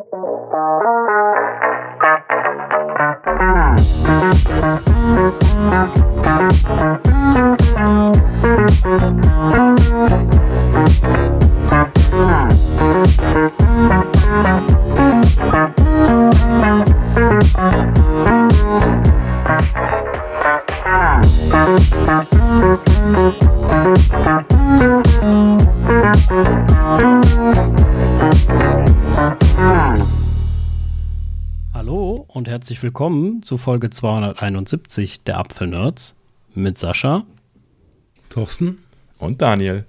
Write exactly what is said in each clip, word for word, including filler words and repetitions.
Hallo und herzlich willkommen zu Folge zweihunderteinundsiebzig der Apfelnerds mit Sascha, Thorsten und Daniel.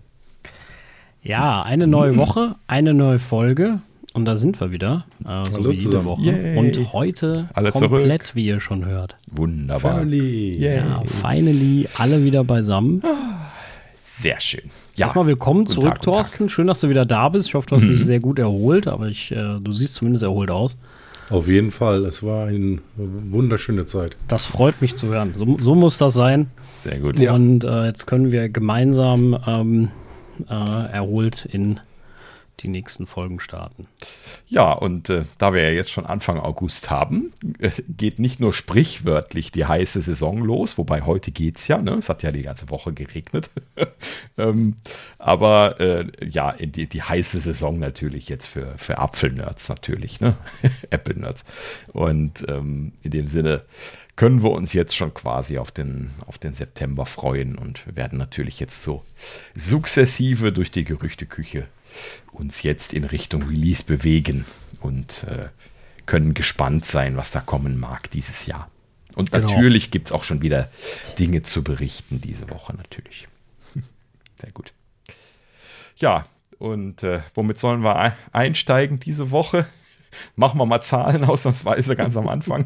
Ja, eine neue Woche, eine neue Folge und da sind wir wieder, äh, so Hallo wie jede zusammen. Woche. Yay. Und heute Alle komplett, zurück. wie ihr schon hört. Wunderbar. Family. Yay. Ja, finally, alle wieder beisammen. Sehr schön. Ja. Erstmal willkommen Guten zurück, Tag, guten Thorsten. Schön, dass du wieder da bist. Ich hoffe, du hast dich sehr gut erholt, aber ich, äh, du siehst zumindest erholt aus. Auf jeden Fall. Es war eine wunderschöne Zeit. Das freut mich zu hören. So, so muss das sein. Sehr gut. Ja. Und äh, jetzt können wir gemeinsam ähm, äh, erholt in die nächsten Folgen starten. Ja, und äh, da wir ja jetzt schon Anfang August haben, äh, geht nicht nur sprichwörtlich die heiße Saison los, wobei heute geht's ja, ne? Es hat ja die ganze Woche geregnet. ähm, aber äh, ja, in die, die heiße Saison natürlich jetzt für, für Apfelnerds natürlich, ne? Apple-Nerds. Und ähm, in dem Sinne können wir uns jetzt schon quasi auf den, auf den September freuen und wir werden natürlich jetzt so sukzessive durch die Gerüchteküche uns jetzt in Richtung Release bewegen und äh, können gespannt sein, was da kommen mag dieses Jahr. Und Genau. natürlich gibt es auch schon wieder Dinge zu berichten diese Woche natürlich. Sehr gut. Ja, und äh, womit sollen wir ein- einsteigen diese Woche? Machen wir mal Zahlen ausnahmsweise ganz am Anfang.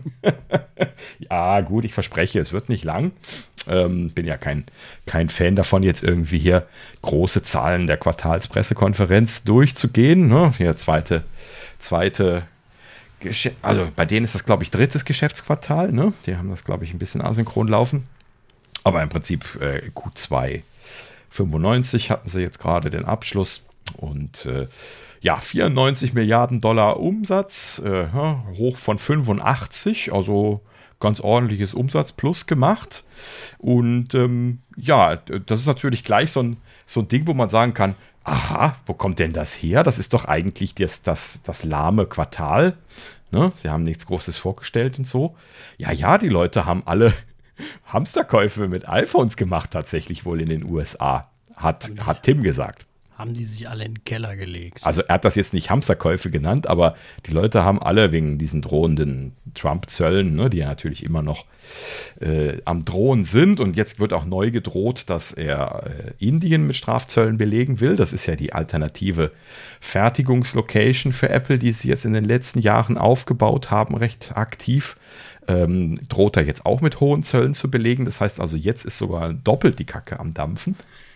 Ja, gut, ich verspreche, es wird nicht lang. Ähm, bin ja kein, kein Fan davon, jetzt irgendwie hier große Zahlen der Quartalspressekonferenz durchzugehen. Ne? Hier zweite, zweite, Gesche- also bei denen ist das, glaube ich, drittes Geschäftsquartal. Ne? Die haben das, glaube ich, ein bisschen asynchron laufen. Aber im Prinzip äh, Q zwei fünfundneunzig hatten sie jetzt gerade den Abschluss und äh, ja, vierundneunzig Milliarden Dollar Umsatz, äh, ja, hoch von fünfundachtzig, also ganz ordentliches Umsatzplus gemacht. Und ähm, ja, das ist natürlich gleich so ein, so ein Ding, wo man sagen kann, aha, wo kommt denn das her? Das ist doch eigentlich das, das, das lahme Quartal. Ne? Sie haben nichts Großes vorgestellt und so. Ja, ja, die Leute haben alle Hamsterkäufe mit iPhones gemacht, tatsächlich wohl in den U S A, hat, hat Tim gesagt. Haben die sich alle in den Keller gelegt? Also er hat das jetzt nicht Hamsterkäufe genannt, aber die Leute haben alle wegen diesen drohenden Trump-Zöllen, ne, die ja natürlich immer noch äh, am Drohen sind. Und jetzt wird auch neu gedroht, dass er äh, Indien mit Strafzöllen belegen will. Das ist ja die alternative Fertigungslocation für Apple, die sie jetzt in den letzten Jahren aufgebaut haben, recht aktiv. Ähm, droht er jetzt auch mit hohen Zöllen zu belegen. Das heißt also, jetzt ist sogar doppelt die Kacke am Dampfen.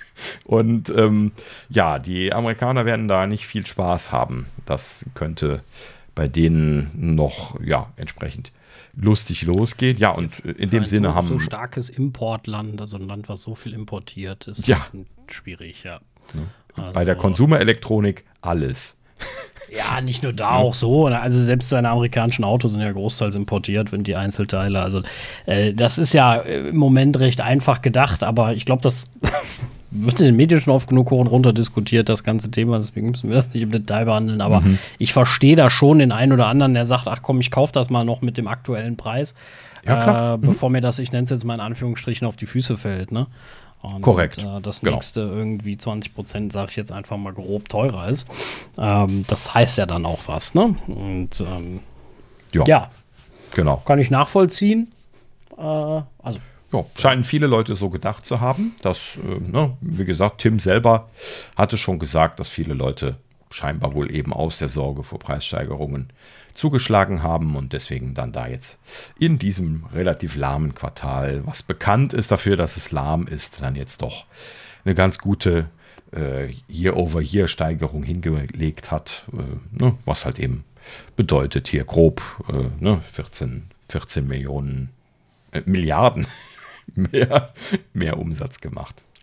Und ähm, ja, die Amerikaner werden da nicht viel Spaß haben. Das könnte bei denen noch ja entsprechend lustig losgehen. Ja, und in Für dem ein Sinne so, haben so starkes Importland, also ein Land, was so viel importiert, ist Ja. das schwierig, ja. Also, bei der Konsumerelektronik alles. Ja, nicht nur da, auch so. Also selbst seine amerikanischen Autos sind ja großteils importiert, wenn die Einzelteile. Also äh, das ist ja im Moment recht einfach gedacht, aber ich glaube, das wird in den Medien schon oft genug hoch und runter diskutiert, das ganze Thema. Deswegen müssen wir das nicht im Detail behandeln. Aber Mhm. ich verstehe da schon den einen oder anderen, der sagt, ach komm, ich kaufe das mal noch mit dem aktuellen Preis, Ja, klar. äh, bevor mir das, ich nenne es jetzt mal in Anführungsstrichen, auf die Füße fällt. Ne? Und, Korrekt. Äh, das Genau. nächste irgendwie zwanzig Prozent, sage ich jetzt einfach mal grob, teurer ist. Ähm, das heißt ja dann auch was, ne? Und ähm, Ja, ja, genau. kann ich nachvollziehen. Äh, also, Ja, scheinen viele Leute so gedacht zu haben. Dass, äh, ne, wie gesagt, Tim selber hatte schon gesagt, dass viele Leute scheinbar wohl eben aus der Sorge vor Preissteigerungen zugeschlagen haben und deswegen dann da jetzt in diesem relativ lahmen Quartal, was bekannt ist dafür, dass es lahm ist, dann jetzt doch eine ganz gute äh, Year-over-Year-Steigerung hingelegt hat, äh, ne, was halt eben bedeutet hier grob äh, ne, vierzehn, vierzehn Millionen, äh, Milliarden mehr, mehr Umsatz gemacht.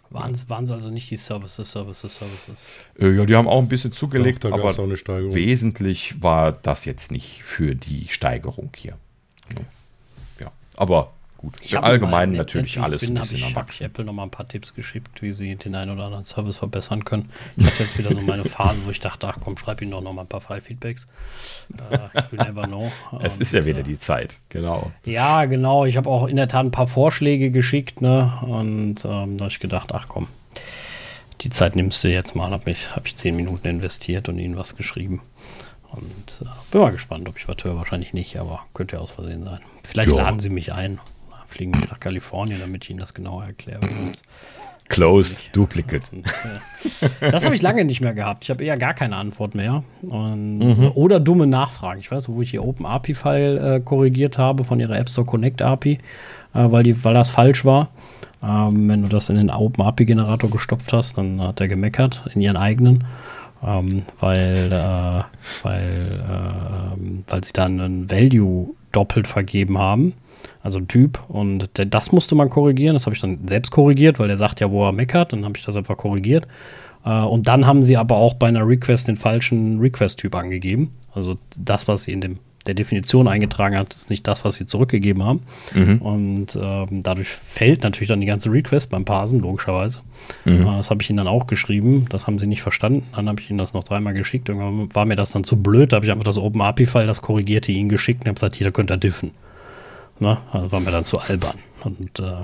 Waren es also nicht die Services, Services, Services? Äh, ja, die haben auch ein bisschen zugelegt, Doch, da aber gab's auch eine Steigerung. wesentlich war das jetzt nicht für die Steigerung hier. Ja, ja. Aber gut, Ich im hab Allgemeinen mal- natürlich letztlich alles ein bin, hab bisschen ich, hab ich erwachsen. Apple noch mal ein paar Tipps geschickt, wie sie den einen oder anderen Service verbessern können. Ich hatte jetzt wieder so meine Phase, wo ich dachte, ach komm, schreib ihnen doch noch mal ein paar File-Feedbacks. Äh, you never know. Es Und, ist ja wieder äh, die Zeit, genau. Ja, genau. Ich habe auch in der Tat ein paar Vorschläge geschickt, ne? Und ähm, da habe ich gedacht, ach komm, die Zeit nimmst du jetzt mal. Habe ich, hab ich zehn Minuten investiert und ihnen was geschrieben. Und äh, bin mal gespannt, ob ich was höre. Wahrscheinlich nicht, aber könnte ja aus Versehen sein. Vielleicht Ja. laden sie mich ein, fliegen nach Kalifornien, damit ich ihnen das genauer erkläre. wie uns- Closed, Duplicate. Und, äh, das habe ich lange nicht mehr gehabt. Ich habe eher gar keine Antwort mehr. Und, äh, oder dumme Nachfragen. Ich weiß, wo ich ihr OpenAPI-File äh, korrigiert habe von ihrer App Store Connect A P I, äh, weil, die, weil das falsch war. Ähm, wenn du das in den OpenAPI-Generator gestopft hast, dann hat er gemeckert in ihren eigenen. Ähm, weil, äh, weil, äh, weil sie dann einen Value doppelt vergeben haben, also ein Typ, und der, das musste man korrigieren, das habe ich dann selbst korrigiert, weil der sagt ja, wo er meckert, dann habe ich das einfach korrigiert. Äh, und dann haben sie aber auch bei einer Request den falschen Request-Typ angegeben, also das, was sie in dem, der Definition eingetragen hat, ist nicht das, was sie zurückgegeben haben. Mhm. Und ähm, dadurch fällt natürlich dann die ganze Request beim Parsen, logischerweise. Mhm. Äh, das habe ich ihnen dann auch geschrieben. Das haben sie nicht verstanden. Dann habe ich ihnen das noch dreimal geschickt. Irgendwann war mir das dann zu blöd. Da habe ich einfach das OpenAPI-File, das korrigierte, ihnen geschickt und habe gesagt, hier, da könnt ihr diffen. Na, also war mir dann zu albern. Und äh,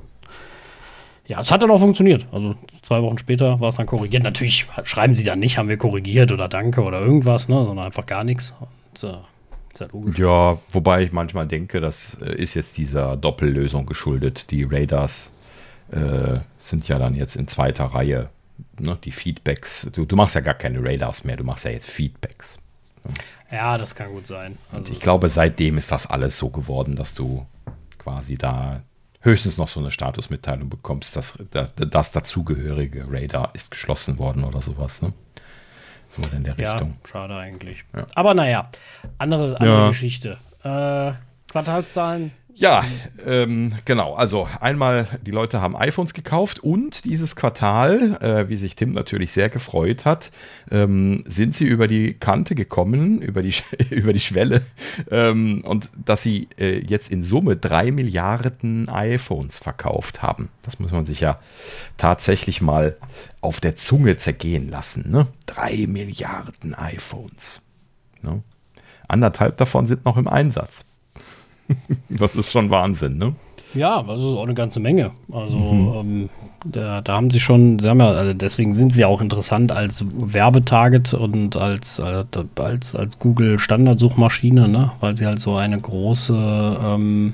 ja, es hat dann auch funktioniert. Also zwei Wochen später war es dann korrigiert. Natürlich schreiben sie dann nicht, haben wir korrigiert oder danke oder irgendwas, ne, sondern einfach gar nichts. Und, äh, ist ja logisch. Ja, wobei ich manchmal denke, das äh, ist jetzt dieser Doppellösung geschuldet. Die Radars äh, sind ja dann jetzt in zweiter Reihe. Ne? Die Feedbacks, du, du machst ja gar keine Radars mehr, du machst ja jetzt Feedbacks. Ja, das kann gut sein. Also Und ich es- glaube, seitdem ist das alles so geworden, dass du quasi da höchstens noch so eine Statusmitteilung bekommst, dass das, das dazugehörige Radar ist geschlossen worden oder sowas. Ne? So in der Ja, Richtung. schade eigentlich. Ja. Aber naja, andere, andere Ja. Geschichte. Äh, Quartalszahlen. Ja, ähm, genau. Also einmal, die Leute haben iPhones gekauft und dieses Quartal, äh, wie sich Tim natürlich sehr gefreut hat, ähm, sind sie über die Kante gekommen, über die, über die Schwelle ähm, und dass sie äh, jetzt in Summe drei Milliarden iPhones verkauft haben. Das muss man sich ja tatsächlich mal auf der Zunge zergehen lassen. Ne? Drei Milliarden iPhones. Ne? Anderthalb davon sind noch im Einsatz. Das ist schon Wahnsinn, ne? Ja, das ist auch eine ganze Menge. Also ähm, da, da haben sie schon, sie haben ja, also deswegen sind sie auch interessant als Werbetarget und als, äh, als, als Google Standardsuchmaschine, ne? Weil sie halt so eine große, ähm,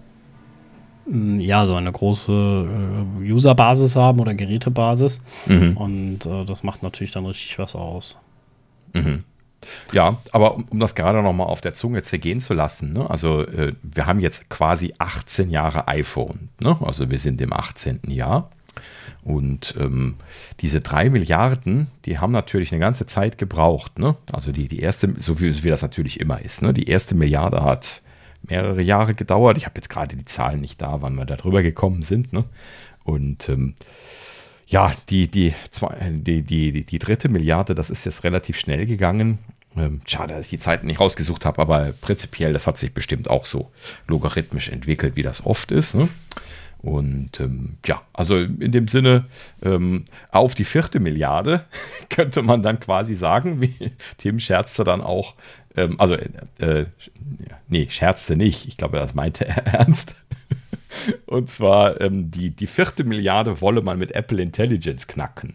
m, ja, so eine große äh, Userbasis haben oder Gerätebasis. Mhm. Und äh, das macht natürlich dann richtig was aus. Mhm. Ja, aber um, um das gerade noch mal auf der Zunge zergehen zu lassen, ne? Also äh, wir haben jetzt quasi achtzehn Jahre iPhone, ne? Also wir sind im achtzehnten Jahr und ähm, diese drei Milliarden, die haben natürlich eine ganze Zeit gebraucht, ne? Also die, die erste, so wie, wie das natürlich immer ist, ne? Die erste Milliarde hat mehrere Jahre gedauert. Ich habe jetzt gerade die Zahlen nicht da, wann wir da drüber gekommen sind, ne? Und ähm, ja, die, die, zwei, die, die, die, die dritte Milliarde, das ist jetzt relativ schnell gegangen. Ähm, schade, dass ich die Zeiten nicht rausgesucht habe, aber prinzipiell, das hat sich bestimmt auch so logarithmisch entwickelt, wie das oft ist. Ne? Und ähm, ja, also in dem Sinne, ähm, auf die vierte Milliarde könnte man dann quasi sagen, wie Tim scherzte dann auch, ähm, also, äh, nee, scherzte nicht, ich glaube, das meinte er ernst. Und zwar ähm, die, die vierte Milliarde wolle man mit Apple Intelligence knacken.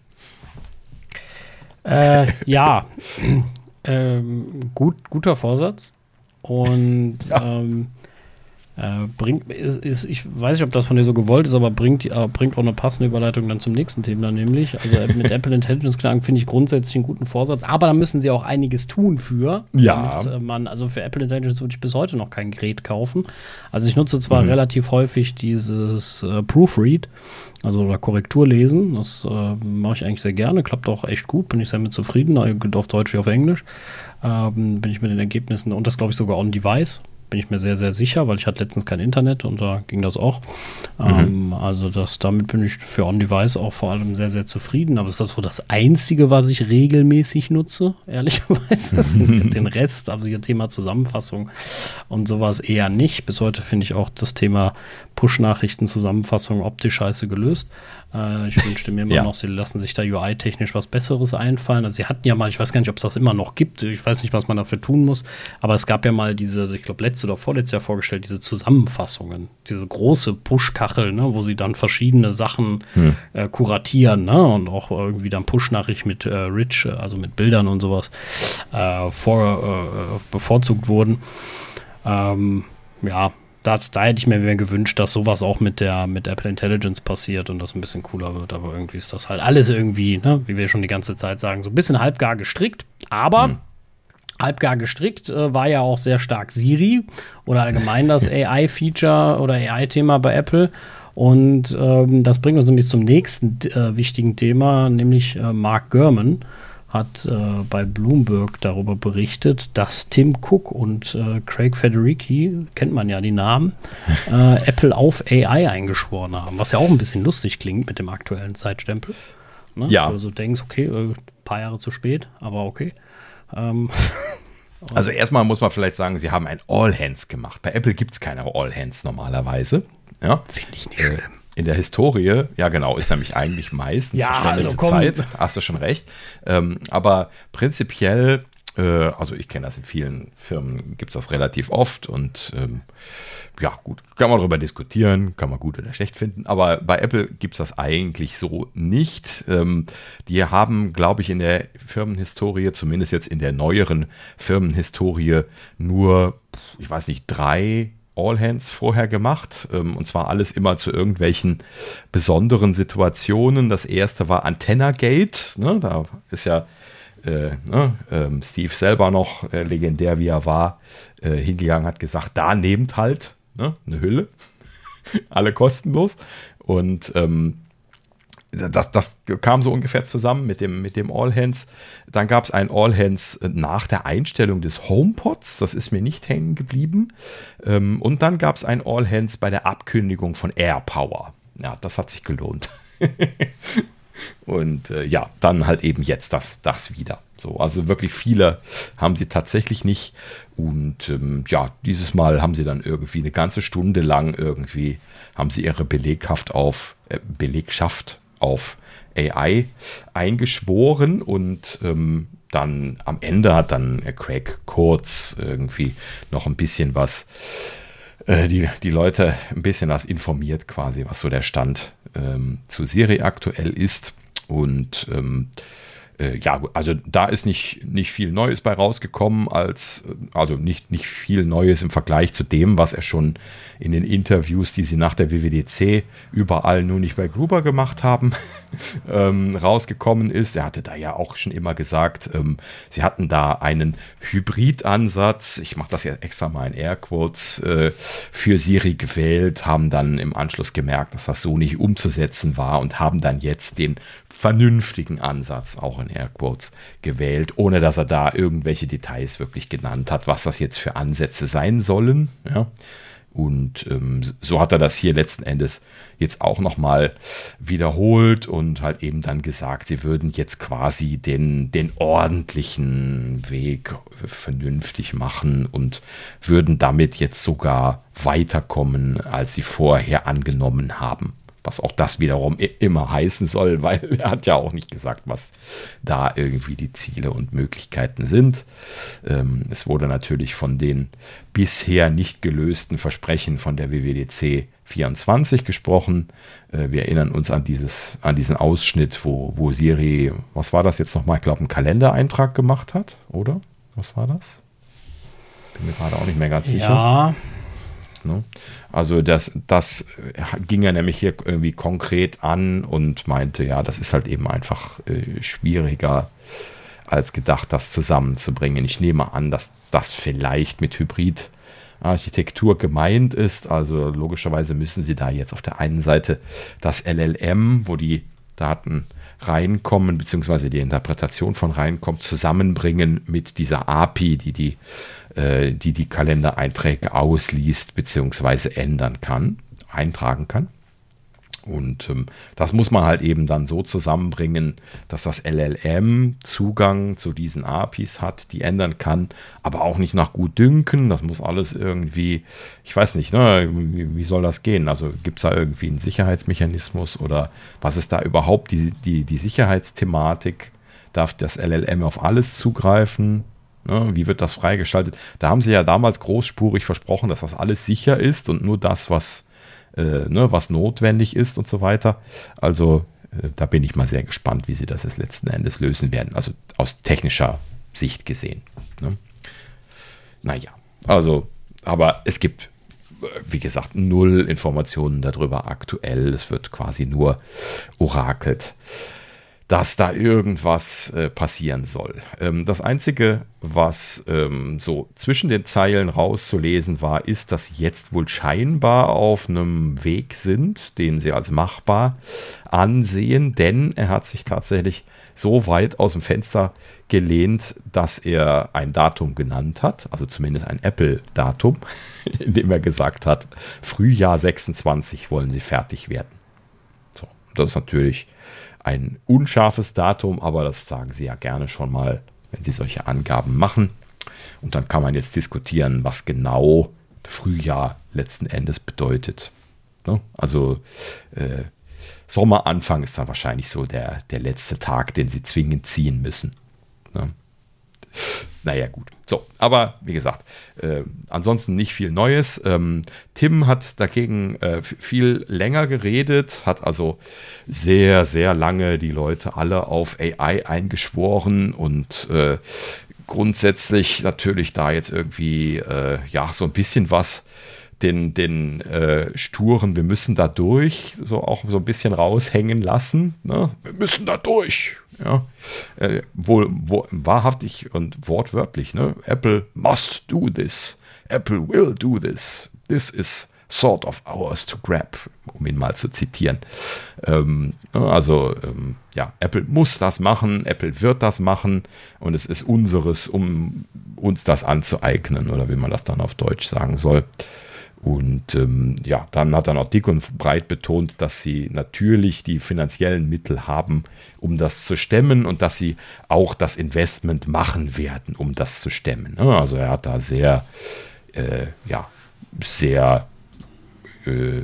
Äh, ja, ähm, gut, guter Vorsatz. Und Ja. ähm, äh, bringt, ist, ist, ich weiß nicht, ob das von dir so gewollt ist, aber bringt, äh, bringt auch eine passende Überleitung dann zum nächsten Thema, nämlich. Also äh, mit Apple Intelligence knacken finde ich grundsätzlich einen guten Vorsatz, aber da müssen sie auch einiges tun für. Ja. Damit, äh, man, also für Apple Intelligence würde ich bis heute noch kein Gerät kaufen. Also ich nutze zwar mhm. relativ häufig dieses äh, Proofread, also oder Korrekturlesen, das äh, mache ich eigentlich sehr gerne, klappt auch echt gut, bin ich sehr mit zufrieden, auf Deutsch wie auf Englisch, ähm, bin ich mit den Ergebnissen und das glaube ich sogar on-device, bin ich mir sehr, sehr sicher, weil ich hatte letztens kein Internet und da ging das auch. Mhm. Ähm, also das, damit bin ich für On-Device auch vor allem sehr, sehr zufrieden. Aber es ist das so das Einzige, was ich regelmäßig nutze, ehrlicherweise. Mhm. Den Rest, also hier Thema Zusammenfassung und sowas eher nicht. Bis heute finde ich auch das Thema Push-Nachrichten-Zusammenfassung optisch scheiße gelöst. Äh, ich wünschte mir immer ja. noch, sie lassen sich da U I-technisch was Besseres einfallen. Also sie hatten ja mal, ich weiß gar nicht, ob es das immer noch gibt, ich weiß nicht, was man dafür tun muss, aber es gab ja mal diese, ich glaube, letzte oder vorletztes Jahr vorgestellt, diese Zusammenfassungen, diese große Push-Kachel, ne, wo sie dann verschiedene Sachen hm. äh, kuratieren, ne, und auch irgendwie dann Push-Nachricht mit äh, Rich, also mit Bildern und sowas äh, vor, äh, bevorzugt wurden. Ähm, ja, Das, da hätte ich mir gewünscht, dass sowas auch mit der mit Apple Intelligence passiert und das ein bisschen cooler wird. Aber irgendwie ist das halt alles irgendwie, ne, wie wir schon die ganze Zeit sagen, so ein bisschen halbgar gestrickt. Aber hm. halbgar gestrickt äh, war ja auch sehr stark Siri oder allgemein das A I-Feature oder A I-Thema bei Apple. Und ähm, das bringt uns nämlich zum nächsten äh, wichtigen Thema, nämlich äh, Mark Gurman hat äh, bei Bloomberg darüber berichtet, dass Tim Cook und äh, Craig Federighi, kennt man ja die Namen, äh, Apple auf A I eingeschworen haben. Was ja auch ein bisschen lustig klingt mit dem aktuellen Zeitstempel. Ne? Ja. Wo du so denkst, okay, ein äh, paar Jahre zu spät, aber okay. Ähm, also erstmal muss man vielleicht sagen, sie haben ein All-Hands gemacht. Bei Apple gibt es keine All-Hands normalerweise. Ja? Finde ich nicht schlimm. In der Historie, ja genau, ist nämlich eigentlich meistens ja, verschwendete also komm. Zeit, hast du schon recht. Ähm, aber prinzipiell, äh, also ich kenne das in vielen Firmen, gibt es das relativ oft und ähm, ja gut, kann man darüber diskutieren, kann man gut oder schlecht finden, aber bei Apple gibt es das eigentlich so nicht. Ähm, die haben, glaube ich, in der Firmenhistorie, zumindest jetzt in der neueren Firmenhistorie, nur, ich weiß nicht, drei All-Hands vorher gemacht, ähm, und zwar alles immer zu irgendwelchen besonderen Situationen. Das erste war Antenna-Gate, ne? Da ist ja äh, ne, ähm, Steve selber noch, äh, legendär wie er war, äh, hingegangen, hat gesagt, da nehmt halt ne, eine Hülle, alle kostenlos und ähm, Das, das kam so ungefähr zusammen mit dem, mit dem All-Hands. Dann gab es ein All-Hands nach der Einstellung des HomePods. Das ist mir nicht hängen geblieben. Und dann gab es ein All-Hands bei der Abkündigung von AirPower. Ja, das hat sich gelohnt. Und äh, ja, dann halt eben jetzt das, das wieder. So, also wirklich viele haben sie tatsächlich nicht. Und ähm, ja, dieses Mal haben sie dann irgendwie eine ganze Stunde lang irgendwie, haben sie ihre Beleghaft auf, äh, Belegschaft auf A I eingeschworen und ähm, dann am Ende hat dann Craig kurz irgendwie noch ein bisschen was, äh, die, die Leute ein bisschen was informiert quasi, was so der Stand ähm, zu Siri aktuell ist und ähm, äh, ja, also da ist nicht, nicht viel Neues bei rausgekommen, als, also nicht, nicht viel Neues im Vergleich zu dem, was er schon in den Interviews, die sie nach der W W D C überall, nur nicht bei Gruber gemacht haben, ähm, rausgekommen ist. Er hatte da ja auch schon immer gesagt, ähm, sie hatten da einen Hybridansatz, ich mache das jetzt extra mal in Airquotes, äh, für Siri gewählt, haben dann im Anschluss gemerkt, dass das so nicht umzusetzen war und haben dann jetzt den vernünftigen Ansatz, auch in Airquotes, gewählt, ohne dass er da irgendwelche Details wirklich genannt hat, was das jetzt für Ansätze sein sollen. Ja. Und ähm, so hat er das hier letzten Endes jetzt auch nochmal wiederholt und halt eben dann gesagt, sie würden jetzt quasi den, den ordentlichen Weg vernünftig machen und würden damit jetzt sogar weiterkommen, als sie vorher angenommen haben. Was auch das wiederum immer heißen soll, weil er hat ja auch nicht gesagt, was da irgendwie die Ziele und Möglichkeiten sind. Ähm, es wurde natürlich von den bisher nicht gelösten Versprechen von der W W D C vierundzwanzig gesprochen. Äh, wir erinnern uns an, dieses, an diesen Ausschnitt, wo, wo Siri, was war das jetzt nochmal? Ich glaube, einen Kalendereintrag gemacht hat, oder? Was war das? Bin mir gerade auch nicht mehr ganz sicher. Ja. Also das, das ging er nämlich hier irgendwie konkret an und meinte, ja, das ist halt eben einfach äh, schwieriger als gedacht, das zusammenzubringen. Ich nehme an, dass das vielleicht mit Hybridarchitektur gemeint ist. Also logischerweise müssen sie da jetzt auf der einen Seite das L L M, wo die Daten reinkommen, beziehungsweise die Interpretation von reinkommen, zusammenbringen mit dieser A P I, die die, äh, die, die Kalendereinträge ausliest, beziehungsweise ändern kann, eintragen kann. Und ähm, das muss man halt eben dann so zusammenbringen, dass das L L M Zugang zu diesen A P Is hat, die ändern kann, aber auch nicht nach Gutdünken. Das muss alles irgendwie, ich weiß nicht, ne, wie, wie soll das gehen? Also gibt es da irgendwie einen Sicherheitsmechanismus oder was ist da überhaupt die, die, die Sicherheitsthematik? Darf das L L M auf alles zugreifen? Ne, wie wird das freigeschaltet? Da haben sie ja damals großspurig versprochen, dass das alles sicher ist und nur das, was Äh, ne, was notwendig ist und so weiter. Also äh, da bin ich mal sehr gespannt, wie sie das jetzt letzten Endes lösen werden. Also aus technischer Sicht gesehen. Ne? Naja, also, aber es gibt, wie gesagt, null Informationen darüber aktuell. Es wird quasi nur orakelt, dass da irgendwas äh, passieren soll. Ähm, das Einzige, was ähm, so zwischen den Zeilen rauszulesen war, ist, dass sie jetzt wohl scheinbar auf einem Weg sind, den sie als machbar ansehen, denn er hat sich tatsächlich so weit aus dem Fenster gelehnt, dass er ein Datum genannt hat, also zumindest ein Apple-Datum, in dem er gesagt hat, Frühjahr sechsundzwanzig wollen sie fertig werden. So, das ist natürlich ein unscharfes Datum, aber das sagen sie ja gerne schon mal, wenn sie solche Angaben machen. Und dann kann man jetzt diskutieren, was genau Frühjahr letzten Endes bedeutet. Ne? Also äh, Sommeranfang ist dann wahrscheinlich so der, der letzte Tag, den sie zwingend ziehen müssen. Ne? Naja, gut. So, aber wie gesagt, äh, ansonsten nicht viel Neues. Ähm, Tim hat dagegen äh, viel länger geredet, hat also sehr, sehr lange die Leute alle auf A I eingeschworen und äh, grundsätzlich natürlich da jetzt irgendwie, äh, ja, so ein bisschen was den, den äh, sturen, wir müssen da durch, so auch so ein bisschen raushängen lassen. Ne? Wir müssen da durch. Ja, äh, wohl wo, wahrhaftig und wortwörtlich, ne? Apple must do this. Apple will do this. This is sort of ours to grab, um ihn mal zu zitieren. Ähm, also, ähm, ja, Apple muss das machen, Apple wird das machen und es ist unseres, um uns das anzueignen, oder wie man das dann auf Deutsch sagen soll. Und ähm, ja, dann hat er noch dick und breit betont, dass sie natürlich die finanziellen Mittel haben, um das zu stemmen und dass sie auch das Investment machen werden, um das zu stemmen. Also er hat da sehr, äh, ja, sehr äh, äh,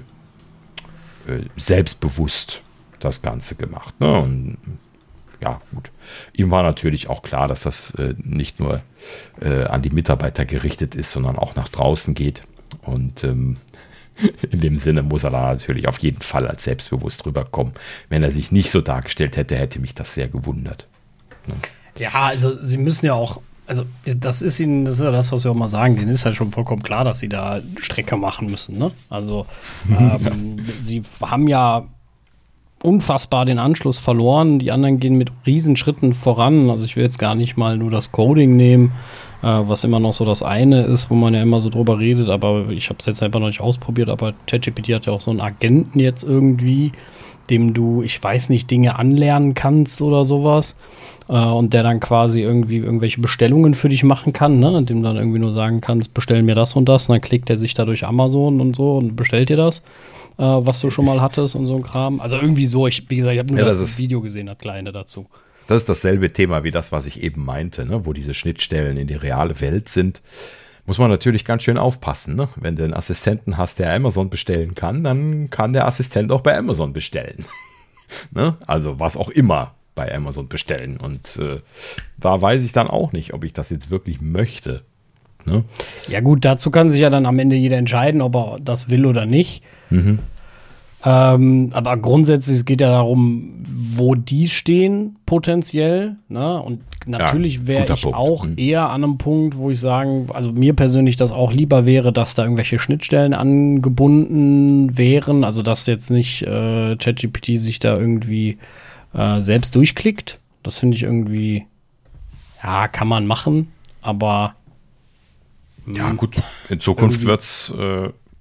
selbstbewusst das Ganze gemacht. Ne? Und ja, gut. Ihm war natürlich auch klar, dass das äh, nicht nur äh, an die Mitarbeiter gerichtet ist, sondern auch nach draußen geht. Und ähm, in dem Sinne muss er da natürlich auf jeden Fall als selbstbewusst rüberkommen. Wenn er sich nicht so dargestellt hätte, hätte mich das sehr gewundert. Ne? Ja, also sie müssen ja auch, also das ist ihnen, das ist ja das, was wir auch mal sagen, denen ist halt schon vollkommen klar, dass sie da Strecke machen müssen. Ne? Also ähm, ja. Sie haben ja unfassbar den Anschluss verloren. Die anderen gehen mit Riesenschritten voran. Also ich will jetzt gar nicht mal nur das Coding nehmen, äh, was immer noch so das eine ist, wo man ja immer so drüber redet, aber ich habe es jetzt einfach noch nicht ausprobiert, aber ChatGPT hat ja auch so einen Agenten jetzt irgendwie, dem du, ich weiß nicht, Dinge anlernen kannst oder sowas, äh, und der dann quasi irgendwie irgendwelche Bestellungen für dich machen kann, ne? Und dem dann irgendwie nur sagen kannst, bestell mir das und das, und dann klickt er sich da durch Amazon und so und bestellt dir das, äh, was du schon mal hattest und so ein Kram. Also irgendwie so, ich, wie gesagt, ich habe nur ja, das, das Video gesehen, das kleine dazu. Das ist dasselbe Thema wie das, was ich eben meinte, ne? Wo diese Schnittstellen in die reale Welt sind. Muss man natürlich ganz schön aufpassen. Ne? Wenn du einen Assistenten hast, der Amazon bestellen kann, dann kann der Assistent auch bei Amazon bestellen. Ne? Also was auch immer bei Amazon bestellen. Und äh, da weiß ich dann auch nicht, ob ich das jetzt wirklich möchte. Ne? Ja gut, dazu kann sich ja dann am Ende jeder entscheiden, ob er das will oder nicht. Mhm. Ähm, aber grundsätzlich, es geht ja darum, wo die stehen potenziell. Ne? Und natürlich ja, wäre ich Punkt. auch mhm. eher an einem Punkt, wo ich sagen, also mir persönlich das auch lieber wäre, dass da irgendwelche Schnittstellen angebunden wären. Also dass jetzt nicht äh, ChatGPT sich da irgendwie äh, selbst durchklickt. Das finde ich irgendwie, ja, kann man machen, aber ja gut, in Zukunft wird es äh,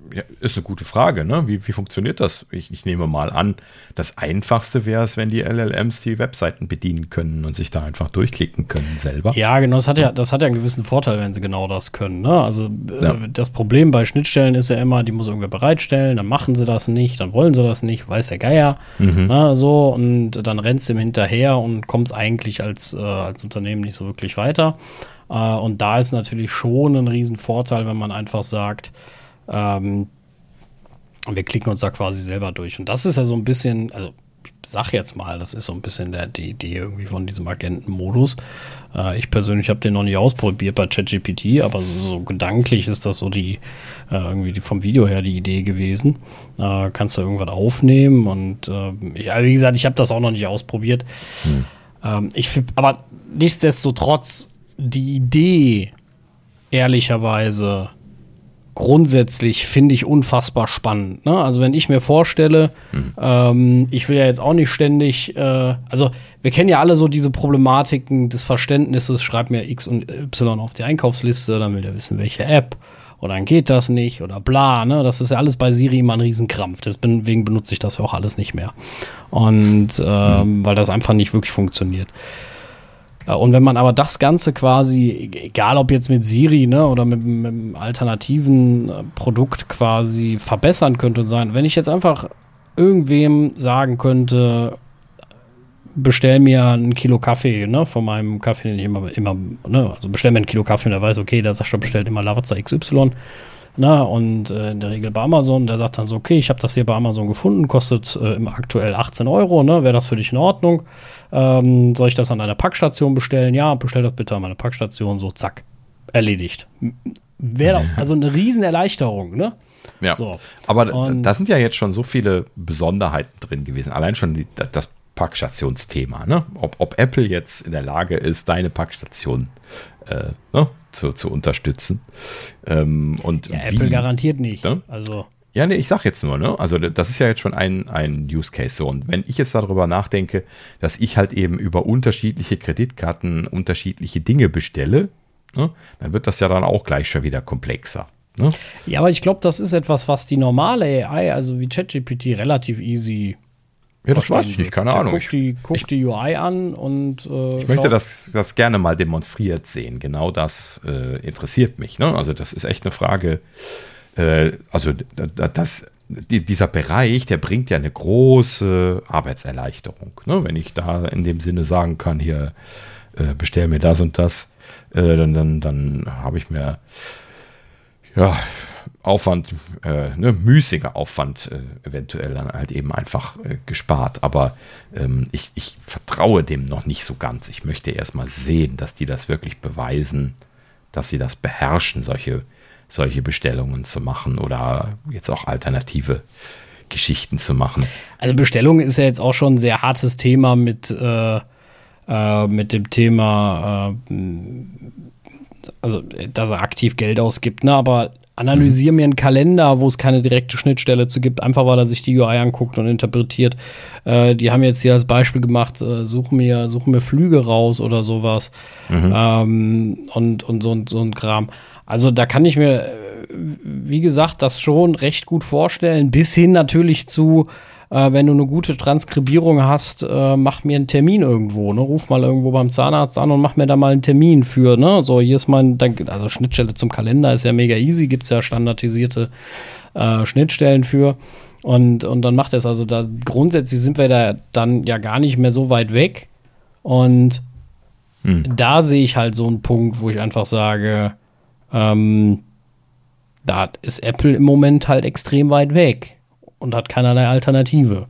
ja, ist eine gute Frage, ne? Wie, wie funktioniert das? Ich, ich nehme mal an, das Einfachste wäre es, wenn die L L Ms die Webseiten bedienen können und sich da einfach durchklicken können selber. Ja, genau, das hat ja, das hat ja einen gewissen Vorteil, wenn sie genau das können. Ne? Also Ja. äh, das Problem bei Schnittstellen ist ja immer, die muss irgendwer bereitstellen, dann machen sie das nicht, dann wollen sie das nicht, weiß der Geier. Mhm. Ne, so, und dann rennst du ihm hinterher und kommst eigentlich als, äh, als Unternehmen nicht so wirklich weiter. Äh, und da ist natürlich schon ein Riesenvorteil, wenn man einfach sagt, ähm, wir klicken uns da quasi selber durch. Und das ist ja so ein bisschen, also ich sag jetzt mal, das ist so ein bisschen der, die Idee irgendwie von diesem Agentenmodus. Äh, ich persönlich habe den noch nicht ausprobiert bei ChatGPT, aber so, so gedanklich ist das so die, äh, irgendwie die, vom Video her die Idee gewesen. Äh, kannst du irgendwas aufnehmen und äh, ich, also wie gesagt, ich habe das auch noch nicht ausprobiert. Hm. Ähm, ich find, aber nichtsdestotrotz, die Idee, ehrlicherweise, grundsätzlich finde ich unfassbar spannend. Ne? Also wenn ich mir vorstelle, mhm. ähm, ich will ja jetzt auch nicht ständig, äh, also wir kennen ja alle so diese Problematiken des Verständnisses, schreib mir X und Y auf die Einkaufsliste, dann will der wissen, welche App, oder dann geht das nicht, oder bla, ne? Das ist ja alles bei Siri immer ein Riesenkrampf, deswegen benutze ich das ja auch alles nicht mehr. Und ähm, mhm. weil das einfach nicht wirklich funktioniert. Und wenn man aber das Ganze quasi, egal ob jetzt mit Siri, ne, oder mit, mit einem alternativen Produkt quasi verbessern könnte und sein, wenn ich jetzt einfach irgendwem sagen könnte, bestell mir ein Kilo Kaffee, ne, von meinem Kaffee, den ich immer, immer, ne, also bestell mir ein Kilo Kaffee und der weiß, okay, der Sascha bestellt immer Lavazza X Y, na, und äh, in der Regel bei Amazon, der sagt dann so, okay, ich habe das hier bei Amazon gefunden, kostet äh, im aktuell achtzehn Euro, ne, wäre das für dich in Ordnung? Ähm, soll ich das an einer Packstation bestellen? Ja, bestell das bitte an meine Packstation, so zack, erledigt. Wäre also eine Riesenerleichterung, ne? Ja, so. Aber und da sind ja jetzt schon so viele Besonderheiten drin gewesen, allein schon die, das Packstationsthema, ne? Ob, ob Apple jetzt in der Lage ist, deine Packstation äh, ne? zu, zu unterstützen. Ähm, und ja, wie, Apple garantiert nicht. Ne? Also Ja, nee, ich sag jetzt nur, ne? Also das ist ja jetzt schon ein, ein Use Case so. Und wenn ich jetzt darüber nachdenke, dass ich halt eben über unterschiedliche Kreditkarten unterschiedliche Dinge bestelle, ne? Dann wird das ja dann auch gleich schon wieder komplexer. Ne? Ja, aber ich glaube, das ist etwas, was die normale A I, also wie ChatGPT, relativ easy Ja, das weiß ich nicht, keine Ahnung. Guckt die, guckt die U I an und äh, Ich möchte das, das gerne mal demonstriert sehen. Genau das äh, interessiert mich. Ne? Also das ist echt eine Frage. Äh, also das, die, dieser Bereich, der bringt ja eine große Arbeitserleichterung. Ne? Wenn ich da in dem Sinne sagen kann, hier äh, bestell mir das und das, äh, dann, dann, dann habe ich mir ja Aufwand, äh, ne, müßiger Aufwand äh, eventuell dann halt eben einfach äh, gespart. Aber ähm, ich, ich vertraue dem noch nicht so ganz. Ich möchte erst mal sehen, dass die das wirklich beweisen, dass sie das beherrschen, solche, solche Bestellungen zu machen oder jetzt auch alternative Geschichten zu machen. Also Bestellung ist ja jetzt auch schon ein sehr hartes Thema mit, äh, äh, mit dem Thema, äh, also dass er aktiv Geld ausgibt, ne? Aber analysiere mir einen Kalender, wo es keine direkte Schnittstelle zu gibt, einfach weil er sich die U I anguckt und interpretiert. Äh, die haben jetzt hier als Beispiel gemacht, äh, such mir, such mir Flüge raus oder sowas. Mhm. Ähm, und, und so, so ein Kram. Also da kann ich mir, wie gesagt, das schon recht gut vorstellen, bis hin natürlich zu, äh, wenn du eine gute Transkribierung hast, äh, mach mir einen Termin irgendwo, ne? Ruf mal irgendwo beim Zahnarzt an und mach mir da mal einen Termin für, ne? So, hier ist mein, also Schnittstelle zum Kalender ist ja mega easy, gibt's ja standardisierte äh, Schnittstellen für. Und, und dann macht er es, also da grundsätzlich sind wir da dann ja gar nicht mehr so weit weg. Und hm. da sehe ich halt so einen Punkt, wo ich einfach sage, ähm, da ist Apple im Moment halt extrem weit weg und hat keinerlei Alternative.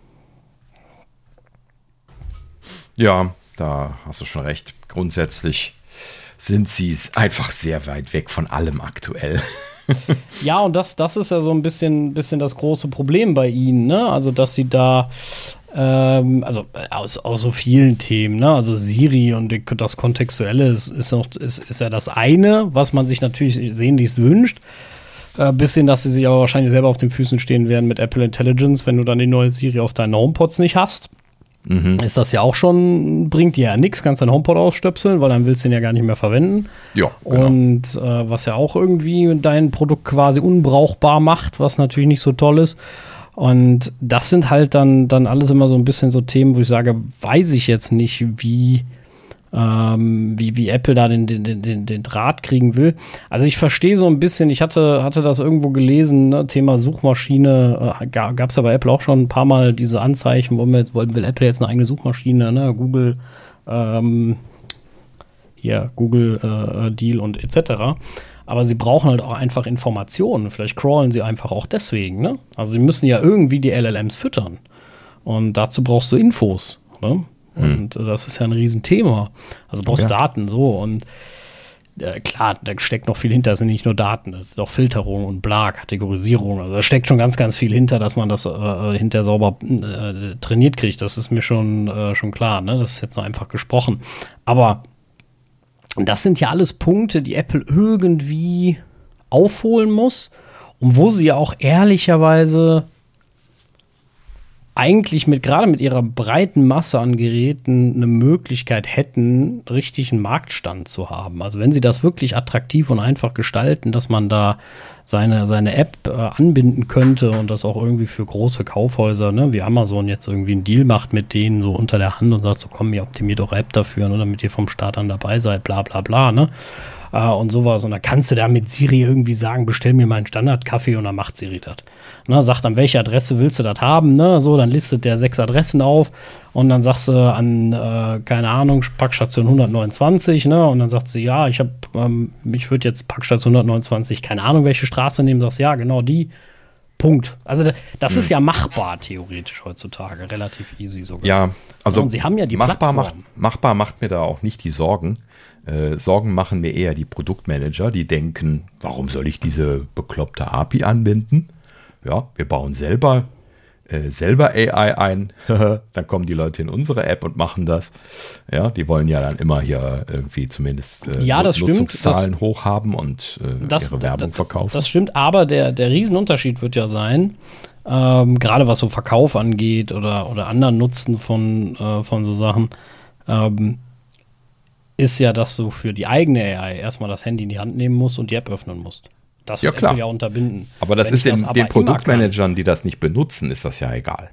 Ja, da hast du schon recht. Grundsätzlich sind sie einfach sehr weit weg von allem aktuell. Ja, und das, das ist ja so ein bisschen, bisschen das große Problem bei ihnen, ne? Also, dass sie da, ähm, also aus, aus so vielen Themen, ne? Also Siri und die, das Kontextuelle ist, ist, noch, ist, ist ja das eine, was man sich natürlich sehnlichst wünscht. Äh, bisschen, dass sie sich aber wahrscheinlich selber auf den Füßen stehen werden mit Apple Intelligence, wenn du dann die neue Siri auf deinen HomePods nicht hast. Mhm. ist das ja auch schon, bringt dir ja nichts, kannst deinen HomePod ausstöpseln, weil dann willst du den ja gar nicht mehr verwenden. Ja, genau. Und äh, was ja auch irgendwie dein Produkt quasi unbrauchbar macht, was natürlich nicht so toll ist. Und das sind halt dann, dann alles immer so ein bisschen so Themen, wo ich sage, weiß ich jetzt nicht, wie, ähm, wie, wie Apple da den, den, den, den Draht kriegen will. Also ich verstehe so ein bisschen, ich hatte, hatte das irgendwo gelesen, ne, Thema Suchmaschine, äh, gab es ja bei Apple auch schon ein paar Mal diese Anzeichen, wo wir, will Apple jetzt eine eigene Suchmaschine, ne, Google, ähm, hier, Google äh, Deal und et cetera. Aber sie brauchen halt auch einfach Informationen. Vielleicht crawlen sie einfach auch deswegen, ne? Also sie müssen ja irgendwie die L L Ms füttern. Und dazu brauchst du Infos, ne? Und hm. das ist ja ein Riesenthema. Also du brauchst ja. Daten, so. Und äh, klar, da steckt noch viel hinter. Das sind nicht nur Daten, das ist auch Filterung und bla, Kategorisierung. Also da steckt schon ganz, ganz viel hinter, dass man das äh, hinterher sauber äh, trainiert kriegt. Das ist mir schon, äh, schon klar, ne? Das ist jetzt nur einfach gesprochen. Aber und das sind ja alles Punkte, die Apple irgendwie aufholen muss und wo sie ja auch ehrlicherweise eigentlich mit, gerade mit ihrer breiten Masse an Geräten eine Möglichkeit hätten, richtig einen Marktstand zu haben. Also wenn sie das wirklich attraktiv und einfach gestalten, dass man da seine, seine App äh, anbinden könnte und das auch irgendwie für große Kaufhäuser, ne, wie Amazon jetzt irgendwie einen Deal macht mit denen so unter der Hand und sagt so, komm, ihr optimiert eure App dafür, ne, damit ihr vom Start an dabei seid, bla bla bla, ne, äh, und sowas. Und dann kannst du da mit Siri irgendwie sagen, bestell mir mal einen Standardkaffee und dann macht Siri das. Ne, sagt dann, welche Adresse willst du das haben, ne, so, dann listet der sechs Adressen auf und dann sagst du an, äh, keine Ahnung, Packstation hundertneunundzwanzig, ne, und dann sagt sie, ja, ich habe, ähm, ich würde jetzt Packstation hundertneunundzwanzig, keine Ahnung, welche Straße nehmen, sagst ja, genau die, Punkt. Also das hm. ist ja machbar, theoretisch heutzutage, relativ easy sogar. Ja, also und sie haben ja die machbar Plattform. Macht, machbar macht mir da auch nicht die Sorgen. Äh, Sorgen machen mir eher die Produktmanager, die denken, warum soll ich diese bekloppte A P I anbinden? Ja, wir bauen selber, äh, selber A I ein, dann kommen die Leute in unsere App und machen das. Ja, die wollen ja dann immer hier irgendwie zumindest äh, ja, das Nutzungszahlen stimmt, hoch haben und äh, das, ihre Werbung das, verkaufen. Das stimmt, aber der, der Riesenunterschied wird ja sein, ähm, gerade was so Verkauf angeht oder, oder anderen Nutzen von, äh, von so Sachen, ähm, ist ja, dass du für die eigene A I erstmal das Handy in die Hand nehmen musst und die App öffnen musst. Das wird ja, klar. Apple ja unterbinden. Aber das Wenn ist den, das aber den Produktmanagern, die das nicht benutzen, ist das ja egal.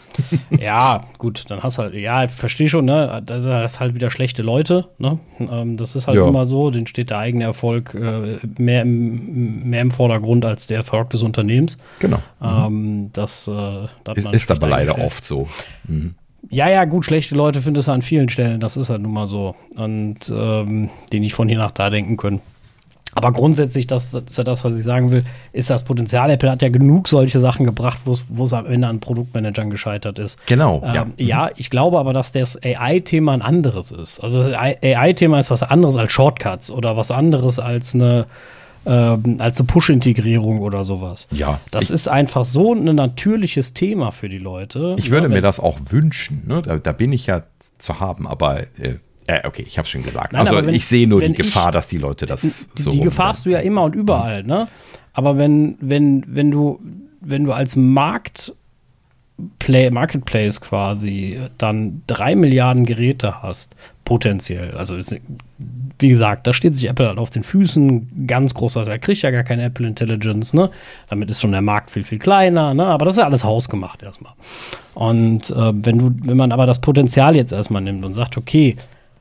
Ja, gut, dann hast du halt, ja, ich verstehe schon, ne, das ist halt wieder schlechte Leute, ne, das ist halt ja. immer so, denen steht der eigene Erfolg äh, mehr, im, mehr im Vordergrund als der Erfolg des Unternehmens. Genau. Ähm, das, äh, das ist, ist aber leider oft so. Mhm. Ja, ja, gut, schlechte Leute findest du an vielen Stellen, das ist halt nun mal so, und ähm, die nicht von hier nach da denken können. Aber grundsätzlich, das, das ist ja das, was ich sagen will, ist das Potenzial. Apple hat ja genug solche Sachen gebracht, wo es am Ende an Produktmanagern gescheitert ist. Genau. Ähm, ja. ja, ich glaube aber, dass das A I-Thema ein anderes ist. Also das A I-Thema ist was anderes als Shortcuts oder was anderes als eine, ähm, als eine Push-Integrierung oder sowas. Ja. Das ich, ist einfach so ein natürliches Thema für die Leute. Ich würde ja, mir das auch wünschen. Ne? Da, da bin ich ja zu haben, aber äh, Äh, okay, ich habe es schon gesagt. Nein, also wenn, ich sehe nur die ich, Gefahr, dass die Leute das die, so Die Gefahr hast du ja immer und überall, ne? Aber wenn, wenn, wenn du, wenn du als Marktplay, Marketplace quasi dann drei Milliarden Geräte hast, potenziell, also wie gesagt, da steht sich Apple halt auf den Füßen, ganz großer, da kriegt ja gar keine Apple Intelligence, ne? Damit ist schon der Markt viel, viel kleiner, ne? Aber das ist ja alles hausgemacht erstmal. Und äh, wenn du, wenn man aber das Potenzial jetzt erstmal nimmt und sagt, okay,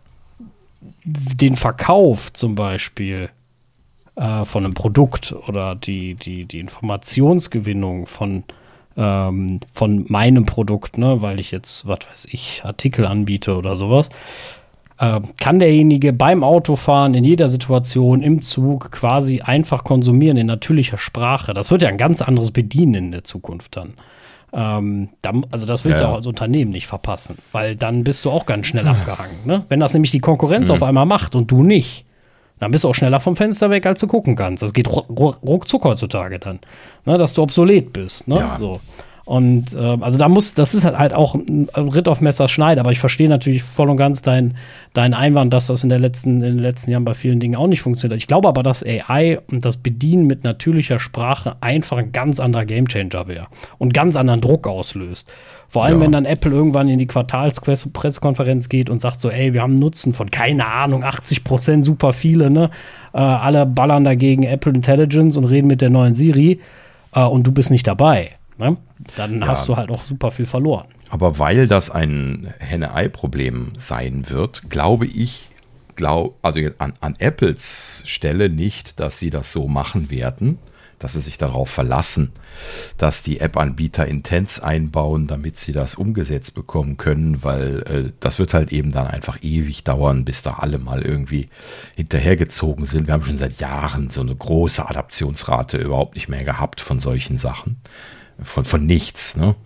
den Verkauf zum Beispiel äh, von einem Produkt oder die, die, die Informationsgewinnung von, ähm, von meinem Produkt, ne, weil ich jetzt, was weiß ich, Artikel anbiete oder sowas, äh, kann derjenige beim Autofahren in jeder Situation im Zug quasi einfach konsumieren in natürlicher Sprache. Das wird ja ein ganz anderes Bedienen in der Zukunft dann. Ähm, da, also das willst du ja. auch als Unternehmen nicht verpassen, weil dann bist du auch ganz schnell abgehangen. Ne? Wenn das nämlich die Konkurrenz mhm. auf einmal macht und du nicht, dann bist du auch schneller vom Fenster weg, als du gucken kannst. Das geht ruckzuck heutzutage dann, ne? Dass du obsolet bist. Ne? Ja. So. Und äh, also da muss, das ist halt, halt auch ein Ritt auf Messerschneide, aber ich verstehe natürlich voll und ganz deinen dein Einwand, dass das in, der letzten, in den letzten Jahren bei vielen Dingen auch nicht funktioniert. Ich glaube aber, dass A I und das Bedienen mit natürlicher Sprache einfach ein ganz anderer Gamechanger wäre und ganz anderen Druck auslöst. Vor allem, ja. wenn dann Apple irgendwann in die Quartalspressekonferenz geht und sagt so, ey, wir haben einen Nutzen von, keine Ahnung, achtzig Prozent, super viele, ne? Äh, alle ballern dagegen Apple Intelligence und reden mit der neuen Siri äh, und du bist nicht dabei. Ne? Dann ja. hast du halt auch super viel verloren. Aber weil das ein Henne-Ei-Problem sein wird, glaube ich, glaub, also an, an Apples Stelle nicht, dass sie das so machen werden, dass sie sich darauf verlassen, dass die App-Anbieter Intents einbauen, damit sie das umgesetzt bekommen können, weil äh, das wird halt eben dann einfach ewig dauern, bis da alle mal irgendwie hinterhergezogen sind. Wir haben schon seit Jahren so eine große Adaptionsrate überhaupt nicht mehr gehabt von solchen Sachen. Von, von nichts, ne?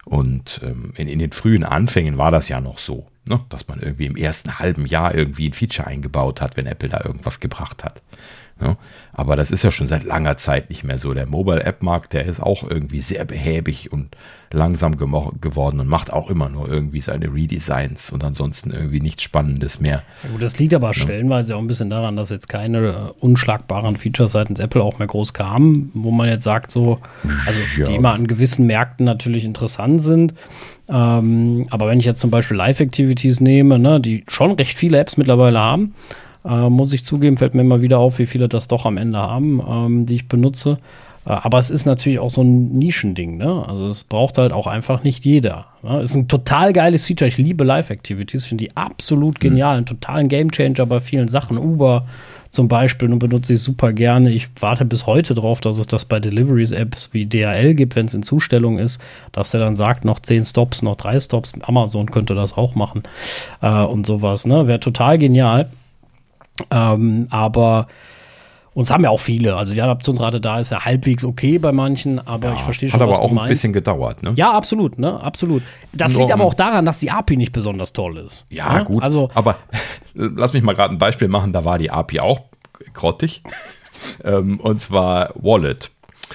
Und ähm, in, in den frühen Anfängen war das ja noch so, ne? Dass man irgendwie im ersten halben Jahr irgendwie ein Feature eingebaut hat, wenn Apple da irgendwas gebracht hat. Ne? Aber das ist ja schon seit langer Zeit nicht mehr so. Der Mobile-App-Markt, der ist auch irgendwie sehr behäbig und langsam gemo- geworden und macht auch immer nur irgendwie seine Redesigns und ansonsten irgendwie nichts Spannendes mehr. Ja gut, das liegt aber ja. stellenweise auch ein bisschen daran, dass jetzt keine äh, unschlagbaren Features seitens Apple auch mehr groß kamen, wo man jetzt sagt so, also ja. die immer an gewissen Märkten natürlich interessant sind. Ähm, aber wenn ich jetzt zum Beispiel Live-Activities nehme, ne, die schon recht viele Apps mittlerweile haben, äh, muss ich zugeben, fällt mir immer wieder auf, wie viele das doch am Ende haben, ähm, die ich benutze. Aber es ist natürlich auch so ein Nischending, ne? Also es braucht halt auch einfach nicht jeder. Ne? Es ist ein total geiles Feature. Ich liebe Live-Activities, finde die absolut genial. Ein totalen Gamechanger bei vielen Sachen. Uber zum Beispiel und benutze ich super gerne. Ich warte bis heute drauf, dass es das bei Deliveries-Apps wie D H L gibt, wenn es in Zustellung ist, dass er dann sagt, noch zehn Stops, noch drei Stops. Amazon könnte das auch machen äh, und sowas, ne? Wäre total genial. Ähm, aber Und es haben ja auch viele. Also die Adaptionsrate da ist ja halbwegs okay bei manchen, aber ja, ich verstehe schon, was du meinst. Hat aber auch ein bisschen gedauert, ne? Ja, absolut, ne? Absolut. Das liegt aber auch daran, dass die A P I nicht besonders toll ist. Ja, ne? gut. Also, aber lass mich mal gerade ein Beispiel machen. Da war die A P I auch grottig. ähm, und zwar Wallet.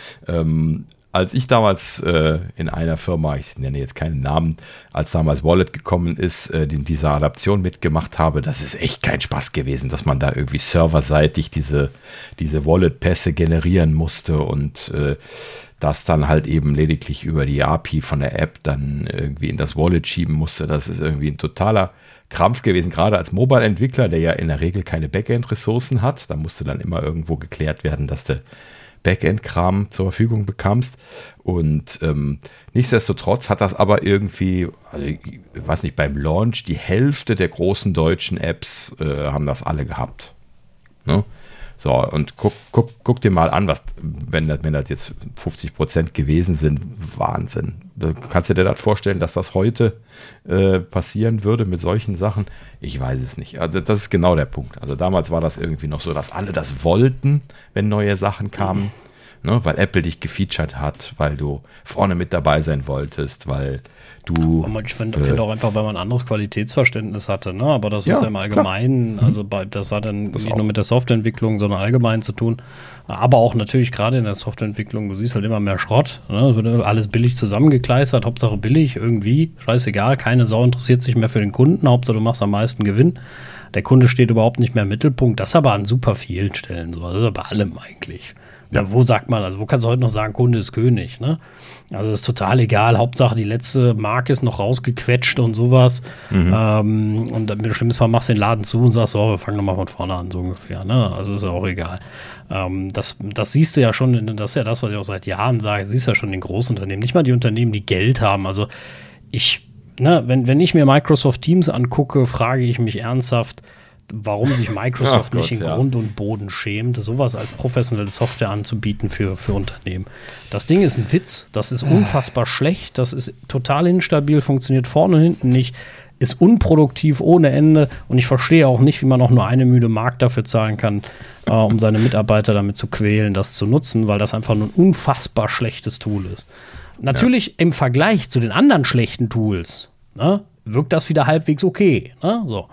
Ähm, Als ich damals äh, in einer Firma, ich nenne jetzt keinen Namen, als damals Wallet gekommen ist, äh, die in dieser Adaption mitgemacht habe, das ist echt kein Spaß gewesen, dass man da irgendwie serverseitig diese, diese Wallet-Pässe generieren musste und äh, das dann halt eben lediglich über die A P I von der App dann irgendwie in das Wallet schieben musste. Das ist irgendwie ein totaler Krampf gewesen, gerade als Mobile-Entwickler, der ja in der Regel keine Backend-Ressourcen hat. Da musste dann immer irgendwo geklärt werden, dass der Backend-Kram zur Verfügung bekamst. Und ähm, nichtsdestotrotz hat das aber irgendwie, also ich weiß nicht, beim Launch die Hälfte der großen deutschen Apps äh, haben das alle gehabt. Ne? So, und guck, guck, guck dir mal an, was, wenn das, wenn das jetzt fünfzig Prozent gewesen sind, Wahnsinn. Da kannst du dir das vorstellen, dass das heute äh, passieren würde mit solchen Sachen? Ich weiß es nicht. Also das ist genau der Punkt. Also damals war das irgendwie noch so, dass alle das wollten, wenn neue Sachen kamen, ne? Weil Apple dich gefeatured hat, weil du vorne mit dabei sein wolltest, weil du... Ich finde äh, find auch einfach, weil man ein anderes Qualitätsverständnis hatte, ne? Aber das ja, ist ja im Allgemeinen, klar. Also bei, das hat dann das nicht auch. Nur mit der Softwareentwicklung, sondern allgemein zu tun. Aber auch natürlich gerade in der Softwareentwicklung, du siehst halt immer mehr Schrott, ne? Wird alles billig zusammengekleistert, Hauptsache billig, irgendwie, scheißegal, keine Sau interessiert sich mehr für den Kunden, Hauptsache du machst am meisten Gewinn. Der Kunde steht überhaupt nicht mehr im Mittelpunkt, das aber an super vielen Stellen so, also bei allem eigentlich. Ja. Ja, wo sagt man, also wo kannst du heute noch sagen, Kunde ist König, ne? Also ist total egal, Hauptsache die letzte Marke ist noch rausgequetscht und sowas. Mhm. Ähm, und dann, wenn du schlimmsten Fall machst den Laden zu und sagst, so, wir fangen nochmal von vorne an, so ungefähr, ne? Also ist ja auch egal. Ähm, das, das siehst du ja schon, in, das ist ja das, was ich auch seit Jahren sage, siehst du ja schon in Großunternehmen, nicht mal die Unternehmen, die Geld haben. Also ich, ne, wenn, wenn ich mir Microsoft Teams angucke, frage ich mich ernsthaft, warum sich Microsoft oh Gott, nicht in ja. Grund und Boden schämt, sowas als professionelle Software anzubieten für, für Unternehmen. Das Ding ist ein Witz, das ist unfassbar schlecht, das ist total instabil, funktioniert vorne und hinten nicht, ist unproduktiv ohne Ende und ich verstehe auch nicht, wie man auch nur eine müde Mark dafür zahlen kann, äh, um seine Mitarbeiter damit zu quälen, das zu nutzen, weil das einfach nur ein unfassbar schlechtes Tool ist. Natürlich ja. im Vergleich zu den anderen schlechten Tools, ne, wirkt das wieder halbwegs okay, ne, so.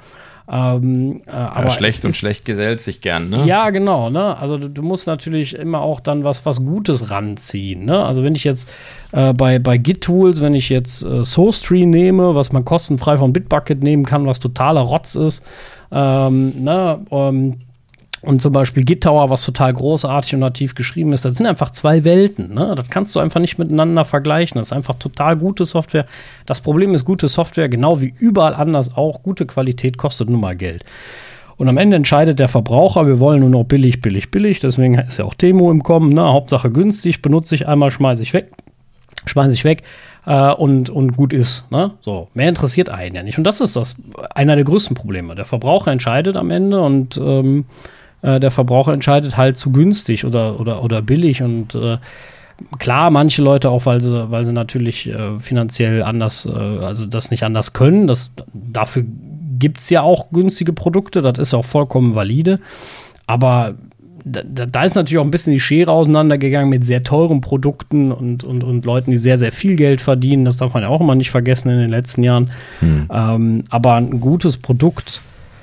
Ähm, äh, aber ja, schlecht es und ist, schlecht gesellt sich gern, ne? Ja, genau, ne? Also du, du musst natürlich immer auch dann was, was Gutes ranziehen, ne? Also wenn ich jetzt äh, bei, bei Git-Tools, wenn ich jetzt äh, SourceTree nehme, was man kostenfrei von Bitbucket nehmen kann, was totaler Rotz ist, ähm, ne? Um, und zum Beispiel GitTower, was total großartig und nativ geschrieben ist, das sind einfach zwei Welten. Ne? Das kannst du einfach nicht miteinander vergleichen. Das ist einfach total gute Software. Das Problem ist, gute Software, genau wie überall anders auch, gute Qualität kostet nun mal Geld. Und am Ende entscheidet der Verbraucher, wir wollen nur noch billig, billig, billig. Deswegen ist ja auch Temo im Kommen. Ne? Hauptsache günstig, benutze ich einmal, schmeiße ich weg. Schmeiße ich weg. Äh, und, und gut ist. Ne? So, mehr interessiert einen ja nicht. Und das ist das einer der größten Probleme. Der Verbraucher entscheidet am Ende und ähm, der Verbraucher entscheidet halt zu günstig oder, oder, oder billig und äh, klar, manche Leute auch, weil sie, weil sie natürlich äh, finanziell anders, äh, also das nicht anders können, das, dafür gibt es ja auch günstige Produkte, das ist auch vollkommen valide, aber da, da ist natürlich auch ein bisschen die Schere auseinandergegangen mit sehr teuren Produkten und, und, und Leuten, die sehr, sehr viel Geld verdienen, das darf man ja auch immer nicht vergessen in den letzten Jahren, hm. ähm, aber ein gutes Produkt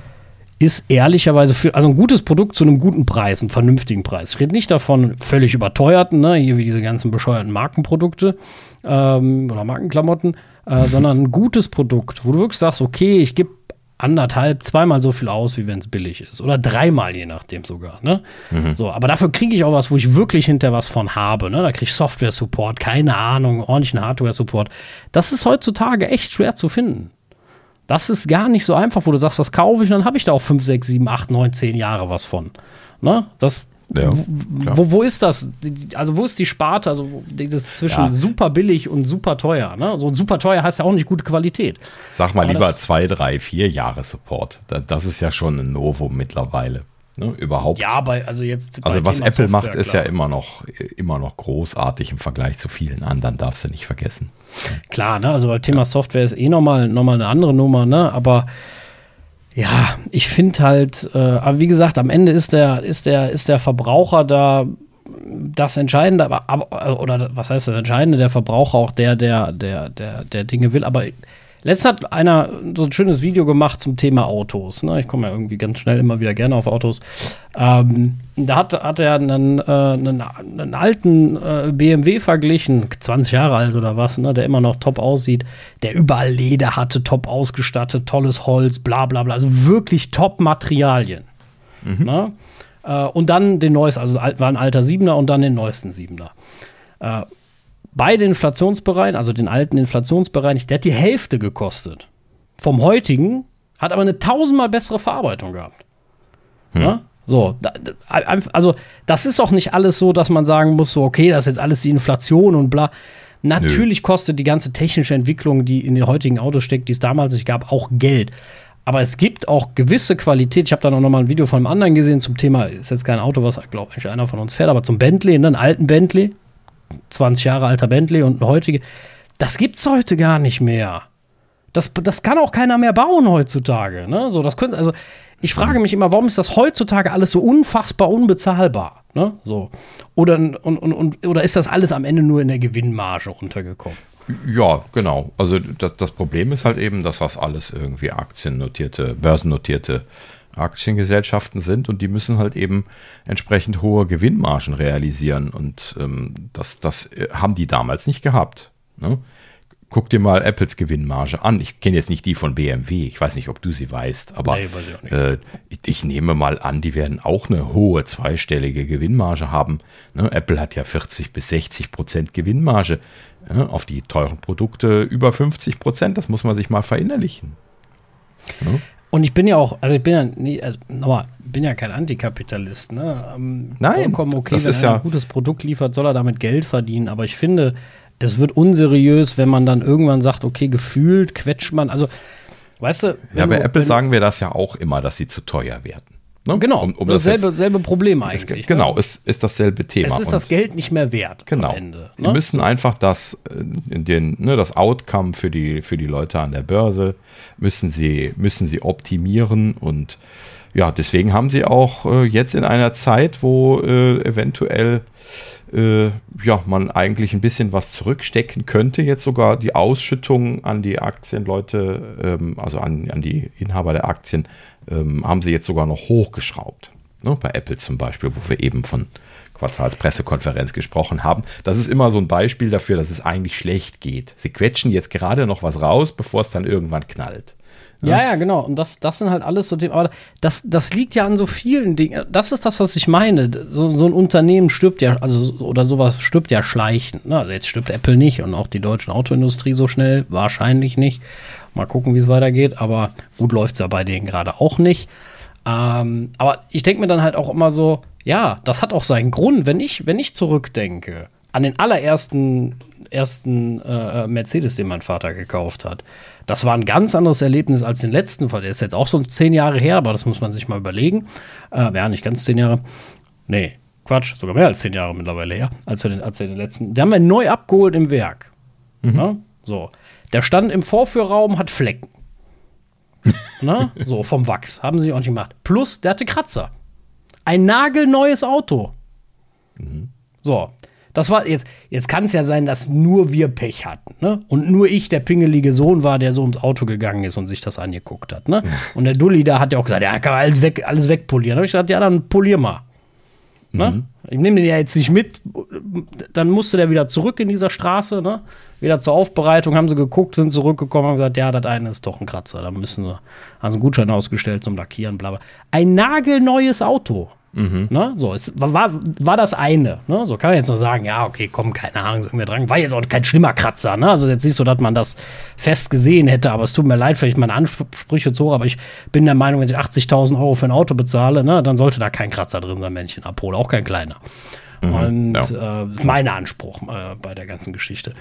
ist ehrlicherweise für, also ein gutes Produkt zu einem guten Preis, einem vernünftigen Preis. Ich rede nicht davon völlig überteuerten, ne, hier wie diese ganzen bescheuerten Markenprodukte ähm, oder Markenklamotten, äh, sondern ein gutes Produkt, wo du wirklich sagst, okay, ich gebe anderthalb, zweimal so viel aus, wie wenn es billig ist. Oder dreimal, je nachdem sogar. Ne? Mhm. So, aber dafür kriege ich auch was, wo ich wirklich hinter was von habe. Ne? Da kriege ich Software-Support, keine Ahnung, ordentlichen Hardware-Support. Das ist heutzutage echt schwer zu finden. Das ist gar nicht so einfach, wo du sagst, das kaufe ich und dann habe ich da auch fünf, sechs, sieben, acht, neun, zehn Jahre was von. Ne? Das, ja, wo, wo ist das? Also wo ist die Sparte, also dieses zwischen ja. super billig und super teuer? Ne? So super teuer heißt ja auch nicht gute Qualität. Sag mal Aber lieber zwei, drei, vier Jahre Support. Das ist ja schon ein Novum mittlerweile. Ne, überhaupt. Ja, bei, also jetzt. Also was Apple Software, macht, ist klar. ja immer noch, immer noch großartig im Vergleich zu vielen anderen, darfst du nicht vergessen. Klar, ne, also beim Thema ja. Software ist eh nochmal noch mal eine andere Nummer, ne, aber ja, ich finde halt, äh, aber wie gesagt, am Ende ist der, ist der, ist der Verbraucher da das Entscheidende, aber, aber oder was heißt das Entscheidende, der Verbraucher auch der, der, der, der, der Dinge will, aber letztens hat einer so ein schönes Video gemacht zum Thema Autos. Ne? Ich komme ja irgendwie ganz schnell immer wieder gerne auf Autos. Ähm, da hat, hat er einen, äh, einen, einen alten äh, B M W verglichen, zwanzig Jahre alt oder was, ne? Der immer noch top aussieht, der überall Leder hatte, top ausgestattet, tolles Holz, bla bla bla. Also wirklich top Materialien. Mhm. Ne? Äh, und dann den neuesten, also war ein alter Siebener und dann den neuesten Siebener. Äh, Beide Inflationsbereichen, also den alten Inflationsbereich, der hat die Hälfte gekostet. Vom heutigen, hat aber eine tausendmal bessere Verarbeitung gehabt. Hm. Ja? So, da, also das ist auch nicht alles so, dass man sagen muss, so, okay, das ist jetzt alles die Inflation und bla. Natürlich Nö. kostet die ganze technische Entwicklung, die in den heutigen Autos steckt, die es damals nicht gab, auch Geld. Aber es gibt auch gewisse Qualität. Ich habe da noch mal ein Video von einem anderen gesehen zum Thema, ist jetzt kein Auto, was, glaube ich, einer von uns fährt, aber zum Bentley, ne, einen alten Bentley. zwanzig Jahre alter Bentley und ein heutige. Das gibt's heute gar nicht mehr. Das, das kann auch keiner mehr bauen heutzutage. Ne? So, das könnte, also ich frage mich immer, warum ist das heutzutage alles so unfassbar unbezahlbar? Ne? So. Oder, und, und, und, oder ist das alles am Ende nur in der Gewinnmarge untergekommen? Ja, genau. Also das, das Problem ist halt eben, dass das alles irgendwie aktiennotierte, börsennotierte Aktiengesellschaften sind und die müssen halt eben entsprechend hohe Gewinnmargen realisieren und ähm, das, das haben die damals nicht gehabt. Ne? Guck dir mal Apples Gewinnmarge an. Ich kenne jetzt nicht die von B M W, ich weiß nicht, ob du sie weißt, aber nee, weiß ich, auch nicht. Äh, ich, ich nehme mal an, die werden auch eine hohe zweistellige Gewinnmarge haben. Ne? Apple hat ja vierzig bis sechzig Prozent Gewinnmarge, ja, auf die teuren Produkte über fünfzig Prozent, das muss man sich mal verinnerlichen. Ne? Und ich bin ja auch, also ich bin ja nie, also nochmal, bin ja kein Antikapitalist, ne? Ähm, Nein, vollkommen okay, das wenn ist er ja ein gutes Produkt liefert, soll er damit Geld verdienen. Aber ich finde, es wird unseriös, wenn man dann irgendwann sagt, okay, gefühlt quetscht man, also, weißt du. Ja, bei du, Apple sagen wir das ja auch immer, dass sie zu teuer werden. Ne? Genau, um, um dasselbe das selbe Problem eigentlich. Ist, genau, ne? ist, ist dasselbe Thema. Es ist und das Geld nicht mehr wert genau. am Ende. Sie ne? müssen so. einfach das, in den, ne, das Outcome für die, für die Leute an der Börse, müssen sie, müssen sie optimieren und ja, deswegen haben sie auch äh, jetzt in einer Zeit, wo äh, eventuell äh, ja, man eigentlich ein bisschen was zurückstecken könnte, jetzt sogar die Ausschüttung an die Aktienleute, ähm, also an, an die Inhaber der Aktien ähm, haben sie jetzt sogar noch hochgeschraubt. Ne? Bei Apple zum Beispiel, wo wir eben von Quartalspressekonferenz gesprochen haben. Das ist immer so ein Beispiel dafür, dass es eigentlich schlecht geht. Sie quetschen jetzt gerade noch was raus, bevor es dann irgendwann knallt. Ja, ja, ja, genau. Und das, das sind halt alles so Themen. Aber das, das liegt ja an so vielen Dingen. Das ist das, was ich meine. So, so ein Unternehmen stirbt ja, also oder sowas stirbt ja schleichend. Ne? Also jetzt stirbt Apple nicht und auch die deutsche Autoindustrie so schnell wahrscheinlich nicht. Mal gucken, wie es weitergeht. Aber gut läuft es ja bei denen gerade auch nicht. Ähm, aber ich denke mir dann halt auch immer so, ja, das hat auch seinen Grund. Wenn ich, wenn ich zurückdenke an den allerersten ersten äh, Mercedes, den mein Vater gekauft hat, das war ein ganz anderes Erlebnis als den letzten. Der ist jetzt auch so zehn Jahre her, aber das muss man sich mal überlegen. Äh, ja, nicht ganz zehn Jahre. Nee, Quatsch, sogar mehr als zehn Jahre mittlerweile her, als wir den, als wir den letzten. Den haben wir neu abgeholt im Werk. Mhm. Ja, so. Der stand im Vorführraum, hat Flecken. Na, so, vom Wachs. Haben sie auch nicht gemacht. Plus, der hatte Kratzer. Ein nagelneues Auto. Mhm. So, das war jetzt, jetzt kann es ja sein, dass nur wir Pech hatten, ne? Und nur ich, der pingelige Sohn war, der so ums Auto gegangen ist und sich das angeguckt hat, ne? Und der Dulli da hat ja auch gesagt, ja, kann man alles weg, alles wegpolieren. Da habe ich gesagt, ja, dann polier mal. Mhm. Ne? Ich nehme den ja jetzt nicht mit, dann musste der wieder zurück in dieser Straße, ne? Wieder zur Aufbereitung, haben sie geguckt, sind zurückgekommen, haben gesagt, ja, das eine ist doch ein Kratzer, da müssen sie, haben sie einen Gutschein ausgestellt zum Lackieren, bla bla. Ein nagelneues Auto. Mhm. Ne? So, es war, war das eine. Ne? So kann man jetzt noch sagen, ja, okay, komm, keine Ahnung, irgendwer dran. War jetzt auch kein schlimmer Kratzer. Ne? Also jetzt nicht so, dass man das fest gesehen hätte, aber es tut mir leid, vielleicht meine Ansprüche zu hoch, aber ich bin der Meinung, wenn ich achtzigtausend Euro für ein Auto bezahle, ne, dann sollte da kein Kratzer drin sein, wenn ich ihn abhole, auch kein kleiner. Mhm, Und ja. äh, mein Anspruch äh, bei der ganzen Geschichte.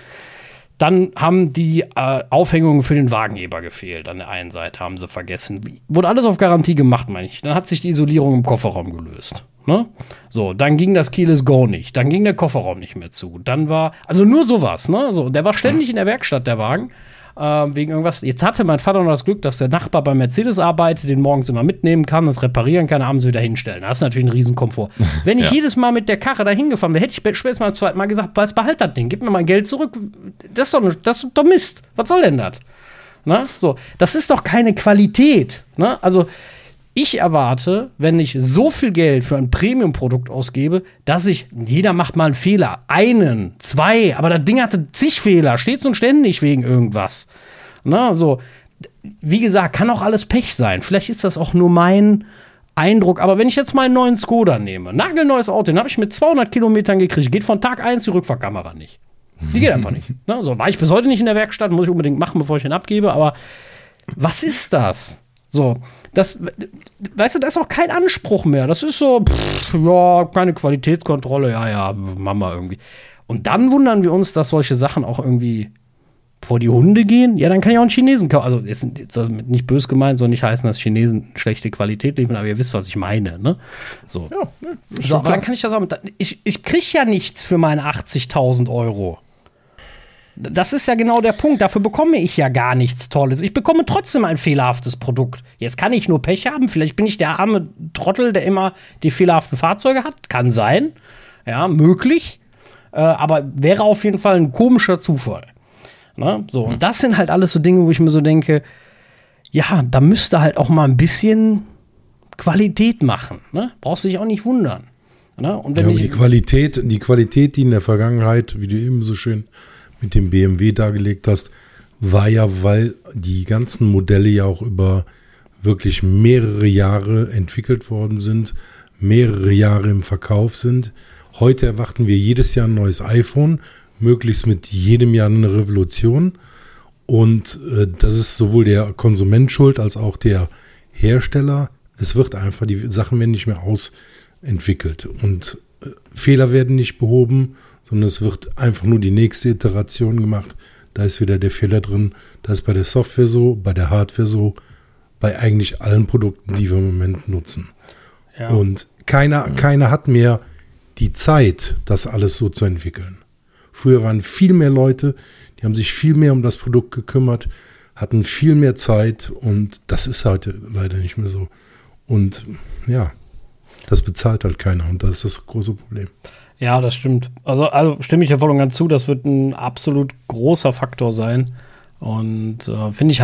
Dann haben die äh, Aufhängungen für den Wagenheber gefehlt. An der einen Seite haben sie vergessen. Wurde alles auf Garantie gemacht, meine ich. Dann hat sich die Isolierung im Kofferraum gelöst. Ne? So, dann ging das Keyless Go nicht. Dann ging der Kofferraum nicht mehr zu. Dann war, also nur sowas. Ne? So, der war ständig in der Werkstatt, der Wagen. Äh, wegen irgendwas. Jetzt hatte mein Vater noch das Glück, dass der Nachbar bei Mercedes arbeitet, den morgens immer mitnehmen kann, das reparieren kann, abends wieder hinstellen. Das ist natürlich ein Riesenkomfort. Wenn ich ja. jedes Mal mit der Karre da hingefahren wäre, hätte ich spätestens beim zweiten Mal gesagt, was, behalt das Ding, gib mir mein Geld zurück. Das ist doch, nicht, das ist doch Mist. Was soll denn das? Na? So, das ist doch keine Qualität. Ne? Also, ich erwarte, wenn ich so viel Geld für ein Premium-Produkt ausgebe, dass ich, jeder macht mal einen Fehler, einen, zwei, aber das Ding hatte zig Fehler, stets und ständig wegen irgendwas. Na, so, wie gesagt, kann auch alles Pech sein. Vielleicht ist das auch nur mein Eindruck, aber wenn ich jetzt meinen neuen Skoda nehme, nagelneues Auto, den habe ich mit zweihundert Kilometern gekriegt, geht von Tag eins die Rückfahrkamera nicht. Die geht einfach nicht. Na, so, war ich bis heute nicht in der Werkstatt, muss ich unbedingt machen, bevor ich ihn abgebe, aber was ist das? So, das, weißt du, da ist auch kein Anspruch mehr. Das ist so, pff, ja, keine Qualitätskontrolle, ja, ja, machen wir irgendwie. Und dann wundern wir uns, dass solche Sachen auch irgendwie vor die Hunde gehen. Ja, dann kann ich auch einen Chinesen kaufen. Also, ist das nicht böse gemeint, soll nicht heißen, dass Chinesen schlechte Qualität liefern, aber ihr wisst, was ich meine, ne? So, ja, ne, so aber dann kann ich das auch mit, ich, ich kriege ja nichts für meine achtzigtausend Euro. Das ist ja genau der Punkt. Dafür bekomme ich ja gar nichts Tolles. Ich bekomme trotzdem ein fehlerhaftes Produkt. Jetzt kann ich nur Pech haben. Vielleicht bin ich der arme Trottel, der immer die fehlerhaften Fahrzeuge hat. Kann sein. Ja, möglich. Äh, aber wäre auf jeden Fall ein komischer Zufall. Na, so. Und das sind halt alles so Dinge, wo ich mir so denke, ja, da müsste halt auch mal ein bisschen Qualität machen. Ne? Brauchst du dich auch nicht wundern. Na? Und wenn ja, ich die Qualität, die Qualität, die in der Vergangenheit, wie du eben so schön mit dem B M W dargelegt hast, war ja, weil die ganzen Modelle ja auch über wirklich mehrere Jahre entwickelt worden sind, mehrere Jahre im Verkauf sind. Heute erwarten wir jedes Jahr ein neues iPhone, möglichst mit jedem Jahr eine Revolution. Und äh, das ist sowohl der Konsument schuld als auch der Hersteller. Es wird einfach, die Sachen werden nicht mehr ausentwickelt und äh, Fehler werden nicht behoben, sondern es wird einfach nur die nächste Iteration gemacht. Da ist wieder der Fehler drin. Das ist bei der Software so, bei der Hardware so, bei eigentlich allen Produkten, die wir im Moment nutzen. Ja. Und keiner, mhm. keiner hat mehr die Zeit, das alles so zu entwickeln. Früher waren viel mehr Leute, die haben sich viel mehr um das Produkt gekümmert, hatten viel mehr Zeit und das ist heute leider nicht mehr so. Und ja, das bezahlt halt keiner und das ist das große Problem. Ja, das stimmt. Also, also stimme ich dir voll und ganz zu, das wird ein absolut großer Faktor sein. Und äh, finde ich halt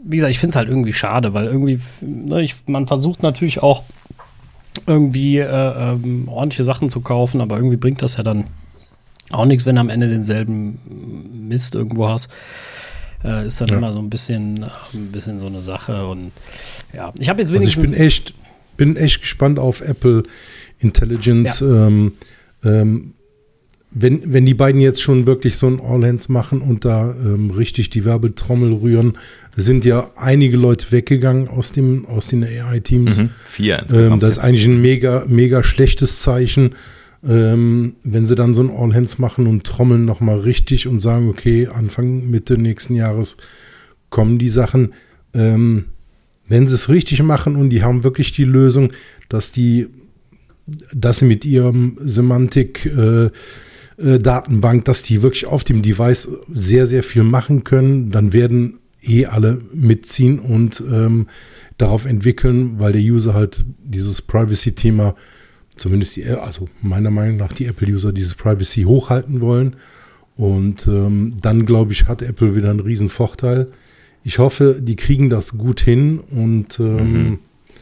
wie gesagt, ich finde es halt irgendwie schade, weil irgendwie, ne, ich, man versucht natürlich auch irgendwie äh, ähm, ordentliche Sachen zu kaufen, aber irgendwie bringt das ja dann auch nichts, wenn du am Ende denselben Mist irgendwo hast. Äh, ist dann ja. immer so ein bisschen, ein bisschen so eine Sache. Und ja, ich habe jetzt wenigstens. Also ich bin echt, bin echt gespannt auf Apple Intelligence. Ja. Ähm, ähm, wenn, wenn die beiden jetzt schon wirklich so ein All-Hands machen und da ähm, richtig die Werbetrommel rühren, sind ja einige Leute weggegangen aus dem aus den A I-Teams. Mhm. Vier insgesamt. Ähm, das ist eigentlich ein mega, mega schlechtes Zeichen. Ähm, wenn sie dann so ein All-Hands machen und trommeln nochmal richtig und sagen, okay, Anfang, Mitte nächsten Jahres kommen die Sachen. Ähm, wenn sie es richtig machen und die haben wirklich die Lösung, dass die, dass sie mit ihrem Semantik äh, äh, Datenbank, dass die wirklich auf dem Device sehr, sehr viel machen können, dann werden eh alle mitziehen und ähm, darauf entwickeln, weil der User halt dieses Privacy-Thema zumindest die, also meiner Meinung nach die Apple-User dieses Privacy hochhalten wollen. Und ähm, dann, glaube ich, hat Apple wieder einen riesen Vorteil. Ich hoffe, die kriegen das gut hin. Und ähm, mhm.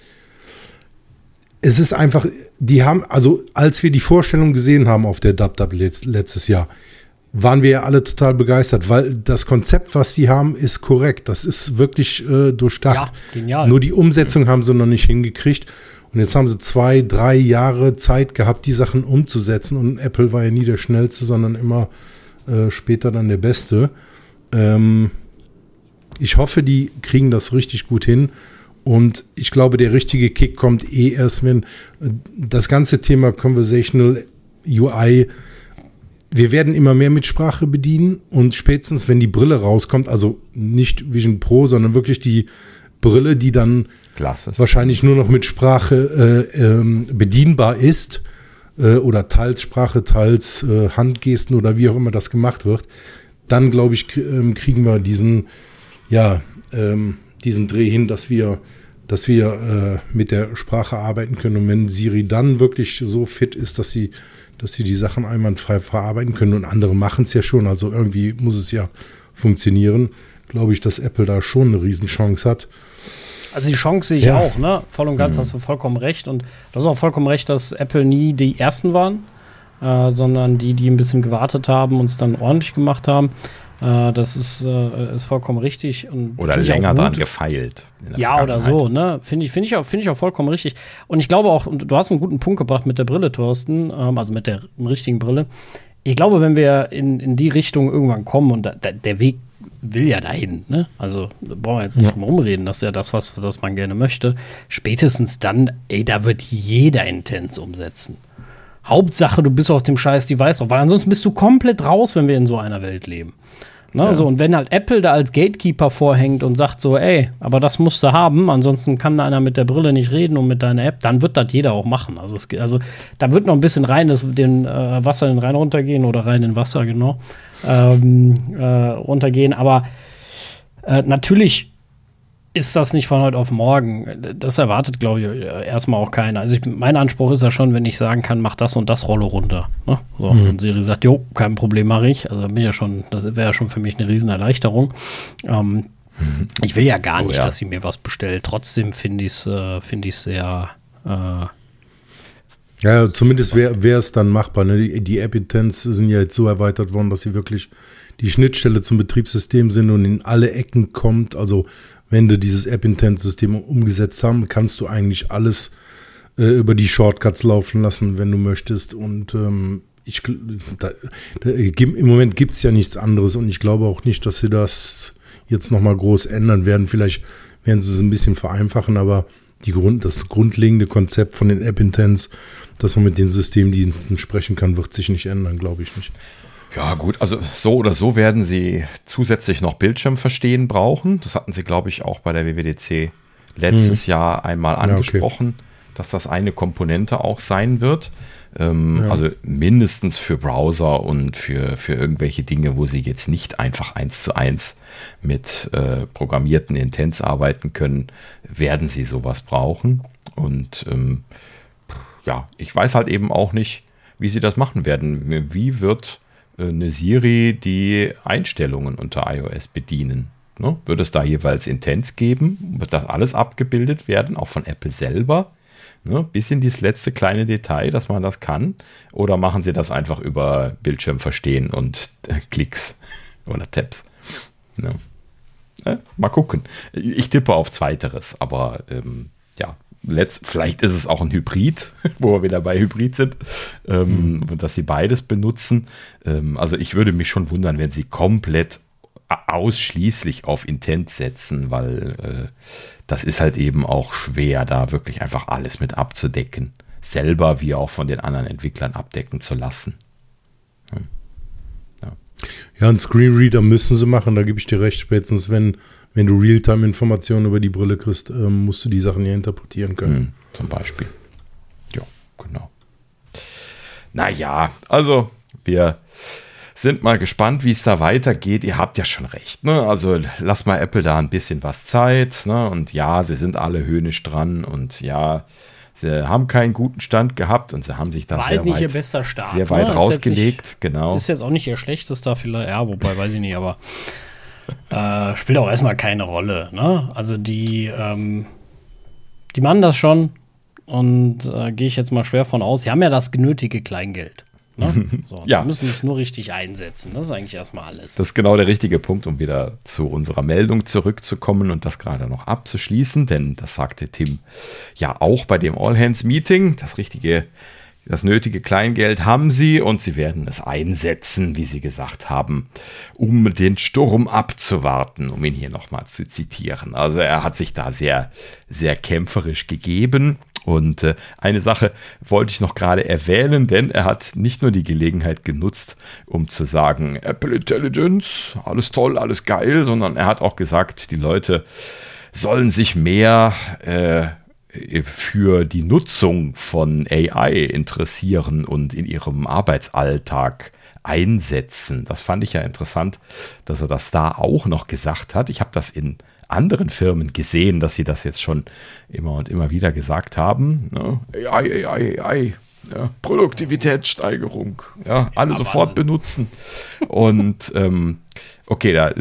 es ist einfach, die haben, also als wir die Vorstellung gesehen haben auf der D A B D A B letzt, letztes Jahr, waren wir ja alle total begeistert, weil das Konzept, was die haben, ist korrekt. Das ist wirklich äh, durchdacht. Ja, genial. Nur die Umsetzung mhm. haben sie noch nicht hingekriegt. Und jetzt haben sie zwei, drei Jahre Zeit gehabt, die Sachen umzusetzen. Und Apple war ja nie der Schnellste, sondern immer äh, später dann der Beste. Ähm, ich hoffe, die kriegen das richtig gut hin. Und ich glaube, der richtige Kick kommt eh erst, wenn äh, das ganze Thema Conversational U I, wir werden immer mehr mit Sprache bedienen. Und spätestens, wenn die Brille rauskommt, also nicht Vision Pro, sondern wirklich die Brille, die dann Glasses. wahrscheinlich nur noch mit Sprache äh, ähm, bedienbar ist äh, oder teils Sprache, teils äh, Handgesten oder wie auch immer das gemacht wird, dann glaube ich, k- ähm, kriegen wir diesen, ja, ähm, diesen Dreh hin, dass wir, dass wir äh, mit der Sprache arbeiten können. Und wenn Siri dann wirklich so fit ist, dass sie, dass sie die Sachen einwandfrei verarbeiten können und andere machen es ja schon, also irgendwie muss es ja funktionieren, glaube ich, dass Apple da schon eine Riesenchance hat. Also die Chance sehe ich ja. auch, ne? Voll und ganz mhm. hast du vollkommen recht. Und du hast auch vollkommen recht, dass Apple nie die Ersten waren, äh, sondern die, die ein bisschen gewartet haben und es dann ordentlich gemacht haben. Äh, das ist, äh, ist vollkommen richtig. Und oder länger dran gefeilt. Ja, oder so, ne? Finde ich, find ich, auch, find ich auch vollkommen richtig. Und ich glaube auch, und du hast einen guten Punkt gebracht mit der Brille, Thorsten, ähm, also mit der richtigen Brille. Ich glaube, wenn wir in, in die Richtung irgendwann kommen und da, da, der Weg will ja dahin, ne? Also da brauchen wir jetzt nicht ja. drum rumreden, das ist ja das, was, was man gerne möchte. Spätestens dann, ey, da wird jeder Intents umsetzen. Hauptsache, du bist auf dem scheiß Device drauf, weil ansonsten bist du komplett raus, wenn wir in so einer Welt leben. Ne? Ja. So, und wenn halt Apple da als Gatekeeper vorhängt und sagt so, ey, aber das musst du haben, ansonsten kann da einer mit der Brille nicht reden und mit deiner App, dann wird das jeder auch machen. Also, es, also da wird noch ein bisschen rein, das, den äh, Wasser in den Rhein runtergehen oder rein in Wasser, genau, ähm, äh, runtergehen. Aber äh, natürlich ist das nicht von heute auf morgen. Das erwartet, glaube ich, erstmal auch keiner. Also ich, mein Anspruch ist ja schon, wenn ich sagen kann, mach das und das, Rolle runter. Ne? So, mhm. Und Siri sagt, jo, kein Problem, mache ich. Also bin ja schon, das wäre ja schon für mich eine Riesenerleichterung. Ähm, mhm. Ich will ja gar nicht, oh, ja. dass sie mir was bestellt. Trotzdem finde ich es äh, find ich's sehr äh, ja, zumindest wäre es dann machbar. Ne? Die, die App-Intents sind ja jetzt so erweitert worden, dass sie wirklich die Schnittstelle zum Betriebssystem sind und in alle Ecken kommt. Also wenn du dieses App-Intent-System umgesetzt haben, kannst du eigentlich alles äh, über die Shortcuts laufen lassen, wenn du möchtest. Und ähm, ich, da, da, im Moment gibt es ja nichts anderes und ich glaube auch nicht, dass sie das jetzt nochmal groß ändern werden. Vielleicht werden sie es ein bisschen vereinfachen, aber die Grund, das grundlegende Konzept von den App-Intents, dass man mit den Systemdiensten sprechen kann, wird sich nicht ändern, glaube ich nicht. Ja gut, also so oder so werden sie zusätzlich noch Bildschirmverstehen brauchen. Das hatten sie, glaube ich, auch bei der W W D C letztes hm. Jahr einmal angesprochen, ja, okay. dass das eine Komponente auch sein wird. Ähm, ja. Also mindestens für Browser und für, für irgendwelche Dinge, wo sie jetzt nicht einfach eins zu eins mit äh, programmierten Intents arbeiten können, werden sie sowas brauchen. Und ähm, ja, ich weiß halt eben auch nicht, wie sie das machen werden. Wie wird eine Siri die Einstellungen unter iOS bedienen? Ne? Wird es da jeweils Intents geben? Wird das alles abgebildet werden, auch von Apple selber? Ne? Bis in dieses letzte kleine Detail, dass man das kann? Oder machen sie das einfach über Bildschirm verstehen und äh, Klicks oder Tabs? Ne? Äh, mal gucken. Ich tippe auf Zweiteres, aber ähm, ja, letzt, vielleicht ist es auch ein Hybrid, wo wir wieder bei Hybrid sind, ähm, mhm. dass sie beides benutzen. Ähm, also ich würde mich schon wundern, wenn sie komplett ausschließlich auf Intent setzen, weil äh, das ist halt eben auch schwer, da wirklich einfach alles mit abzudecken. Selber wie auch von den anderen Entwicklern abdecken zu lassen. Hm. Ja. ja, einen Screenreader müssen sie machen, da gebe ich dir recht. Spätestens, wenn, wenn du Realtime-Informationen über die Brille kriegst, äh, musst du die Sachen ja interpretieren können. Hm, zum Beispiel. Ja, genau. Naja, also wir sind mal gespannt, wie es da weitergeht. Ihr habt ja schon recht, ne? Also lass mal Apple da ein bisschen was Zeit, ne? Und ja, sie sind alle höhnisch dran und ja, sie haben keinen guten Stand gehabt und sie haben sich da War sehr halt nicht weit, ihr bester Start, sehr weit ne? rausgelegt. Ist genau. Ist jetzt auch nicht ihr schlechtester vielleicht, ja, wobei, weiß ich nicht, aber äh, spielt auch erstmal keine Rolle, ne? Also die, ähm, die machen das schon und äh, gehe ich jetzt mal schwer von aus. Sie haben ja das genötige Kleingeld. Ne? So, ja. Wir müssen es nur richtig einsetzen. Das ist eigentlich erstmal alles. Das ist genau der richtige Punkt, um wieder zu unserer Meldung zurückzukommen und das gerade noch abzuschließen, denn das sagte Tim ja auch bei dem All-Hands-Meeting. Das richtige, das nötige Kleingeld haben sie und sie werden es einsetzen, wie sie gesagt haben, um den Sturm abzuwarten, um ihn hier nochmal zu zitieren. Also er hat sich da sehr, sehr kämpferisch gegeben. Und äh, eine Sache wollte ich noch gerade erwähnen, denn er hat nicht nur die Gelegenheit genutzt, um zu sagen, Apple Intelligence, alles toll, alles geil, sondern er hat auch gesagt, die Leute sollen sich mehr äh, für die Nutzung von A I interessieren und in ihrem Arbeitsalltag einsetzen. Das fand ich ja interessant, dass er das da auch noch gesagt hat. Ich habe das in anderen Firmen gesehen, dass sie das jetzt schon immer und immer wieder gesagt haben. Ne? A I, A I, A I, ja, Produktivitätssteigerung, ja, alle ja, sofort Wahnsinn. Benutzen. Und ähm, okay, da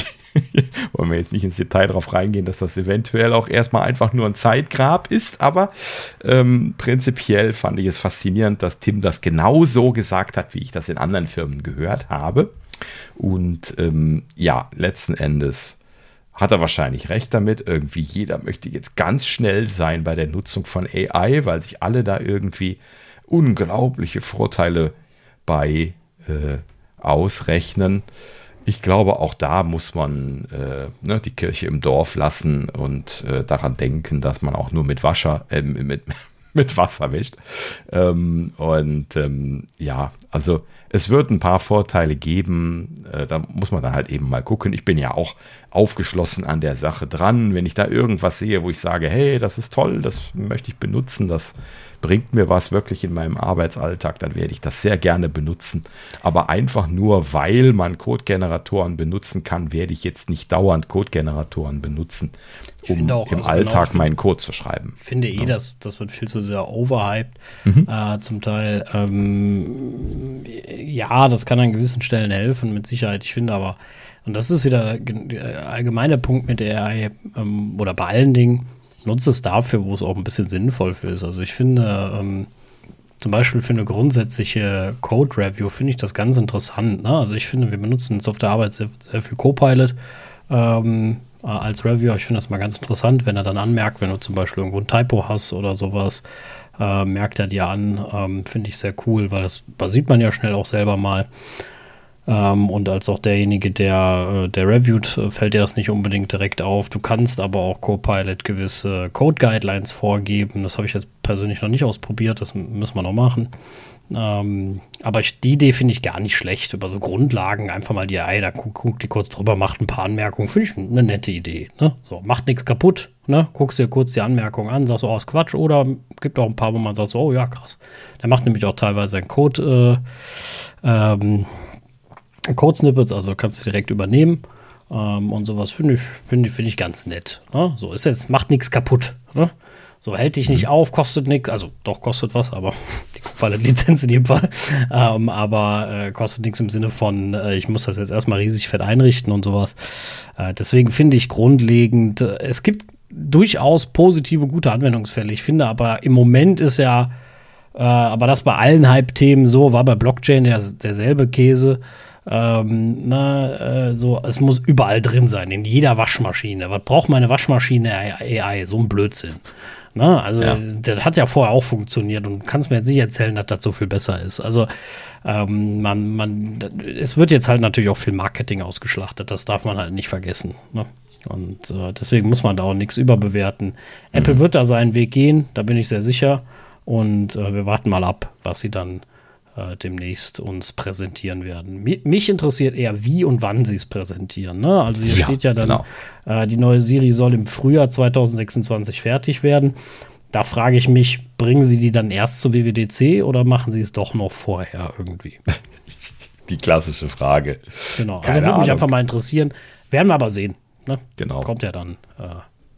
wollen wir jetzt nicht ins Detail drauf reingehen, dass das eventuell auch erstmal einfach nur ein Zeitgrab ist, aber ähm, prinzipiell fand ich es faszinierend, dass Tim das genau so gesagt hat, wie ich das in anderen Firmen gehört habe. Und ähm, ja, letzten Endes hat er wahrscheinlich recht damit. Irgendwie jeder möchte jetzt ganz schnell sein bei der Nutzung von A I, weil sich alle da irgendwie unglaubliche Vorteile bei äh, ausrechnen. Ich glaube, auch da muss man äh, ne, die Kirche im Dorf lassen und äh, daran denken, dass man auch nur mit Wasser, äh, mit, mit Wasser wäscht. Ähm, und ähm, ja, also es wird ein paar Vorteile geben, äh, da muss man dann halt eben mal gucken. Ich bin ja auch aufgeschlossen an der Sache dran. Wenn ich da irgendwas sehe, wo ich sage, hey, das ist toll, das möchte ich benutzen, das bringt mir was wirklich in meinem Arbeitsalltag, dann werde ich das sehr gerne benutzen. Aber einfach nur, weil man Codegeneratoren benutzen kann, werde ich jetzt nicht dauernd Codegeneratoren benutzen, um auch, im also Alltag genau, meinen Code zu schreiben. Ich finde eh, ja. das, das wird viel zu sehr overhyped. Mhm. Äh, zum Teil, ähm, ja, das kann an gewissen Stellen helfen, mit Sicherheit. Ich finde aber, und das ist wieder der allgemeine Punkt mit der A I, ähm, oder bei allen Dingen, nutze es dafür, wo es auch ein bisschen sinnvoll für ist. Also ich finde, ähm, zum Beispiel für eine grundsätzliche Code-Review finde ich das ganz interessant. Ne? Also ich finde, wir benutzen jetzt auf der Arbeit sehr, sehr viel Copilot ähm, als Reviewer. Ich finde das mal ganz interessant, wenn er dann anmerkt, wenn du zum Beispiel irgendwo ein Typo hast oder sowas, äh, merkt er dir an. Ähm, finde ich sehr cool, weil das, das sieht man ja schnell auch selber mal. Um, und als auch derjenige, der, der reviewt, fällt dir das nicht unbedingt direkt auf. Du kannst aber auch Copilot gewisse Code-Guidelines vorgeben. Das habe ich jetzt persönlich noch nicht ausprobiert, das müssen wir noch machen. Um, aber ich, die Idee finde ich gar nicht schlecht. Über so Grundlagen einfach mal die A I, da guckt guck die kurz drüber, macht ein paar Anmerkungen. Finde ich eine nette Idee. Ne? So, macht nichts kaputt. Ne? Guckst dir kurz die Anmerkungen an, sagst so, oh, ist Quatsch. Oder gibt auch ein paar, wo man sagt so, oh ja, krass. Der macht nämlich auch teilweise einen Code, äh, ähm, Code-Snippets, also kannst du direkt übernehmen ähm, und sowas finde ich, finde ich, finde ich ganz nett. Ne? So ist jetzt, macht nichts kaputt. Ne? So, hält dich nicht auf, kostet nichts, also doch kostet was, aber die Copilot-Lizenz in jedem Fall, ähm, aber äh, kostet nichts im Sinne von, äh, ich muss das jetzt erstmal riesig fett einrichten und sowas. Äh, deswegen finde ich grundlegend, äh, es gibt durchaus positive, gute Anwendungsfälle. Ich finde aber im Moment ist ja, äh, aber das bei allen Hype-Themen so, war bei Blockchain der, derselbe Käse. Ähm, na, äh, so, es muss überall drin sein, in jeder Waschmaschine. Was braucht meine Waschmaschine A I? So ein Blödsinn. Na, also, ja. Das hat ja vorher auch funktioniert und du kannst mir jetzt nicht erzählen, dass das so viel besser ist. Also, ähm, man, man, es wird jetzt halt natürlich auch viel Marketing ausgeschlachtet, das darf man halt nicht vergessen. Ne? Und äh, deswegen muss man da auch nichts überbewerten. Mhm. Apple wird da seinen Weg gehen, da bin ich sehr sicher. Und äh, wir warten mal ab, was sie dann äh, demnächst uns präsentieren werden. Mi- mich interessiert eher, wie und wann sie es präsentieren. Ne? Also hier ja, steht ja dann, genau. äh, die neue Siri soll im Frühjahr zwanzig sechsundzwanzig fertig werden. Da frage ich mich, bringen sie die dann erst zur W W D C oder machen sie es doch noch vorher irgendwie? Die klassische Frage. Genau, also würde mich einfach mal interessieren. Werden wir aber sehen. Ne? Genau. Kommt ja dann. Äh,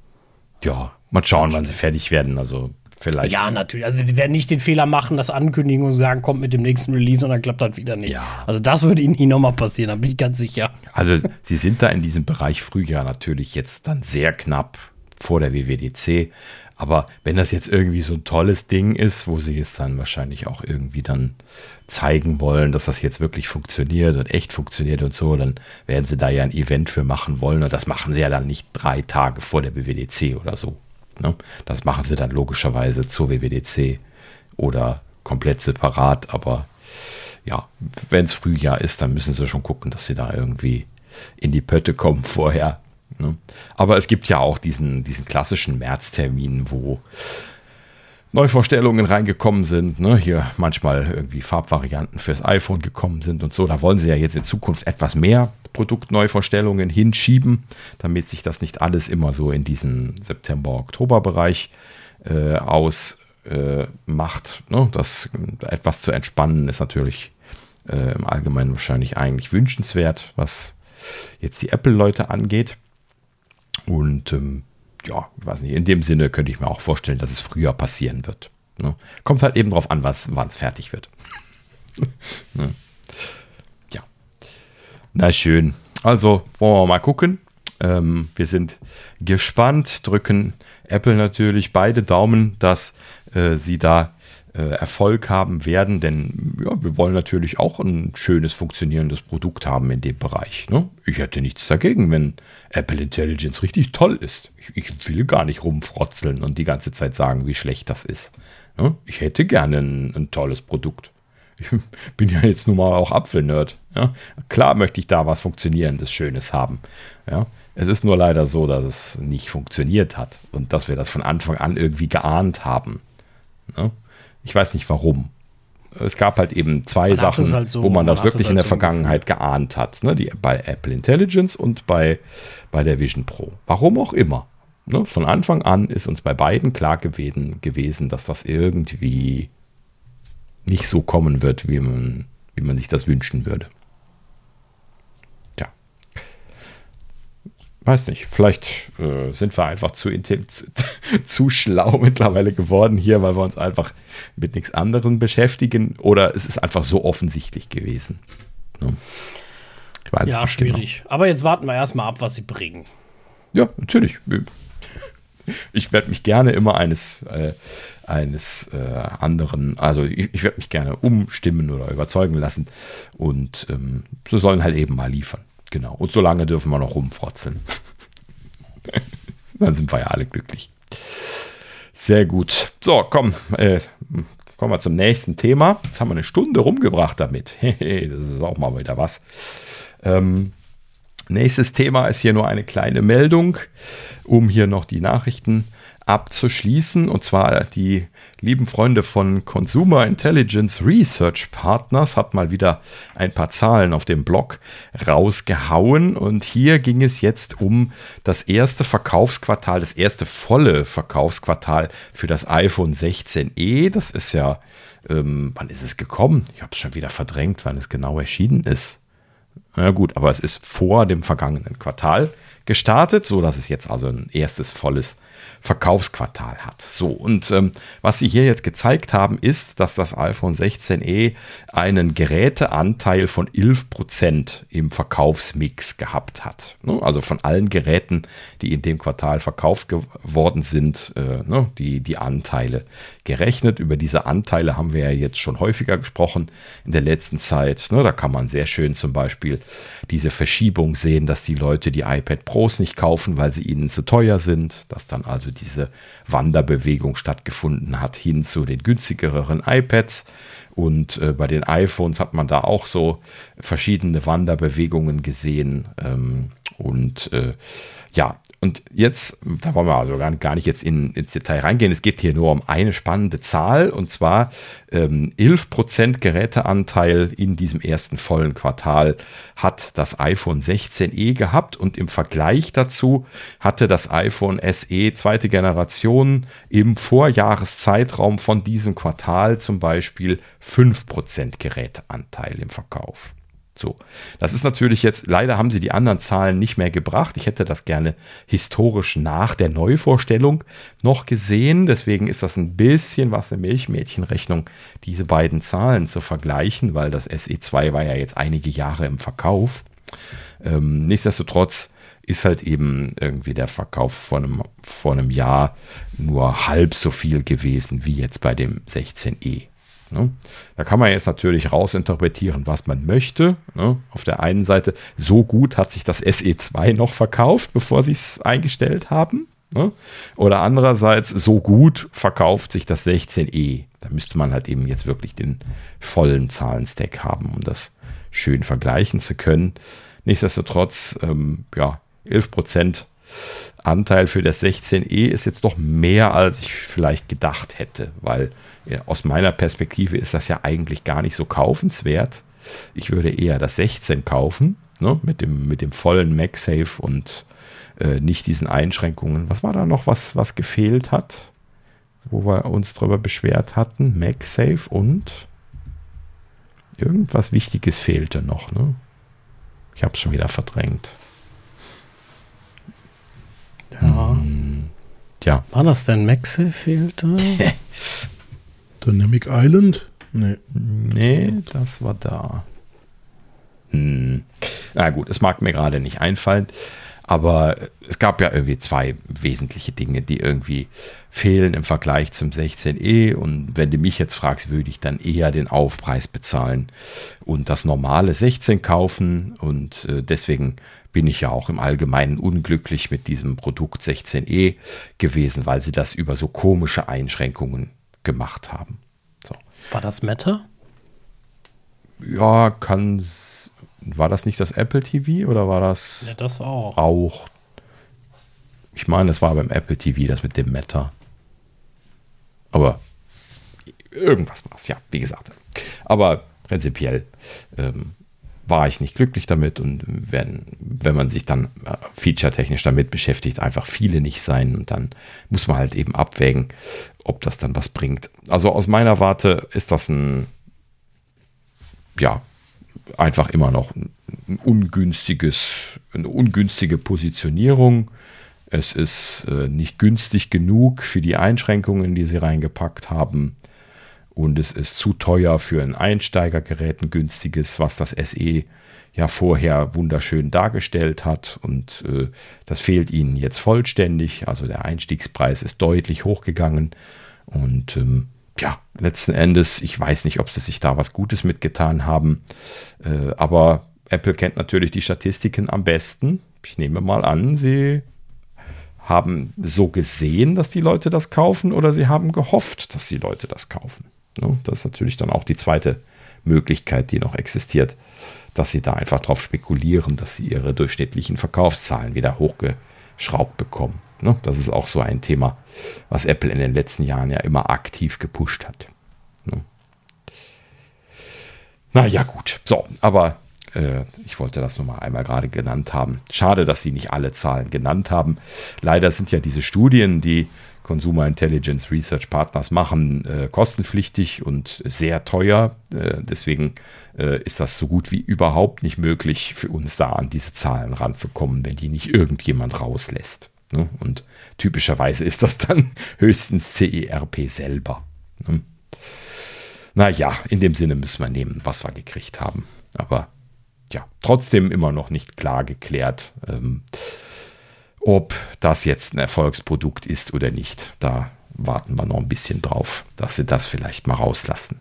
ja, mal schauen, wann sie fertig werden. Also vielleicht. Ja, natürlich. Also sie werden nicht den Fehler machen, das ankündigen und sagen, kommt mit dem nächsten Release und dann klappt das wieder nicht. Ja. Also das würde ihnen nie nochmal passieren, da bin ich ganz sicher. Also sie sind da in diesem Bereich Frühjahr natürlich jetzt dann sehr knapp vor der W W D C. Aber wenn das jetzt irgendwie so ein tolles Ding ist, wo sie jetzt dann wahrscheinlich auch irgendwie dann zeigen wollen, dass das jetzt wirklich funktioniert und echt funktioniert und so, dann werden sie da ja ein Event für machen wollen. Und das machen sie ja dann nicht drei Tage vor der W W D C oder so. Ne? Das machen sie dann logischerweise zur W W D C oder komplett separat. Aber ja, wenn es Frühjahr ist, dann müssen sie schon gucken, dass sie da irgendwie in die Pötte kommen vorher. Ne? Aber es gibt ja auch diesen, diesen klassischen Märztermin, wo Neuvorstellungen reingekommen sind, ne? Hier manchmal irgendwie Farbvarianten fürs iPhone gekommen sind und so. Da wollen sie ja jetzt in Zukunft etwas mehr Produktneuvorstellungen hinschieben, damit sich das nicht alles immer so in diesen September-Oktober-Bereich äh, ausmacht. Äh, ne? Das etwas zu entspannen ist natürlich äh, im Allgemeinen wahrscheinlich eigentlich wünschenswert, was jetzt die Apple-Leute angeht. Und ähm, ja, ich weiß nicht, in dem Sinne könnte ich mir auch vorstellen, dass es früher passieren wird. Ne? Kommt halt eben drauf an, wann es fertig wird. Ne? Ja. Na schön. Also, wollen wir mal gucken. Ähm, wir sind gespannt, drücken Apple natürlich beide Daumen, dass äh, sie da äh, Erfolg haben werden, denn ja, wir wollen natürlich auch ein schönes, funktionierendes Produkt haben in dem Bereich. Ne? Ich hätte nichts dagegen, wenn Apple Intelligence richtig toll ist. Ich, ich will gar nicht rumfrotzeln und die ganze Zeit sagen, wie schlecht das ist. Ne? Ich hätte gerne ein, ein tolles Produkt. Ich bin ja jetzt nun mal auch Apfelnerd. Ja? Klar möchte ich da was Funktionierendes, Schönes haben. Ja? Es ist nur leider so, dass es nicht funktioniert hat und dass wir das von Anfang an irgendwie geahnt haben. Ne? Ich weiß nicht warum. Es gab halt eben zwei man Sachen, halt so, wo man, man das wirklich halt in der so Vergangenheit Gefühl. geahnt hat. Ne? Die, bei Apple Intelligence und bei, bei der Vision Pro. Warum auch immer. Ne? Von Anfang an ist uns bei beiden klar gewesen, gewesen, dass das irgendwie nicht so kommen wird, wie man, wie man sich das wünschen würde. Tja. Weiß nicht, vielleicht äh, sind wir einfach zu, zu, zu schlau mittlerweile geworden hier, weil wir uns einfach mit nichts anderem beschäftigen, oder es ist einfach so offensichtlich gewesen. Ne? Ich weiß ja, nicht schwierig. Genau. Aber jetzt warten wir erstmal ab, was sie bringen. Ja, natürlich. Ich werde mich gerne immer eines, äh, eines äh, anderen, also ich, ich werde mich gerne umstimmen oder überzeugen lassen und ähm, sie sollen halt eben mal liefern. Genau. Und so lange dürfen wir noch rumfrotzeln. Dann sind wir ja alle glücklich. Sehr gut. So, komm, äh, kommen wir zum nächsten Thema. Jetzt haben wir eine Stunde rumgebracht damit. Das ist auch mal wieder was. Ähm, nächstes Thema ist hier nur eine kleine Meldung, um hier noch die Nachrichten abzuschließen. Und zwar die lieben Freunde von Consumer Intelligence Research Partners hat mal wieder ein paar Zahlen auf dem Blog rausgehauen. Und hier ging es jetzt um das erste Verkaufsquartal, das erste volle Verkaufsquartal für das iPhone sechzehn e. Das ist ja, ähm, wann ist es gekommen? Ich habe es schon wieder verdrängt, wann es genau erschienen ist. Na gut, aber es ist vor dem vergangenen Quartal gestartet, so dass es jetzt also ein erstes volles Verkaufsquartal hat. So, und ähm, was sie hier jetzt gezeigt haben, ist, dass das iPhone sechzehn e einen Geräteanteil von elf Prozent im Verkaufsmix gehabt hat. Ne? Also von allen Geräten, die in dem Quartal verkauft geworden sind, äh, ne? die, die Anteile gerechnet. Über diese Anteile haben wir ja jetzt schon häufiger gesprochen in der letzten Zeit. Ne? Da kann man sehr schön zum Beispiel diese Verschiebung sehen, dass die Leute die iPad Pros nicht kaufen, weil sie ihnen zu teuer sind, dass dann also diese Wanderbewegung stattgefunden hat hin zu den günstigeren iPads. Und äh, bei den iPhones hat man da auch so verschiedene Wanderbewegungen gesehen. Ähm, und äh, ja, und jetzt, da wollen wir also gar nicht, gar nicht jetzt in, ins Detail reingehen, es geht hier nur um eine spannende Zahl, und zwar ähm, elf Prozent Geräteanteil in diesem ersten vollen Quartal hat das iPhone sechzehn e gehabt, und im Vergleich dazu hatte das iPhone S E zweite Generation im Vorjahreszeitraum von diesem Quartal zum Beispiel fünf Prozent Geräteanteil im Verkauf. So, das ist natürlich jetzt, leider haben sie die anderen Zahlen nicht mehr gebracht. Ich hätte das gerne historisch nach der Neuvorstellung noch gesehen. Deswegen ist das ein bisschen was eine Milchmädchenrechnung, diese beiden Zahlen zu vergleichen, weil das S E zwei war ja jetzt einige Jahre im Verkauf. Ähm, nichtsdestotrotz ist halt eben irgendwie der Verkauf vor einem, vor einem Jahr nur halb so viel gewesen wie jetzt bei dem sechzehn e. Ne? Da kann man jetzt natürlich rausinterpretieren, was man möchte. Ne? Auf der einen Seite, so gut hat sich das S E zwei noch verkauft, bevor sie es eingestellt haben. Ne? Oder andererseits, so gut verkauft sich das sechzehn e. Da müsste man halt eben jetzt wirklich den vollen Zahlenstack haben, um das schön vergleichen zu können. Nichtsdestotrotz, ähm, ja, elf Prozent Anteil für das sechzehn e ist jetzt doch mehr, als ich vielleicht gedacht hätte, weil ja, aus meiner Perspektive ist das ja eigentlich gar nicht so kaufenswert. Ich würde eher das sechzehn kaufen, ne, mit dem, mit dem vollen MagSafe und äh, nicht diesen Einschränkungen. Was war da noch, was, was gefehlt hat, wo wir uns drüber beschwert hatten? MagSafe und irgendwas Wichtiges fehlte noch. Ne? Ich habe es schon wieder verdrängt. Ja. Hm, ja. War das denn MagSafe-Filter? Dynamic Island? Nee. Nee, das war da. Hm. Na gut, es mag mir gerade nicht einfallen, aber es gab ja irgendwie zwei wesentliche Dinge, die irgendwie fehlen im Vergleich zum sechzehn e, und wenn du mich jetzt fragst, würde ich dann eher den Aufpreis bezahlen und das normale sechzehn kaufen, und äh, deswegen bin ich ja auch im Allgemeinen unglücklich mit diesem Produkt sechzehn e gewesen, weil sie das über so komische Einschränkungen gemacht haben. So. War das Meta? Ja, kann. War das nicht das Apple T V oder war das? Ja, das auch. Auch. Ich meine, es war beim Apple T V das mit dem Meta. Aber irgendwas war es, ja, wie gesagt. Aber prinzipiell ähm, war ich nicht glücklich damit, und wenn, wenn man sich dann äh, featuretechnisch damit beschäftigt, einfach viele nicht sein, und dann muss man halt eben abwägen, ob das dann was bringt. Also aus meiner Warte ist das ein, ja, einfach immer noch ein, ein ungünstiges, eine ungünstige Positionierung. Es ist äh, nicht günstig genug für die Einschränkungen, die sie reingepackt haben. Und es ist zu teuer für ein Einsteigergerät, ein günstiges, was das S E ja vorher wunderschön dargestellt hat. Und äh, das fehlt ihnen jetzt vollständig. Also der Einstiegspreis ist deutlich hochgegangen. Und ähm, ja, letzten Endes, ich weiß nicht, ob sie sich da was Gutes mitgetan haben. Äh, aber Apple kennt natürlich die Statistiken am besten. Ich nehme mal an, sie haben so gesehen, dass die Leute das kaufen, oder sie haben gehofft, dass die Leute das kaufen. Das ist natürlich dann auch die zweite Möglichkeit, die noch existiert, dass sie da einfach drauf spekulieren, dass sie ihre durchschnittlichen Verkaufszahlen wieder hochgeschraubt bekommen. Das ist auch so ein Thema, was Apple in den letzten Jahren ja immer aktiv gepusht hat. Na ja, gut. So, aber äh, ich wollte das nur mal einmal gerade genannt haben. Schade, dass sie nicht alle Zahlen genannt haben. Leider sind ja diese Studien, die Consumer Intelligence Research Partners machen, äh, kostenpflichtig und sehr teuer. Äh, deswegen äh, ist das so gut wie überhaupt nicht möglich für uns, da an diese Zahlen ranzukommen, wenn die nicht irgendjemand rauslässt. Ne? Und typischerweise ist das dann höchstens C E R P selber. Ne? Naja, in dem Sinne müssen wir nehmen, was wir gekriegt haben. Aber ja, trotzdem immer noch nicht klar geklärt, ähm, ob das jetzt ein Erfolgsprodukt ist oder nicht. Da warten wir noch ein bisschen drauf, dass sie das vielleicht mal rauslassen.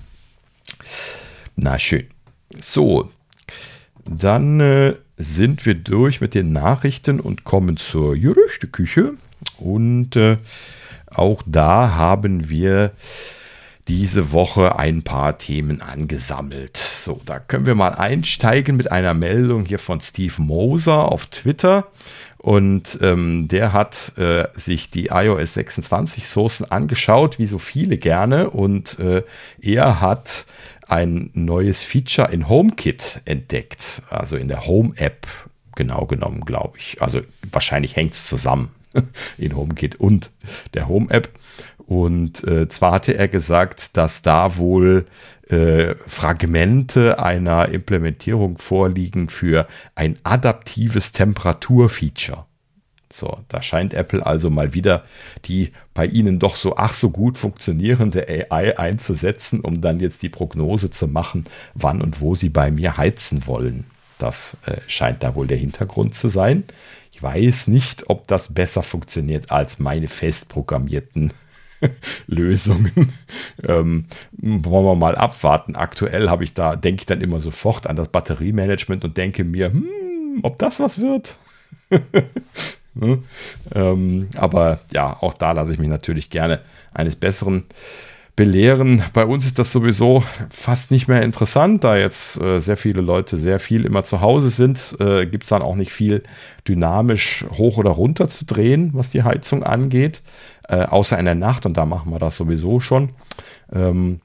Na schön. So, dann äh, sind wir durch mit den Nachrichten und kommen zur Gerüchteküche. Und äh, auch da haben wir diese Woche ein paar Themen angesammelt. So, da können wir mal einsteigen mit einer Meldung hier von Steve Moser auf Twitter. Und ähm, der hat äh, sich die i O S sechsundzwanzig Sourcen angeschaut, wie so viele gerne. Und äh, er hat ein neues Feature in HomeKit entdeckt. Also in der Home-App, genau genommen, glaube ich. Also wahrscheinlich hängt es zusammen in HomeKit und der Home-App. Und äh, zwar hatte er gesagt, dass da wohl äh, Fragmente einer Implementierung vorliegen für ein adaptives Temperaturfeature. So, da scheint Apple also mal wieder die bei ihnen doch so ach so gut funktionierende A I einzusetzen, um dann jetzt die Prognose zu machen, wann und wo sie bei mir heizen wollen. Das äh, scheint da wohl der Hintergrund zu sein. Ich weiß nicht, ob das besser funktioniert als meine fest programmierten Lösungen. ähm, wollen wir mal abwarten. Aktuell habe ich da, denke ich dann immer sofort an das Batteriemanagement und denke mir, hm, ob das was wird? hm? ähm, aber ja, auch da lasse ich mich natürlich gerne eines Besseren belehren. Bei uns ist das sowieso fast nicht mehr interessant, da jetzt äh, sehr viele Leute sehr viel immer zu Hause sind, äh, gibt es dann auch nicht viel dynamisch hoch oder runter zu drehen, was die Heizung angeht, äh, außer in der Nacht, und da machen wir das sowieso schon. Ähm,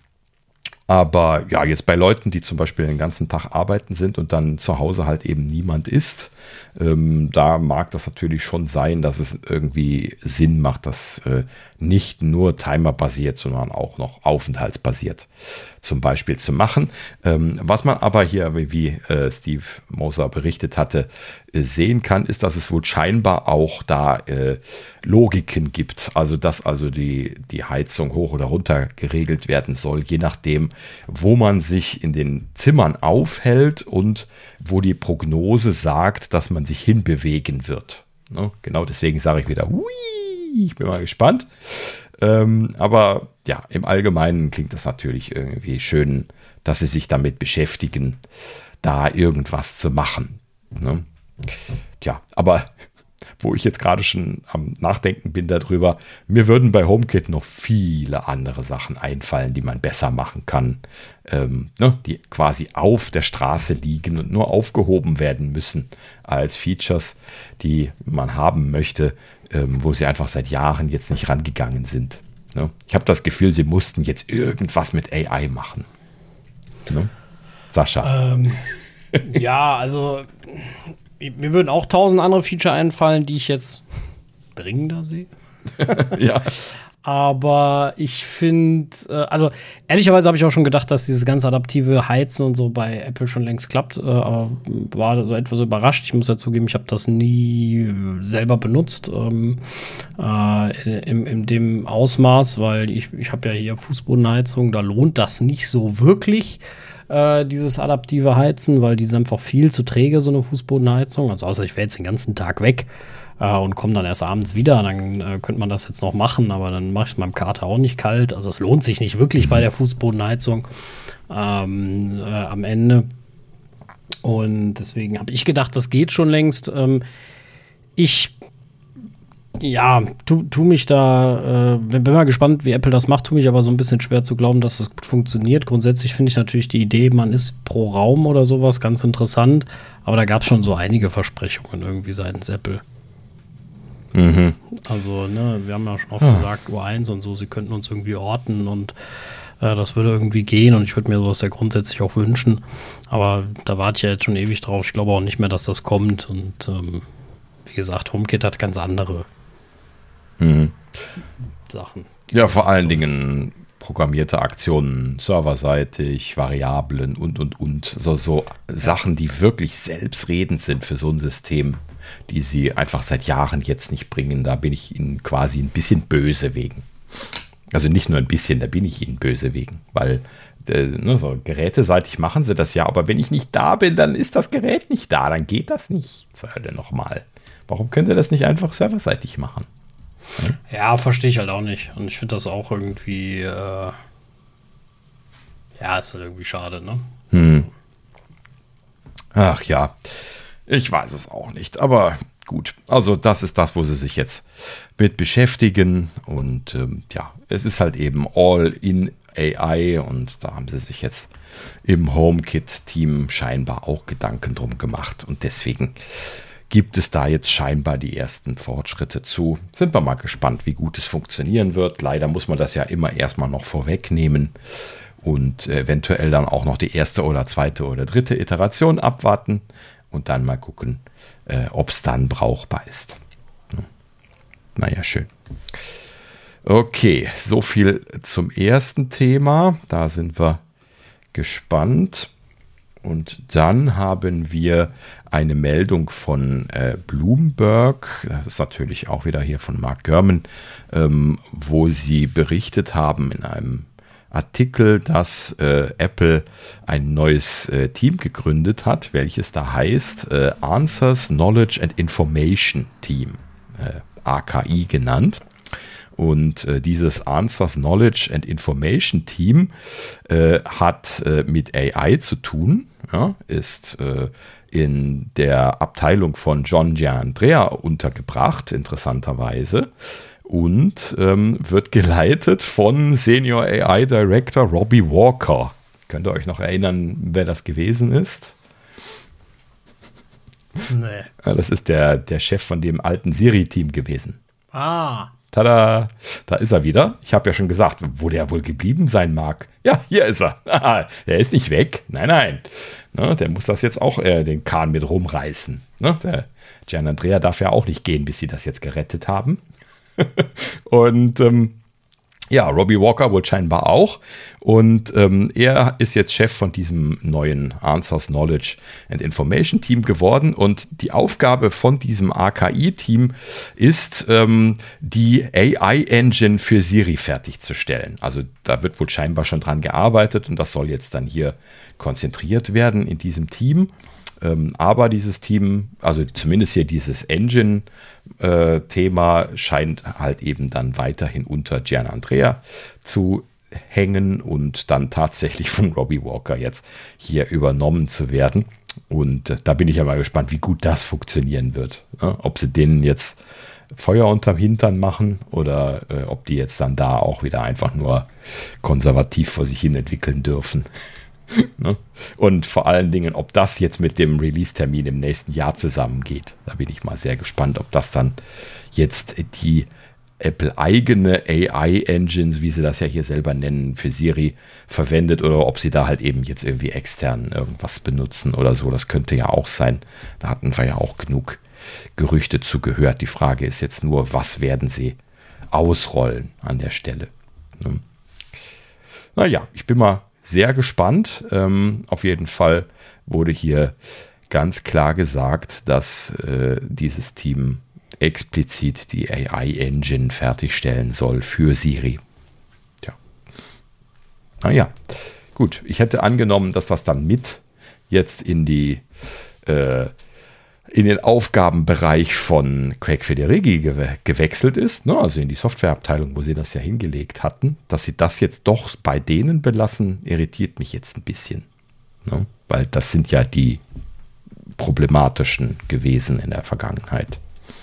aber ja, jetzt bei Leuten, die zum Beispiel den ganzen Tag arbeiten sind und dann zu Hause halt eben niemand ist, ähm, da mag das natürlich schon sein, dass es irgendwie Sinn macht, dass äh, nicht nur timerbasiert, sondern auch noch aufenthaltsbasiert zum Beispiel zu machen. Ähm, was man aber hier, wie, wie äh, Steve Moser berichtet hatte, äh, sehen kann, ist, dass es wohl scheinbar auch da äh, Logiken gibt. Also, dass also die, die Heizung hoch oder runter geregelt werden soll, je nachdem, wo man sich in den Zimmern aufhält und wo die Prognose sagt, dass man sich hinbewegen wird. Ne? Genau deswegen sage ich wieder, hui, ich bin mal gespannt. Ähm, aber ja, im Allgemeinen klingt das natürlich irgendwie schön, dass sie sich damit beschäftigen, da irgendwas zu machen. Ne? Tja, aber wo ich jetzt gerade schon am Nachdenken bin darüber, mir würden bei HomeKit noch viele andere Sachen einfallen, die man besser machen kann, ähm, ne, die quasi auf der Straße liegen und nur aufgehoben werden müssen als Features, die man haben möchte, ähm, wo sie einfach seit Jahren jetzt nicht rangegangen sind. Ne? Ich habe das Gefühl, sie mussten jetzt irgendwas mit A I machen. Ne? Sascha. Ähm, ja, also mir würden auch tausend andere Feature einfallen, die ich jetzt dringender sehe. Ja. Aber ich finde, äh, also ehrlicherweise habe ich auch schon gedacht, dass dieses ganze adaptive Heizen und so bei Apple schon längst klappt, äh, aber war so etwas überrascht. Ich muss ja zugeben, ich habe das nie selber benutzt ähm, äh, in, in dem Ausmaß, weil ich, ich habe ja hier Fußbodenheizung, da lohnt das nicht so wirklich, äh, dieses adaptive Heizen, weil die sind einfach viel zu träge, so eine Fußbodenheizung. Also außer ich wäre jetzt den ganzen Tag weg und komme dann erst abends wieder, dann äh, könnte man das jetzt noch machen, aber dann mache ich es meinem Kater auch nicht kalt. Also es lohnt sich nicht wirklich bei der Fußbodenheizung ähm, äh, am Ende. Und deswegen habe ich gedacht, das geht schon längst. Ähm, ich ja, tu, tu mich da, äh, bin mal gespannt, wie Apple das macht, tu mich aber so ein bisschen schwer zu glauben, dass es gut funktioniert. Grundsätzlich finde ich natürlich die Idee, man ist pro Raum oder sowas ganz interessant, aber da gab es schon so einige Versprechungen irgendwie seitens Apple. Mhm. Also, ne, wir haben ja schon oft ah. gesagt, U eins und so, sie könnten uns irgendwie orten und äh, das würde irgendwie gehen und ich würde mir sowas ja grundsätzlich auch wünschen. Aber da warte ich ja jetzt schon ewig drauf. Ich glaube auch nicht mehr, dass das kommt. Und ähm, wie gesagt, HomeKit hat ganz andere mhm. Sachen. Ja, vor allen Dingen programmierte Aktionen, serverseitig, Variablen und, und, und. So, so ja. Sachen, die wirklich selbstredend sind für so ein System. die sie einfach seit Jahren jetzt nicht bringen. Da bin ich ihnen quasi ein bisschen böse wegen. Also nicht nur ein bisschen, da bin ich ihnen böse wegen, weil äh, ne, so geräteseitig machen sie das ja, aber wenn ich nicht da bin, dann ist das Gerät nicht da, dann geht das nicht. Zur Hölle nochmal. Warum könnt ihr das nicht einfach serverseitig machen? Hm? Ja, verstehe ich halt auch nicht. Und ich finde das auch irgendwie, äh, ja, ist halt irgendwie schade, ne? Hm. Ach ja, ich weiß es auch nicht, aber gut. Also das ist das, wo sie sich jetzt mit beschäftigen und ähm, ja, es ist halt eben all in A I und da haben sie sich jetzt im HomeKit-Team scheinbar auch Gedanken drum gemacht und deswegen gibt es da jetzt scheinbar die ersten Fortschritte zu. Sind wir mal gespannt, wie gut es funktionieren wird. Leider muss man das ja immer erstmal noch vorwegnehmen und eventuell dann auch noch die erste oder zweite oder dritte Iteration abwarten und dann mal gucken, äh, ob es dann brauchbar ist. Hm. Naja, schön. Okay, so viel zum ersten Thema. Da sind wir gespannt. Und dann haben wir eine Meldung von äh, Bloomberg, das ist natürlich auch wieder hier von Mark Gurman, ähm, wo sie berichtet haben in einem Artikel, dass äh, Apple ein neues äh, Team gegründet hat, welches da heißt äh, Answers Knowledge and Information Team, äh, A K I genannt. Und äh, dieses Answers Knowledge and Information Team äh, hat äh, mit A I zu tun, ja, ist äh, in der Abteilung von John Giannandrea untergebracht, interessanterweise. Und ähm, wird geleitet von Senior A I Director Robbie Walker. Könnt ihr euch noch erinnern, wer das gewesen ist? Nee. Ja, das ist der, der Chef von dem alten Siri-Team gewesen. Ah. Tada, da ist er wieder. Ich habe ja schon gesagt, wo der wohl geblieben sein mag. Ja, hier ist er. Der ist nicht weg. Nein, nein. Ne, der muss das jetzt auch äh, den Kahn mit rumreißen. Ne, der Giannandrea darf ja auch nicht gehen, bis sie das jetzt gerettet haben. Und ähm, ja, Robbie Walker wohl scheinbar auch. Und ähm, er ist jetzt Chef von diesem neuen Answers Knowledge and Information Team geworden. Und die Aufgabe von diesem A K I-Team ist, ähm, die A I-Engine für Siri fertigzustellen. Also da wird wohl scheinbar schon dran gearbeitet und das soll jetzt dann hier konzentriert werden in diesem Team. Ähm, aber dieses Team, also zumindest hier dieses Engine-Thema, äh, scheint halt eben dann weiterhin unter Giannandrea zu hängen und dann tatsächlich von Robbie Walker jetzt hier übernommen zu werden. Und äh, da bin ich ja mal gespannt, wie gut das funktionieren wird. Ja, ob sie denen jetzt Feuer unterm Hintern machen oder äh, ob die jetzt dann da auch wieder einfach nur konservativ vor sich hin entwickeln dürfen. Ne? Und vor allen Dingen, ob das jetzt mit dem Release-Termin im nächsten Jahr zusammengeht. Da bin ich mal sehr gespannt, ob das dann jetzt die Apple-eigene A I-Engines, wie sie das ja hier selber nennen, für Siri verwendet oder ob sie da halt eben jetzt irgendwie extern irgendwas benutzen oder so. Das könnte ja auch sein. Da hatten wir ja auch genug Gerüchte zu gehört. Die Frage ist jetzt nur, was werden sie ausrollen an der Stelle? Ne? Naja, ich bin mal sehr gespannt. Ähm, auf jeden Fall wurde hier ganz klar gesagt, dass äh, dieses Team explizit die A I-Engine fertigstellen soll für Siri. Ja. Naja, gut. Ich hätte angenommen, dass das dann mit jetzt in die äh, in den Aufgabenbereich von Craig Federighi gew- gewechselt ist, ne? Also in die Softwareabteilung, wo sie das ja hingelegt hatten. Dass sie das jetzt doch bei denen belassen, irritiert mich jetzt ein bisschen. Ne? Weil das sind ja die problematischen gewesen in der Vergangenheit.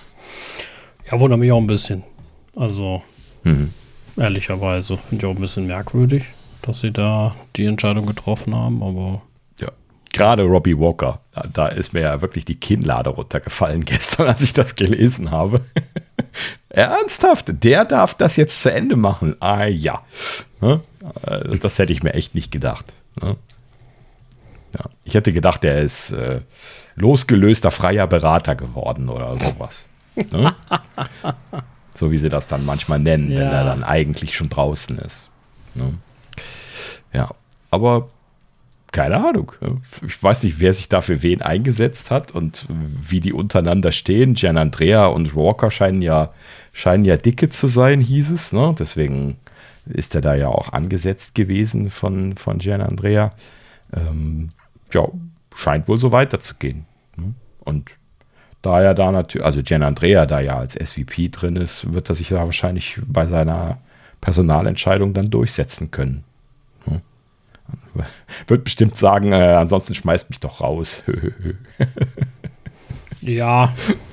Ja, wundert mich auch ein bisschen. Also, Mhm. ehrlicherweise finde ich auch ein bisschen merkwürdig, dass sie da die Entscheidung getroffen haben, aber Ja. Gerade Robbie Walker, da, da ist mir ja wirklich die Kinnlade runtergefallen gestern, als ich das gelesen habe. Ernsthaft, der darf das jetzt zu Ende machen. Ah ja. Ne? Also das hätte ich mir echt nicht gedacht. Ne? Ja. Ich hätte gedacht, der ist äh, losgelöster freier Berater geworden oder sowas. Ne? So wie sie das dann manchmal nennen, Ja. wenn er dann eigentlich schon draußen ist. Ne? Ja, aber keine Ahnung. Ich weiß nicht, wer sich da für wen eingesetzt hat und wie die untereinander stehen. Gianandrea und Walker scheinen ja, scheinen ja dicke zu sein, hieß es. Ne? Deswegen ist er da ja auch angesetzt gewesen von, von Gianandrea. Ähm, ja, scheint wohl so weiterzugehen. Ne? Und da er da natürlich, also Gianandrea da ja als S V P drin ist, wird er sich da wahrscheinlich bei seiner Personalentscheidung dann durchsetzen können. Ne? Wird bestimmt sagen, äh, ansonsten schmeißt mich doch raus. Ja.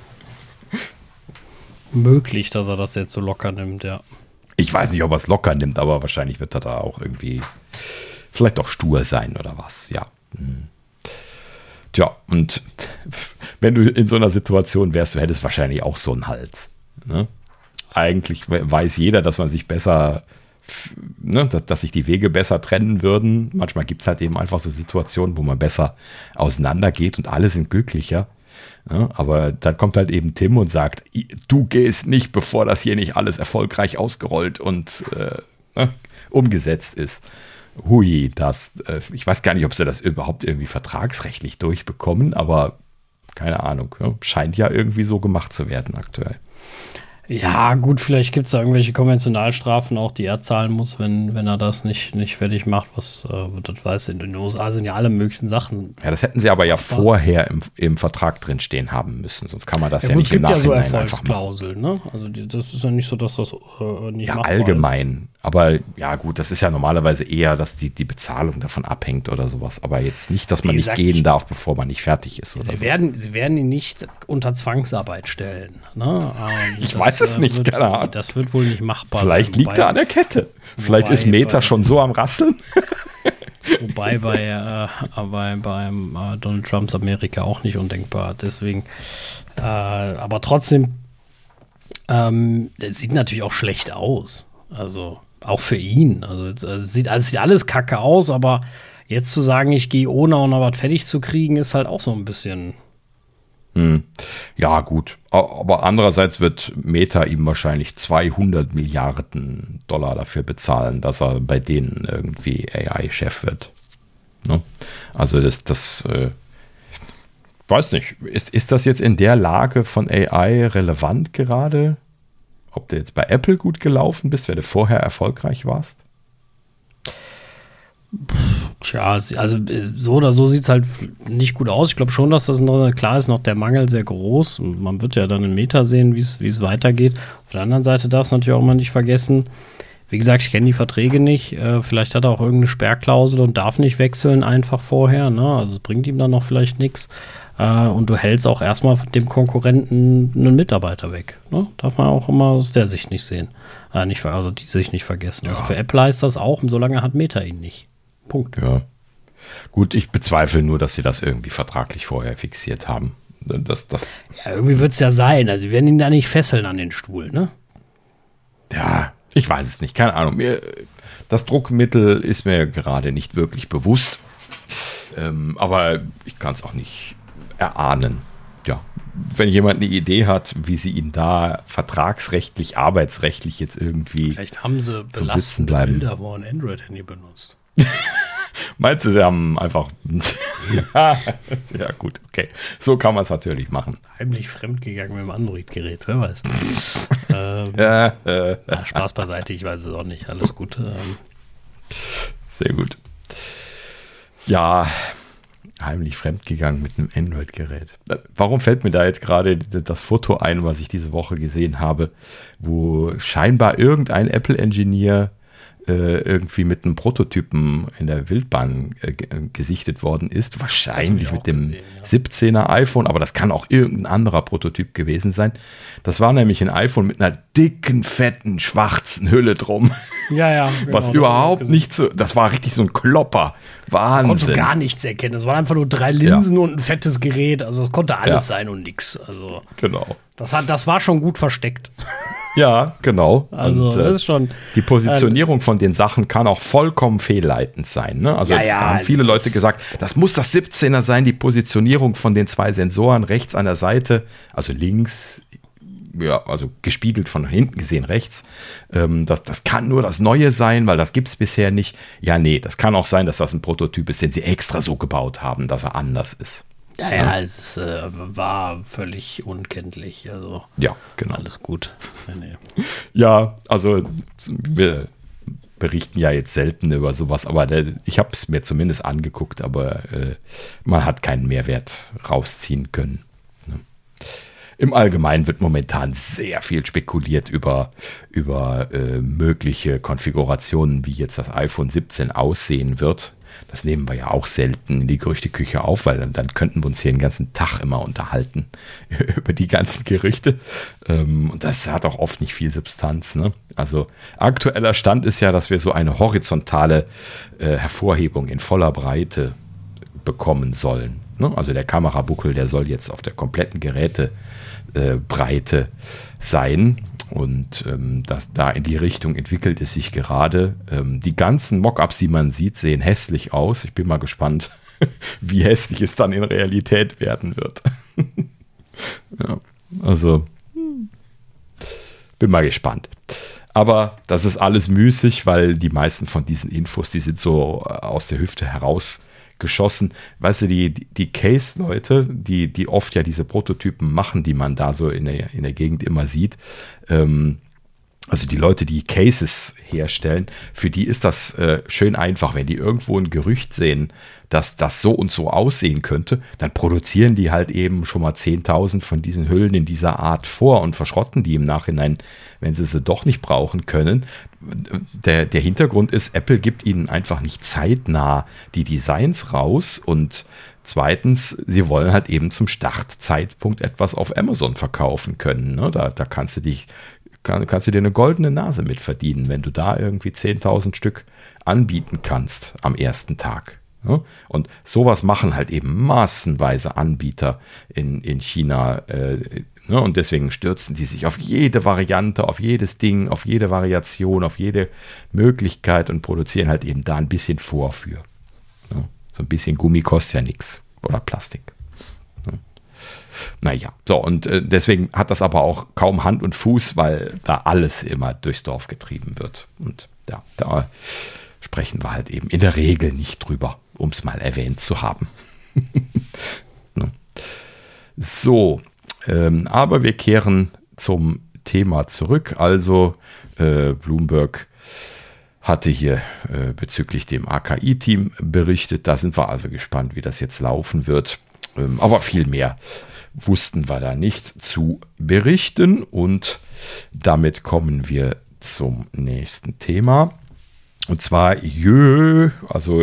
Möglich, dass er das jetzt so locker nimmt, ja. Ich weiß nicht, ob er es locker nimmt, aber wahrscheinlich wird er da auch irgendwie vielleicht auch stur sein oder was, ja. Hm. Tja, und wenn du in so einer Situation wärst, du hättest wahrscheinlich auch so einen Hals. Ne? Eigentlich weiß jeder, dass man sich besser, ne, dass, dass sich die Wege besser trennen würden. Manchmal gibt es halt eben einfach so Situationen, wo man besser auseinandergeht und alle sind glücklicher. Ja, aber dann kommt halt eben Tim und sagt, du gehst nicht, bevor das hier nicht alles erfolgreich ausgerollt und äh, ne, umgesetzt ist. Hui, das, äh, ich weiß gar nicht, ob sie das überhaupt irgendwie vertragsrechtlich durchbekommen, aber keine Ahnung, ja, scheint ja irgendwie so gemacht zu werden aktuell. Ja, gut, vielleicht gibt es da irgendwelche Konventionalstrafen auch, die er zahlen muss, wenn, wenn er das nicht, nicht fertig macht. Was, äh, das weiß in den U S A sind ja alle möglichen Sachen. Ja, das hätten sie aber ja vorher im, im Vertrag drin stehen haben müssen, sonst kann man das ja, ja gut, nicht im Nachhinein es gibt ja so einfach machen. Erfolgsklauseln, ne? Also die, das ist ja nicht so, dass das äh, nicht ja, machbar allgemein. ist. Aber ja gut, das ist ja normalerweise eher, dass die, die Bezahlung davon abhängt oder sowas. Aber jetzt nicht, dass man Wie gesagt, nicht gehen darf, bevor man nicht fertig ist. Oder Sie, so. werden, sie werden ihn nicht unter Zwangsarbeit stellen. Ne? Ähm, Ich das, weiß es äh, nicht, wird, keine Ahnung. Das wird wohl nicht machbar Vielleicht sein. liegt wobei, er an der Kette. Vielleicht wobei ist Meta bei- schon so am Rasseln. Wobei bei, äh, bei beim äh, Donald Trumps Amerika auch nicht undenkbar. Deswegen, äh, aber trotzdem, ähm, das sieht natürlich auch schlecht aus. Also auch für ihn. Also es sieht, also es sieht alles kacke aus, aber jetzt zu sagen, ich gehe ohne auch noch was fertig zu kriegen, ist halt auch so ein bisschen. Hm. Ja, gut. Aber andererseits wird Meta ihm wahrscheinlich zweihundert Milliarden Dollar dafür bezahlen, dass er bei denen irgendwie A I-Chef wird. Ne? Also das, das äh, weiß nicht. Ist, ist das jetzt in der Lage von A I relevant gerade? Ob du jetzt bei Apple gut gelaufen bist, wenn du vorher erfolgreich warst? Tja, also so oder so sieht es halt nicht gut aus. Ich glaube schon, dass das noch, klar ist, noch der Mangel sehr groß. Und man wird ja dann in Meta sehen, wie es weitergeht. Auf der anderen Seite darf es natürlich auch mal nicht vergessen, wie gesagt, ich kenne die Verträge nicht. Äh, vielleicht hat er auch irgendeine Sperrklausel und darf nicht wechseln einfach vorher. Ne? Also es bringt ihm dann noch vielleicht nichts. Äh, und du hältst auch erstmal dem Konkurrenten einen Mitarbeiter weg. Ne? Darf man auch immer aus der Sicht nicht sehen. Äh, nicht, also die Sicht nicht vergessen. Ja. Also für Apple heißt das auch, solange hat Meta ihn nicht. Punkt. Ja. Gut, ich bezweifle nur, dass sie das irgendwie vertraglich vorher fixiert haben. Das, das ja, irgendwie wird es ja sein. Also, sie werden ihn da nicht fesseln an den Stuhl, ne? Ja, ich weiß es nicht. Keine Ahnung. Mir, das Druckmittel ist mir gerade nicht wirklich bewusst. Ähm, aber ich kann es auch nicht erahnen. Ja, wenn jemand eine Idee hat, wie sie ihn da vertragsrechtlich, arbeitsrechtlich jetzt irgendwie Vielleicht haben sie zum Sitzen bleiben. Bilder, wo ein Android-Handy benutzt. Meinst du, sie haben einfach. Ja, ja, gut, okay. So kann man es natürlich machen. Heimlich fremdgegangen mit dem Android-Gerät, wer weiß. ähm, Ja, äh, na, Spaß beiseite, ich weiß es auch nicht. Alles gut. Ähm, sehr gut. Ja, heimlich fremdgegangen mit einem Android-Gerät. Warum fällt mir da jetzt gerade das Foto ein, was ich diese Woche gesehen habe, wo scheinbar irgendein Apple-Engineer irgendwie mit einem Prototypen in der Wildbahn äh, gesichtet worden ist. Wahrscheinlich mit dem gesehen, ja. siebzehner iPhone, aber das kann auch irgendein anderer Prototyp gewesen sein. Das war nämlich ein iPhone mit einer dicken, fetten, schwarzen Hülle drum. Ja, ja. Genau, was überhaupt nicht so, das war richtig so ein Klopper. Wahnsinn. Man konnte gar nichts erkennen. Es waren einfach nur drei Linsen ja. und ein fettes Gerät. Also es konnte alles ja. sein und nix. Also genau. Das, hat, das war schon gut versteckt. Ja, genau. Also und, das äh, ist schon. Die Positionierung äh, von den Sachen kann auch vollkommen fehlleitend sein. Ne? Also ja, ja, da haben viele Leute gesagt, das muss das siebzehner sein, die Positionierung von den zwei Sensoren rechts an der Seite, also links ja, also gespiegelt von hinten gesehen rechts, ähm, das, das kann nur das Neue sein, weil das gibt es bisher nicht. Ja, nee, das kann auch sein, dass das ein Prototyp ist, den sie extra so gebaut haben, dass er anders ist. Ja, ja, ja. Es ist, äh, war völlig unkenntlich. Also, ja, genau. Alles gut. Nee. Ja, also wir berichten ja jetzt selten über sowas, aber der, ich habe es mir zumindest angeguckt, aber äh, man hat keinen Mehrwert rausziehen können. Ne? Im Allgemeinen wird momentan sehr viel spekuliert über, über äh, mögliche Konfigurationen, wie jetzt das iPhone siebzehn aussehen wird. Das nehmen wir ja auch selten in die Gerüchteküche auf, weil dann, dann könnten wir uns hier den ganzen Tag immer unterhalten über die ganzen Gerüchte. Ähm, und das hat auch oft nicht viel Substanz. Ne? Also aktueller Stand ist ja, dass wir so eine horizontale äh, Hervorhebung in voller Breite bekommen sollen. Ne? Also der Kamerabuckel, der soll jetzt auf der kompletten Gerätebreite äh, sein. Und ähm, das, da in die Richtung entwickelt es sich gerade. Ähm, die ganzen Mockups, die man sieht, sehen hässlich aus. Ich bin mal gespannt, wie hässlich es dann in Realität werden wird. Ja, also bin mal gespannt. Aber das ist alles müßig, weil die meisten von diesen Infos, die sind so aus der Hüfte herausgeschossen. Weißt du, die, die Case-Leute, die, die oft ja diese Prototypen machen, die man da so in der, in der Gegend immer sieht, ähm, also die Leute, die Cases herstellen, für die ist das äh, schön einfach. Wenn die irgendwo ein Gerücht sehen, dass das so und so aussehen könnte, dann produzieren die halt eben schon mal zehntausend von diesen Hüllen in dieser Art vor und verschrotten die im Nachhinein, wenn sie sie doch nicht brauchen können. Der, der Hintergrund ist, Apple gibt ihnen einfach nicht zeitnah die Designs raus und zweitens, sie wollen halt eben zum Startzeitpunkt etwas auf Amazon verkaufen können. Ne? Da, da kannst du dich Kann, kannst du dir eine goldene Nase mit verdienen, wenn du da irgendwie zehntausend Stück anbieten kannst am ersten Tag. Ja? Und sowas machen halt eben massenweise Anbieter in, in China. Äh, ne? Und deswegen stürzen die sich auf jede Variante, auf jedes Ding, auf jede Variation, auf jede Möglichkeit und produzieren halt eben da ein bisschen vor für. Ja? So ein bisschen Gummi kostet ja nichts oder Plastik. Naja, so und äh, deswegen hat das aber auch kaum Hand und Fuß, weil da alles immer durchs Dorf getrieben wird. Und ja, da sprechen wir halt eben in der Regel nicht drüber, um es mal erwähnt zu haben. Ne? So, ähm, aber wir kehren zum Thema zurück. Also äh, Bloomberg hatte hier äh, bezüglich dem A K I-Team berichtet. Da sind wir also gespannt, wie das jetzt laufen wird. Ähm, aber viel mehr wussten wir da nicht zu berichten. Und damit kommen wir zum nächsten Thema. Und zwar Jö, also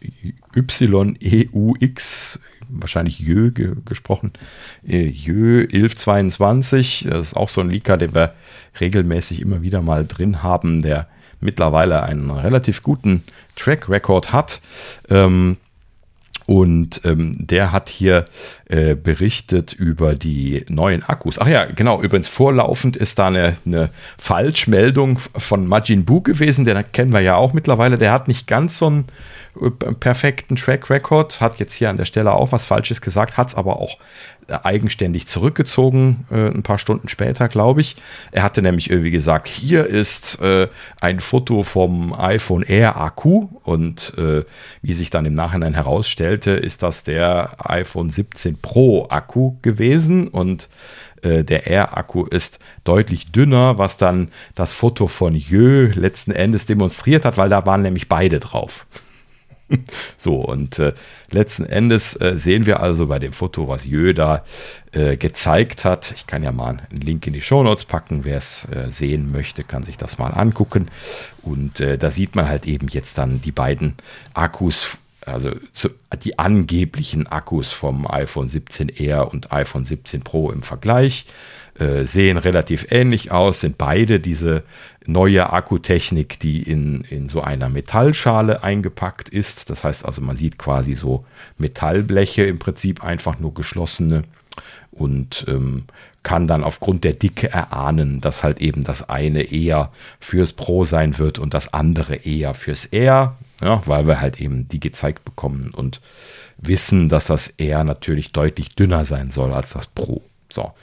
Y E U X, wahrscheinlich Jö ge gesprochen, Jö elf zweiundzwanzig. Das ist auch so ein Leaker, den wir regelmäßig immer wieder mal drin haben, der mittlerweile einen relativ guten Track Record hat. Ähm, Und ähm, der hat hier äh, berichtet über die neuen Akkus. Ach ja, genau, übrigens vorlaufend ist da eine, eine Falschmeldung von Majin Buu gewesen. Den kennen wir ja auch mittlerweile. Der hat nicht ganz so einen äh, perfekten Track Record. Hat jetzt hier an der Stelle auch was Falsches gesagt, hat es aber auch äh, eigenständig zurückgezogen, äh, ein paar Stunden später, glaube ich. Er hatte nämlich irgendwie gesagt, hier ist äh, ein Foto vom iPhone Air Akku und äh, wie sich dann im Nachhinein herausstellt, ist das der iPhone siebzehn Pro Akku gewesen und äh, der Air Akku ist deutlich dünner, was dann das Foto von Jö letzten Endes demonstriert hat, weil da waren nämlich beide drauf. So, und äh, letzten Endes äh, sehen wir also bei dem Foto, was Jö da äh, gezeigt hat. Ich kann ja mal einen Link in die Shownotes packen. Wer es äh, sehen möchte, kann sich das mal angucken. Und äh, da sieht man halt eben jetzt dann die beiden Akkus, also zu, die angeblichen Akkus vom iPhone siebzehn Air und iPhone siebzehn Pro im Vergleich. Äh, sehen relativ ähnlich aus, sind beide diese neue Akkutechnik, die in, in so einer Metallschale eingepackt ist. Das heißt also, man sieht quasi so Metallbleche, im Prinzip einfach nur geschlossene, und ähm, kann dann aufgrund der Dicke erahnen, dass halt eben das eine eher fürs Pro sein wird und das andere eher fürs Air, ja, weil wir halt eben die gezeigt bekommen und wissen, dass das Air natürlich deutlich dünner sein soll als das Pro. So.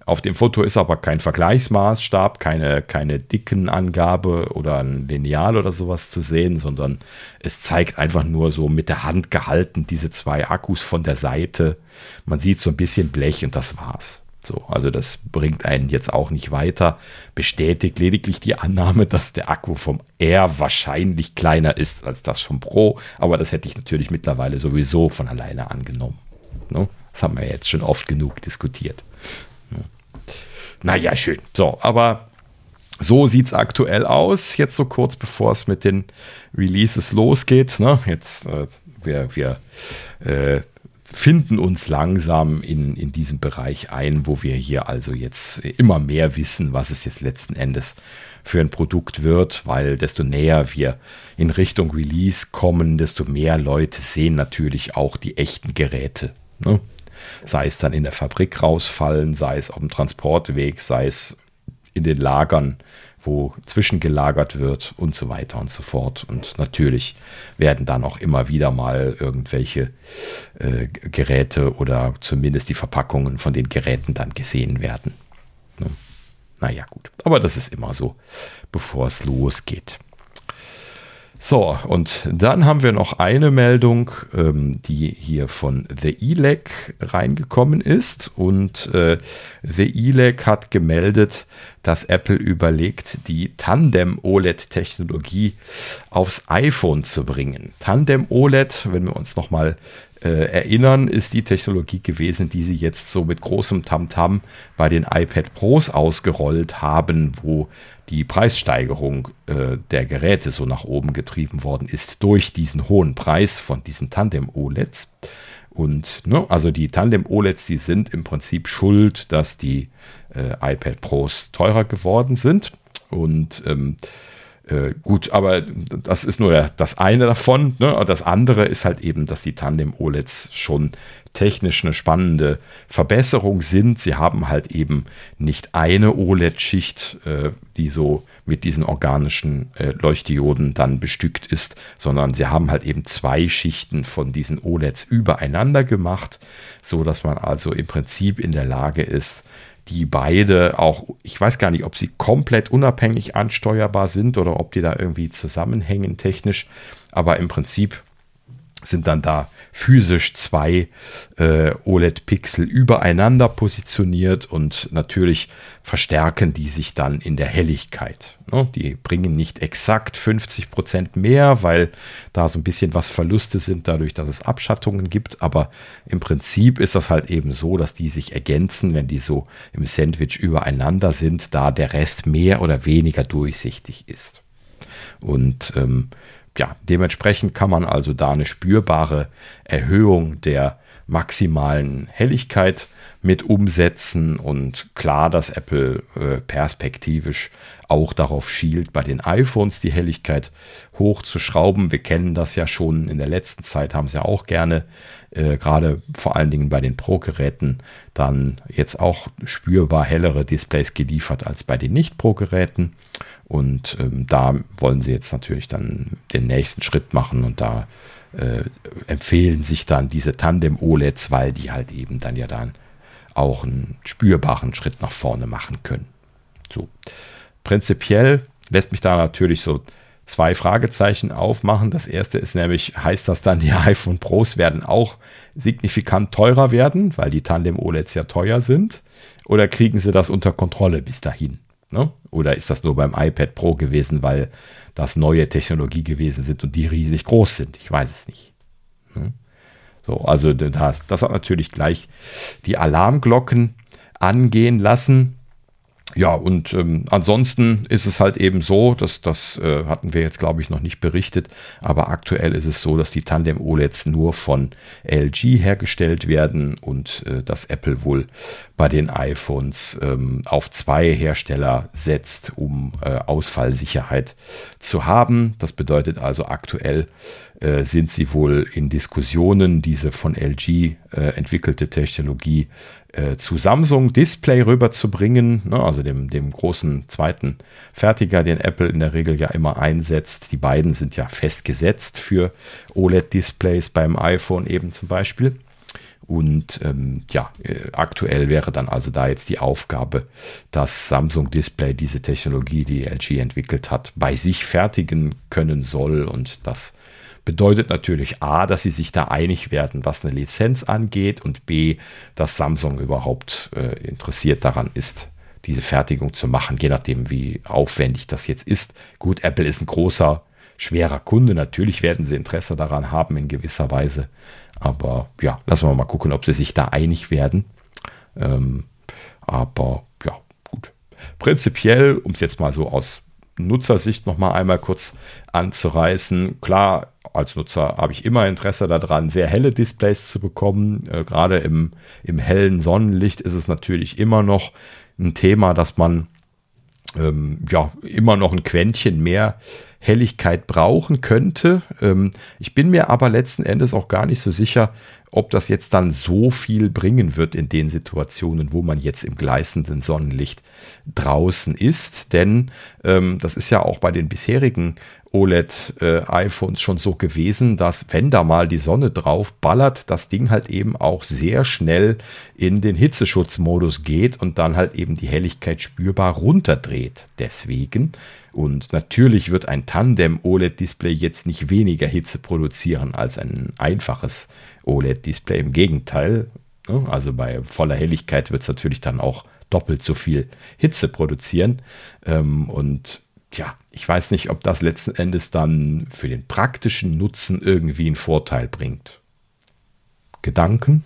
Auf dem Foto ist aber kein Vergleichsmaßstab, keine, keine Dickenangabe oder ein Lineal oder sowas zu sehen, sondern es zeigt einfach nur so mit der Hand gehalten diese zwei Akkus von der Seite. Man sieht so ein bisschen Blech und das war's. So, also das bringt einen jetzt auch nicht weiter, bestätigt lediglich die Annahme, dass der Akku vom R wahrscheinlich kleiner ist als das vom Pro, aber das hätte ich natürlich mittlerweile sowieso von alleine angenommen. Ne? Das haben wir jetzt schon oft genug diskutiert. Ne? Naja, schön. So, aber so sieht es aktuell aus, jetzt so kurz bevor es mit den Releases losgeht. Ne? Jetzt, äh, wir, wir äh, finden uns langsam in, in diesem Bereich ein, wo wir hier also jetzt immer mehr wissen, was es jetzt letzten Endes für ein Produkt wird, weil desto näher wir in Richtung Release kommen, desto mehr Leute sehen natürlich auch die echten Geräte. Ne? Sei es dann in der Fabrik rausfallen, sei es auf dem Transportweg, sei es in den Lagern, wo zwischengelagert wird und so weiter und so fort. Und natürlich werden dann auch immer wieder mal irgendwelche äh, Geräte oder zumindest die Verpackungen von den Geräten dann gesehen werden. Ne? Naja, gut. Aber das ist immer so, bevor es losgeht. So, und dann haben wir noch eine Meldung, ähm, die hier von The E L E C reingekommen ist. Und äh, The E L E C hat gemeldet, dass Apple überlegt, die Tandem-O L E D-Technologie aufs iPhone zu bringen. Tandem-O L E D, wenn wir uns nochmal äh, erinnern, ist die Technologie gewesen, die sie jetzt so mit großem Tamtam bei den iPad Pros ausgerollt haben, wo die Preissteigerung äh, der Geräte so nach oben getrieben worden ist durch diesen hohen Preis von diesen Tandem-O L E Ds. Und ne, also die Tandem-O L E Ds, die sind im Prinzip schuld, dass die äh, iPad Pros teurer geworden sind. Und ähm, äh, gut, aber das ist nur das eine davon. Ne? Das andere ist halt eben, dass die Tandem-O L E Ds schon technisch eine spannende Verbesserung sind. Sie haben halt eben nicht eine O L E D-Schicht, äh, die so mit diesen organischen äh, Leuchtdioden dann bestückt ist, sondern sie haben halt eben zwei Schichten von diesen O L E Ds übereinander gemacht, so dass man also im Prinzip in der Lage ist, die beide auch, ich weiß gar nicht, ob sie komplett unabhängig ansteuerbar sind oder ob die da irgendwie zusammenhängen technisch, aber im Prinzip sind dann da physisch zwei äh, O L E D-Pixel übereinander positioniert und natürlich verstärken die sich dann in der Helligkeit. Ne? Die bringen nicht exakt fünfzig Prozent mehr, weil da so ein bisschen was Verluste sind, dadurch, dass es Abschattungen gibt, aber im Prinzip ist das halt eben so, dass die sich ergänzen, wenn die so im Sandwich übereinander sind, da der Rest mehr oder weniger durchsichtig ist. Und ähm, ja, dementsprechend kann man also da eine spürbare Erhöhung der maximalen Helligkeit mit umsetzen und klar, dass Apple äh, perspektivisch auch darauf schielt, bei den iPhones die Helligkeit hochzuschrauben. Wir kennen das ja schon, in der letzten Zeit haben sie ja auch gerne, äh, gerade vor allen Dingen bei den Pro-Geräten, dann jetzt auch spürbar hellere Displays geliefert als bei den Nicht-Pro-Geräten. Und ähm, da wollen sie jetzt natürlich dann den nächsten Schritt machen und da äh, empfehlen sich dann diese Tandem-O L E Ds, weil die halt eben dann ja dann auch einen spürbaren Schritt nach vorne machen können. So. Prinzipiell lässt mich da natürlich so zwei Fragezeichen aufmachen. Das erste ist nämlich, heißt das dann, die iPhone Pros werden auch signifikant teurer werden, weil die Tandem-O L E Ds ja teuer sind? Oder kriegen sie das unter Kontrolle bis dahin? Ne? Oder ist das nur beim iPad Pro gewesen, weil das neue Technologie gewesen sind und die riesig groß sind? Ich weiß es nicht. Ne? So, also das, das hat natürlich gleich die Alarmglocken angehen lassen. Ja, und ähm, ansonsten ist es halt eben so, dass das äh, hatten wir jetzt, glaube ich, noch nicht berichtet, aber aktuell ist es so, dass die Tandem-O L E Ds nur von L G hergestellt werden und äh, dass Apple wohl bei den iPhones ähm, auf zwei Hersteller setzt, um äh, Ausfallsicherheit zu haben. Das bedeutet also aktuell äh, sind sie wohl in Diskussionen, diese von L G äh, entwickelte Technologie zu Samsung Display rüberzubringen, ne, also dem, dem großen zweiten Fertiger, den Apple in der Regel ja immer einsetzt. Die beiden sind ja festgesetzt für O L E D-Displays beim iPhone eben zum Beispiel. Und ähm, ja, äh, aktuell wäre dann also da jetzt die Aufgabe, dass Samsung Display diese Technologie, die L G entwickelt hat, bei sich fertigen können soll. Und das bedeutet natürlich A, dass sie sich da einig werden, was eine Lizenz angeht, und B, dass Samsung überhaupt äh, interessiert daran ist, diese Fertigung zu machen, je nachdem, wie aufwendig das jetzt ist. Gut, Apple ist ein großer, schwerer Kunde. Natürlich werden sie Interesse daran haben in gewisser Weise. Aber ja, lassen wir mal gucken, ob sie sich da einig werden. Ähm, aber ja, gut. Prinzipiell, um es jetzt mal so aus Nutzersicht noch mal einmal kurz anzureißen, klar, als Nutzer habe ich immer Interesse daran, sehr helle Displays zu bekommen. Äh, gerade im, im hellen Sonnenlicht ist es natürlich immer noch ein Thema, dass man ähm, ja immer noch ein Quäntchen mehr Helligkeit brauchen könnte. Ähm, ich bin mir aber letzten Endes auch gar nicht so sicher, ob das jetzt dann so viel bringen wird in den Situationen, wo man jetzt im gleißenden Sonnenlicht draußen ist. Denn ähm, das ist ja auch bei den bisherigen O L E D-iPhones äh, schon so gewesen, dass, wenn da mal die Sonne drauf ballert, das Ding halt eben auch sehr schnell in den Hitzeschutzmodus geht und dann halt eben die Helligkeit spürbar runterdreht. Deswegen, und natürlich wird ein Tandem-O L E D-Display jetzt nicht weniger Hitze produzieren als ein einfaches O L E D-Display. Im Gegenteil, ne? Also bei voller Helligkeit wird es natürlich dann auch doppelt so viel Hitze produzieren. Ähm, und ja, ich weiß nicht, ob das letzten Endes dann für den praktischen Nutzen irgendwie einen Vorteil bringt. Gedanken?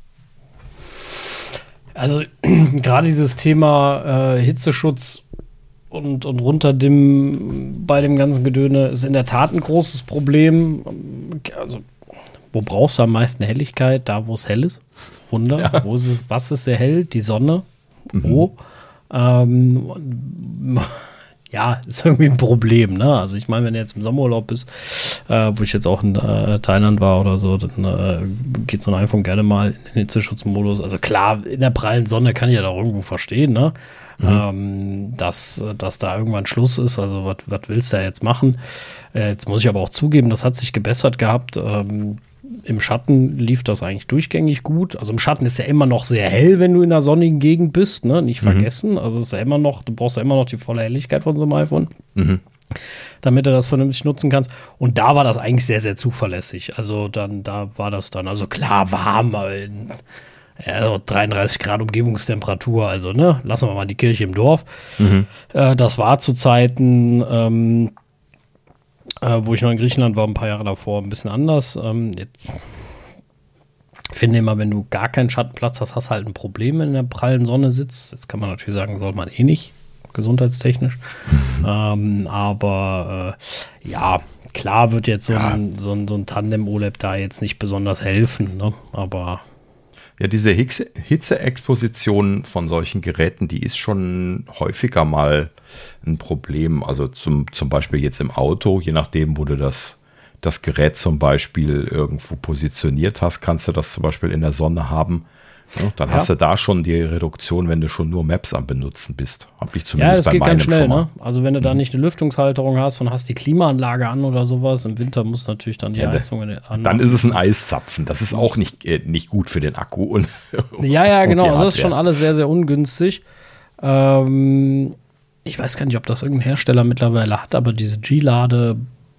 Also gerade dieses Thema äh, Hitzeschutz und, und runterdimmen bei dem ganzen Gedöne ist in der Tat ein großes Problem. Also wo brauchst du am meisten Helligkeit? Da, wo es hell ist. Wunder. Ja. Wo ist es, was ist sehr hell? Die Sonne. Wo? Mhm. Ähm, ja, ist irgendwie ein Problem, ne? Also ich meine, wenn du jetzt im Sommerurlaub bist, äh, wo ich jetzt auch in äh, Thailand war oder so, dann äh, geht so ein iPhone gerne mal in den Hitzeschutzmodus. Also klar, in der prallen Sonne kann ich ja doch irgendwo verstehen, ne? Mhm. Ähm, dass, dass da irgendwann Schluss ist. Also was willst du da jetzt machen? Äh, jetzt muss ich aber auch zugeben, das hat sich gebessert gehabt. Ähm, Im Schatten lief das eigentlich durchgängig gut. Also im Schatten ist ja immer noch sehr hell, wenn du in einer sonnigen Gegend bist, ne? Nicht vergessen. Mhm. Also es ist ja immer noch, du brauchst ja immer noch die volle Helligkeit von so einem iPhone, mhm. damit du das vernünftig nutzen kannst. Und da war das eigentlich sehr, sehr zuverlässig. Also dann, da war das dann, also klar warm, in, ja, dreiunddreißig Grad Umgebungstemperatur, also ne, lassen wir mal die Kirche im Dorf. Mhm. Äh, das war zu Zeiten, ähm, Äh, wo ich noch in Griechenland war, ein paar Jahre davor, ein bisschen anders. Ähm, jetzt, ich finde immer, wenn du gar keinen Schattenplatz hast, hast du halt ein Problem, wenn in der prallen Sonne sitzt. Jetzt kann man natürlich sagen, soll man eh nicht, gesundheitstechnisch. Mhm. Ähm, aber äh, ja, klar wird jetzt so, ja. ein, so ein, so ein Tandem-O L E D da jetzt nicht besonders helfen, ne? Aber ja, diese Hitze- Hitzeexposition von solchen Geräten, die ist schon häufiger mal ein Problem. Also zum, zum Beispiel jetzt im Auto, je nachdem, wo du das, das Gerät zum Beispiel irgendwo positioniert hast, kannst du das zum Beispiel in der Sonne haben. Ja, dann ja. hast du da schon die Reduktion, wenn du schon nur Maps am Benutzen bist. Hab ich zumindest ja, das bei geht meinem ganz schnell, schon mal. Ne? Also wenn du mhm. da nicht eine Lüftungshalterung hast und hast die Klimaanlage an oder sowas, im Winter muss natürlich dann die ja, Heizung an. Dann ist es ein Eiszapfen. Das ist auch nicht, äh, nicht gut für den Akku. Und, ja, ja, genau. Also das ist schon alles sehr, sehr ungünstig. Ähm, ich weiß gar nicht, ob das irgendein Hersteller mittlerweile hat, aber diese G-Lade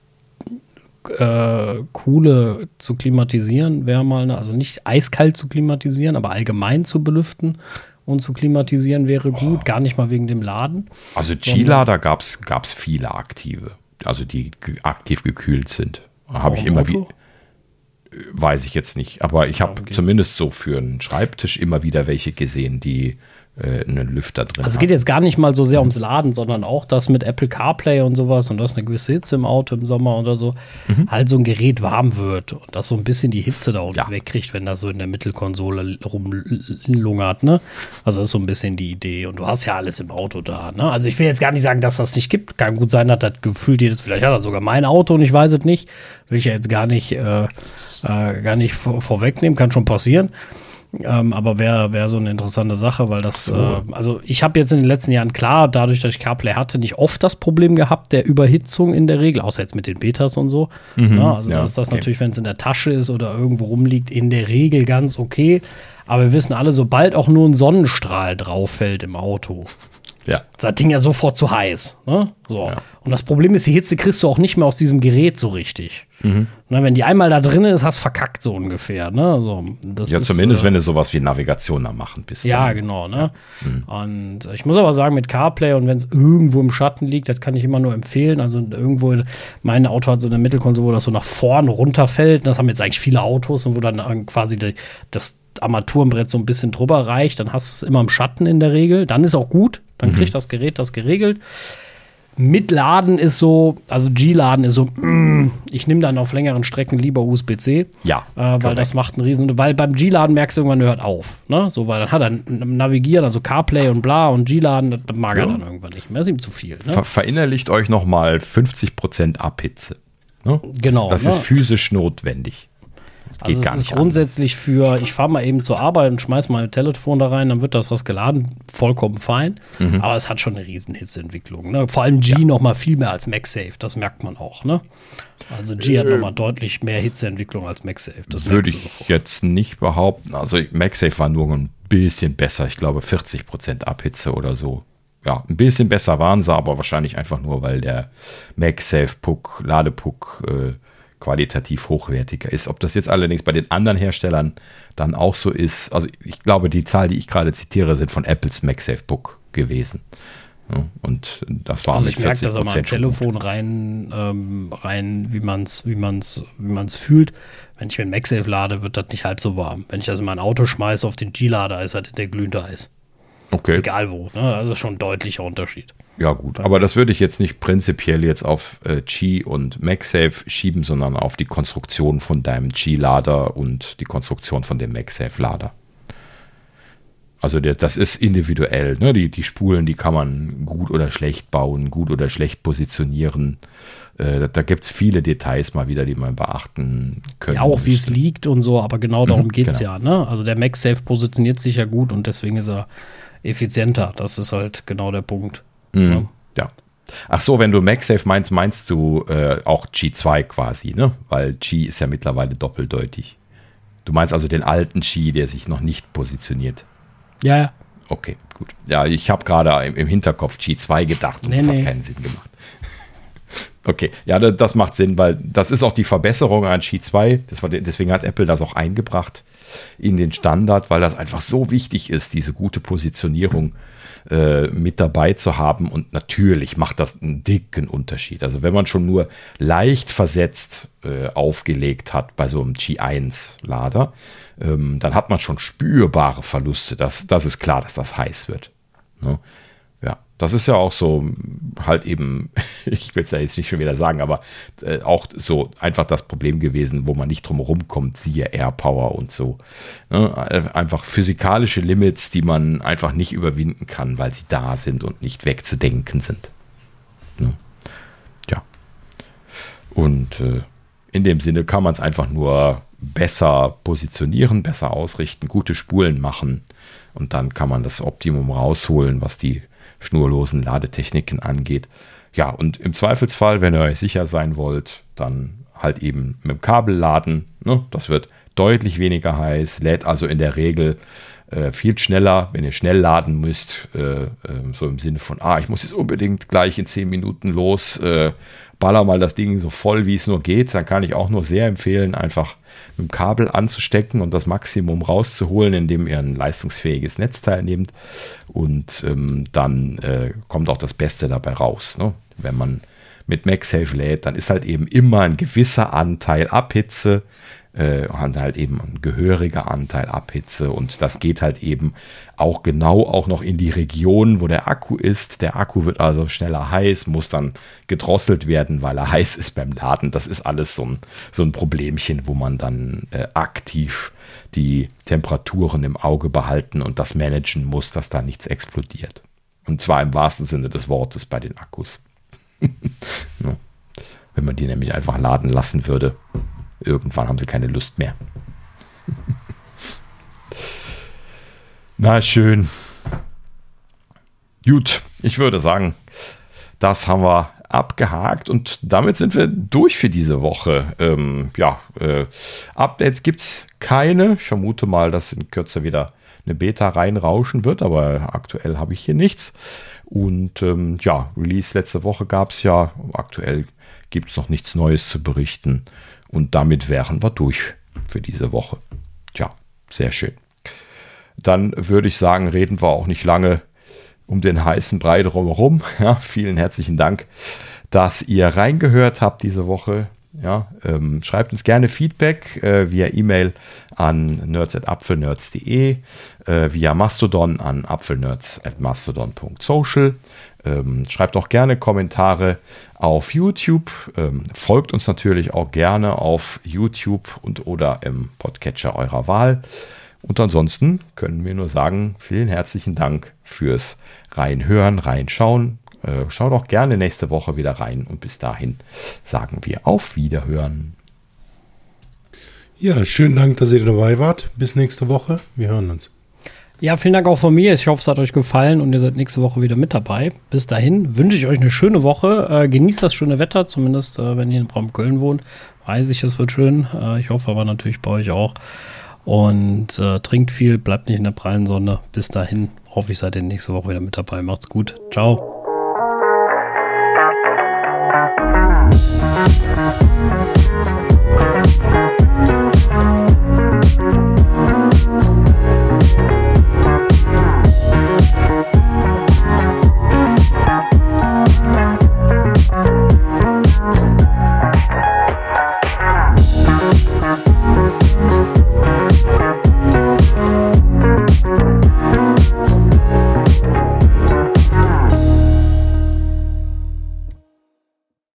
Äh, coole zu klimatisieren wäre mal, ne, also nicht eiskalt zu klimatisieren, aber allgemein zu belüften und zu klimatisieren wäre gut, oh. gar nicht mal wegen dem Laden. Also G-Lader gab es viele aktive, also die ge- aktiv gekühlt sind. Habe ich immer wieder, weiß ich jetzt nicht, aber ich habe okay. zumindest so für einen Schreibtisch immer wieder welche gesehen, die äh, einen Lüfter drin haben. Also es geht jetzt gar nicht mal so sehr ums Laden, sondern auch das mit Apple CarPlay und sowas und dass eine gewisse Hitze im Auto im Sommer oder so, mhm. halt so ein Gerät warm wird und das so ein bisschen die Hitze da unten ja. wegkriegt, wenn das so in der Mittelkonsole rumlungert, ne? Also das ist so ein bisschen die Idee und du hast ja alles im Auto da, ne? Also ich will jetzt gar nicht sagen, dass das nicht gibt. Kann gut sein, dass das gefühlt jedes, vielleicht hat er sogar mein Auto und ich weiß es nicht. Will ich ja jetzt gar nicht, äh, äh, gar nicht vor, vorwegnehmen, kann schon passieren. Ähm, aber wäre wär so eine interessante Sache, weil das, So. äh, also ich habe jetzt in den letzten Jahren, klar, dadurch, dass ich CarPlay hatte, nicht oft das Problem gehabt der Überhitzung in der Regel, außer jetzt mit den Betas und so. Mhm, Ja, also ja, da ist das okay. natürlich, wenn es in der Tasche ist oder irgendwo rumliegt, in der Regel ganz okay. Aber wir wissen alle, sobald auch nur ein Sonnenstrahl drauf fällt im Auto, Ja. ist das Ding ja sofort zu heiß. Ne? So. Ja. Und das Problem ist, die Hitze kriegst du auch nicht mehr aus diesem Gerät so richtig. Mhm. Ne, wenn die einmal da drin ist, hast du verkackt so ungefähr. Ne? So, das Ja, ist, zumindest äh, wenn du sowas wie Navigation am machen bist. Ja, dann. genau. Ne? Und ich muss aber sagen, mit CarPlay und wenn es irgendwo im Schatten liegt, das kann ich immer nur empfehlen. Also irgendwo, mein Auto hat so eine Mittelkonsole, wo das so nach vorn runterfällt. Das haben jetzt eigentlich viele Autos und wo dann quasi die, das Armaturenbrett so ein bisschen drüber reicht. Dann hast du es immer im Schatten in der Regel. Dann ist auch gut. Dann kriegt das Gerät das geregelt. Mit Laden ist so, also G-Laden ist so, mm, ich nehme dann auf längeren Strecken lieber U S B C. Ja, Äh, weil korrekt. das macht einen riesen, weil beim G-Laden merkst du irgendwann, hört auf. Ne? So, weil dann hat er ein Navigieren, also CarPlay und bla und G-Laden, das mag er Ja. dann irgendwann nicht mehr. Das ist ihm zu viel. Ne? Ver verinnerlicht euch noch mal fünfzig Prozent Abhitze. Ne? Genau, Das ne? ist physisch notwendig. Geht Also gar es ist nicht grundsätzlich für, ich fahre mal eben zur Arbeit und schmeiß mein Telefon da rein, dann wird das was geladen, vollkommen fein. Mhm. Aber es hat schon eine riesen Hitzeentwicklung. Ne? Vor allem G ja. noch mal viel mehr als MagSafe, das merkt man auch. Ne? Also G äh, hat noch mal deutlich mehr Hitzeentwicklung als MagSafe. Das Würde merkst du ich sofort. jetzt nicht behaupten. Also MagSafe war nur ein bisschen besser. Ich glaube vierzig Prozent Abhitze oder so. Ja, ein bisschen besser waren sie, aber wahrscheinlich einfach nur, weil der MagSafe-Puck, Ladepuck äh, qualitativ hochwertiger ist. Ob das jetzt allerdings bei den anderen Herstellern dann auch so ist, also ich glaube, die Zahl, die ich gerade zitiere, sind von Apples MagSafe-Book gewesen. Ja, und das war Also mit ich merke das vierzig aber am Prozent schon gut. Telefon rein, ähm, rein wie man es wie man's, wie man's fühlt. Wenn ich mit MagSafe lade, wird das nicht halb so warm. Wenn ich das in mein Auto schmeiße auf den G-Lader, ist halt der glühende Eis. Okay. Egal wo. Ne? Also schon ein deutlicher Unterschied. Ja gut, aber das würde ich jetzt nicht prinzipiell jetzt auf äh, Qi und MagSafe schieben, sondern auf die Konstruktion von deinem Qi-Lader und die Konstruktion von dem MagSafe-Lader. Also der, das ist individuell. Ne? Die, die Spulen, die kann man gut oder schlecht bauen, gut oder schlecht positionieren. Äh, da da gibt es viele Details mal wieder, die man beachten könnte. Ja, auch wie es liegt und so, aber genau darum Mhm, geht es genau. ja. Ne? Also der MagSafe positioniert sich ja gut und deswegen ist er effizienter. Das ist halt genau der Punkt. Mhm. Ja. Ja. Ach so, wenn du MagSafe meinst, meinst du äh, auch Qi zwei quasi, ne? Weil Qi ist ja mittlerweile doppeldeutig. Du meinst also den alten Qi, der sich noch nicht positioniert. Ja, ja. Okay, gut. Ja, ich habe gerade im, im Hinterkopf Qi zwei gedacht und Nee, das nee. hat keinen Sinn gemacht. Okay, ja, das, das macht Sinn, weil das ist auch die Verbesserung an Qi zwei. Das war, deswegen hat Apple das auch eingebracht in den Standard, weil das einfach so wichtig ist, diese gute Positionierung äh, mit dabei zu haben. Und natürlich macht das einen dicken Unterschied. Also wenn man schon nur leicht versetzt äh, aufgelegt hat bei so einem Qi eins Lader, ähm, dann hat man schon spürbare Verluste. Das, das ist klar, dass das heiß wird. Ne? Ja, das ist ja auch so halt eben, ich will es ja jetzt nicht schon wieder sagen, aber äh, auch so einfach das Problem gewesen, wo man nicht drum herum kommt, siehe Airpower und so. Ne? Einfach physikalische Limits, die man einfach nicht überwinden kann, weil sie da sind und nicht wegzudenken sind. Ne? Ja. Und äh, in dem Sinne kann man es einfach nur besser positionieren, besser ausrichten, gute Spulen machen und dann kann man das Optimum rausholen, was die schnurlosen Ladetechniken angeht. Ja, und im Zweifelsfall, wenn ihr euch sicher sein wollt, dann halt eben mit dem Kabel laden. Ne? Das wird deutlich weniger heiß, lädt also in der Regel äh, viel schneller, wenn ihr schnell laden müsst, äh, äh, so im Sinne von, ah, ich muss jetzt unbedingt gleich in zehn Minuten los, äh, baller mal das Ding so voll, wie es nur geht, dann kann ich auch nur sehr empfehlen, einfach mit dem Kabel anzustecken und das Maximum rauszuholen, indem ihr ein leistungsfähiges Netzteil nehmt und ähm, dann äh, kommt auch das Beste dabei raus. Ne? Wenn man mit MagSafe lädt, dann ist halt eben immer ein gewisser Anteil Abhitze, äh, und halt eben ein gehöriger Anteil Abhitze und das geht halt eben auch genau auch noch in die Region, wo der Akku ist. Der Akku wird also schneller heiß, muss dann gedrosselt werden, weil er heiß ist beim Laden. Das ist alles so ein, so ein Problemchen, wo man dann äh, aktiv die Temperaturen im Auge behalten und das managen muss, dass da nichts explodiert. Und zwar im wahrsten Sinne des Wortes bei den Akkus. Ja. Wenn man die nämlich einfach laden lassen würde, irgendwann haben sie keine Lust mehr. Na schön. Gut, ich würde sagen, das haben wir abgehakt und damit sind wir durch für diese Woche. Ähm, ja, äh, Updates gibt es keine. Ich vermute mal, dass in Kürze wieder eine Beta reinrauschen wird, aber aktuell habe ich hier nichts. Und ähm, ja, Release letzte Woche gab es ja. Aktuell gibt es noch nichts Neues zu berichten. Und damit wären wir durch für diese Woche. Tja, sehr schön. Dann würde ich sagen, reden wir auch nicht lange um den heißen Brei drumherum. Ja, vielen herzlichen Dank, dass ihr reingehört habt diese Woche. Ja, ähm, schreibt uns gerne Feedback äh, via E-Mail an nerds at apfelnerds punkt de, äh, via Mastodon an apfelnerds at mastodon punkt social. Ähm, schreibt auch gerne Kommentare auf YouTube. Ähm, folgt uns natürlich auch gerne auf YouTube und oder im Podcatcher eurer Wahl. Und ansonsten können wir nur sagen, vielen herzlichen Dank fürs Reinhören, Reinschauen. Äh, schaut auch gerne nächste Woche wieder rein und bis dahin sagen wir auf Wiederhören. Ja, schönen Dank, dass ihr dabei wart. Bis nächste Woche. Wir hören uns. Ja, vielen Dank auch von mir. Ich hoffe, es hat euch gefallen und ihr seid nächste Woche wieder mit dabei. Bis dahin wünsche ich euch eine schöne Woche. Äh, genießt das schöne Wetter, zumindest äh, wenn ihr in Raum Köln wohnt. Weiß ich, es wird schön. Äh, ich hoffe aber natürlich bei euch auch. Und äh, trinkt viel, bleibt nicht in der prallen Sonne. Bis dahin hoffe ich, seid ihr nächste Woche wieder mit dabei. Macht's gut. Ciao.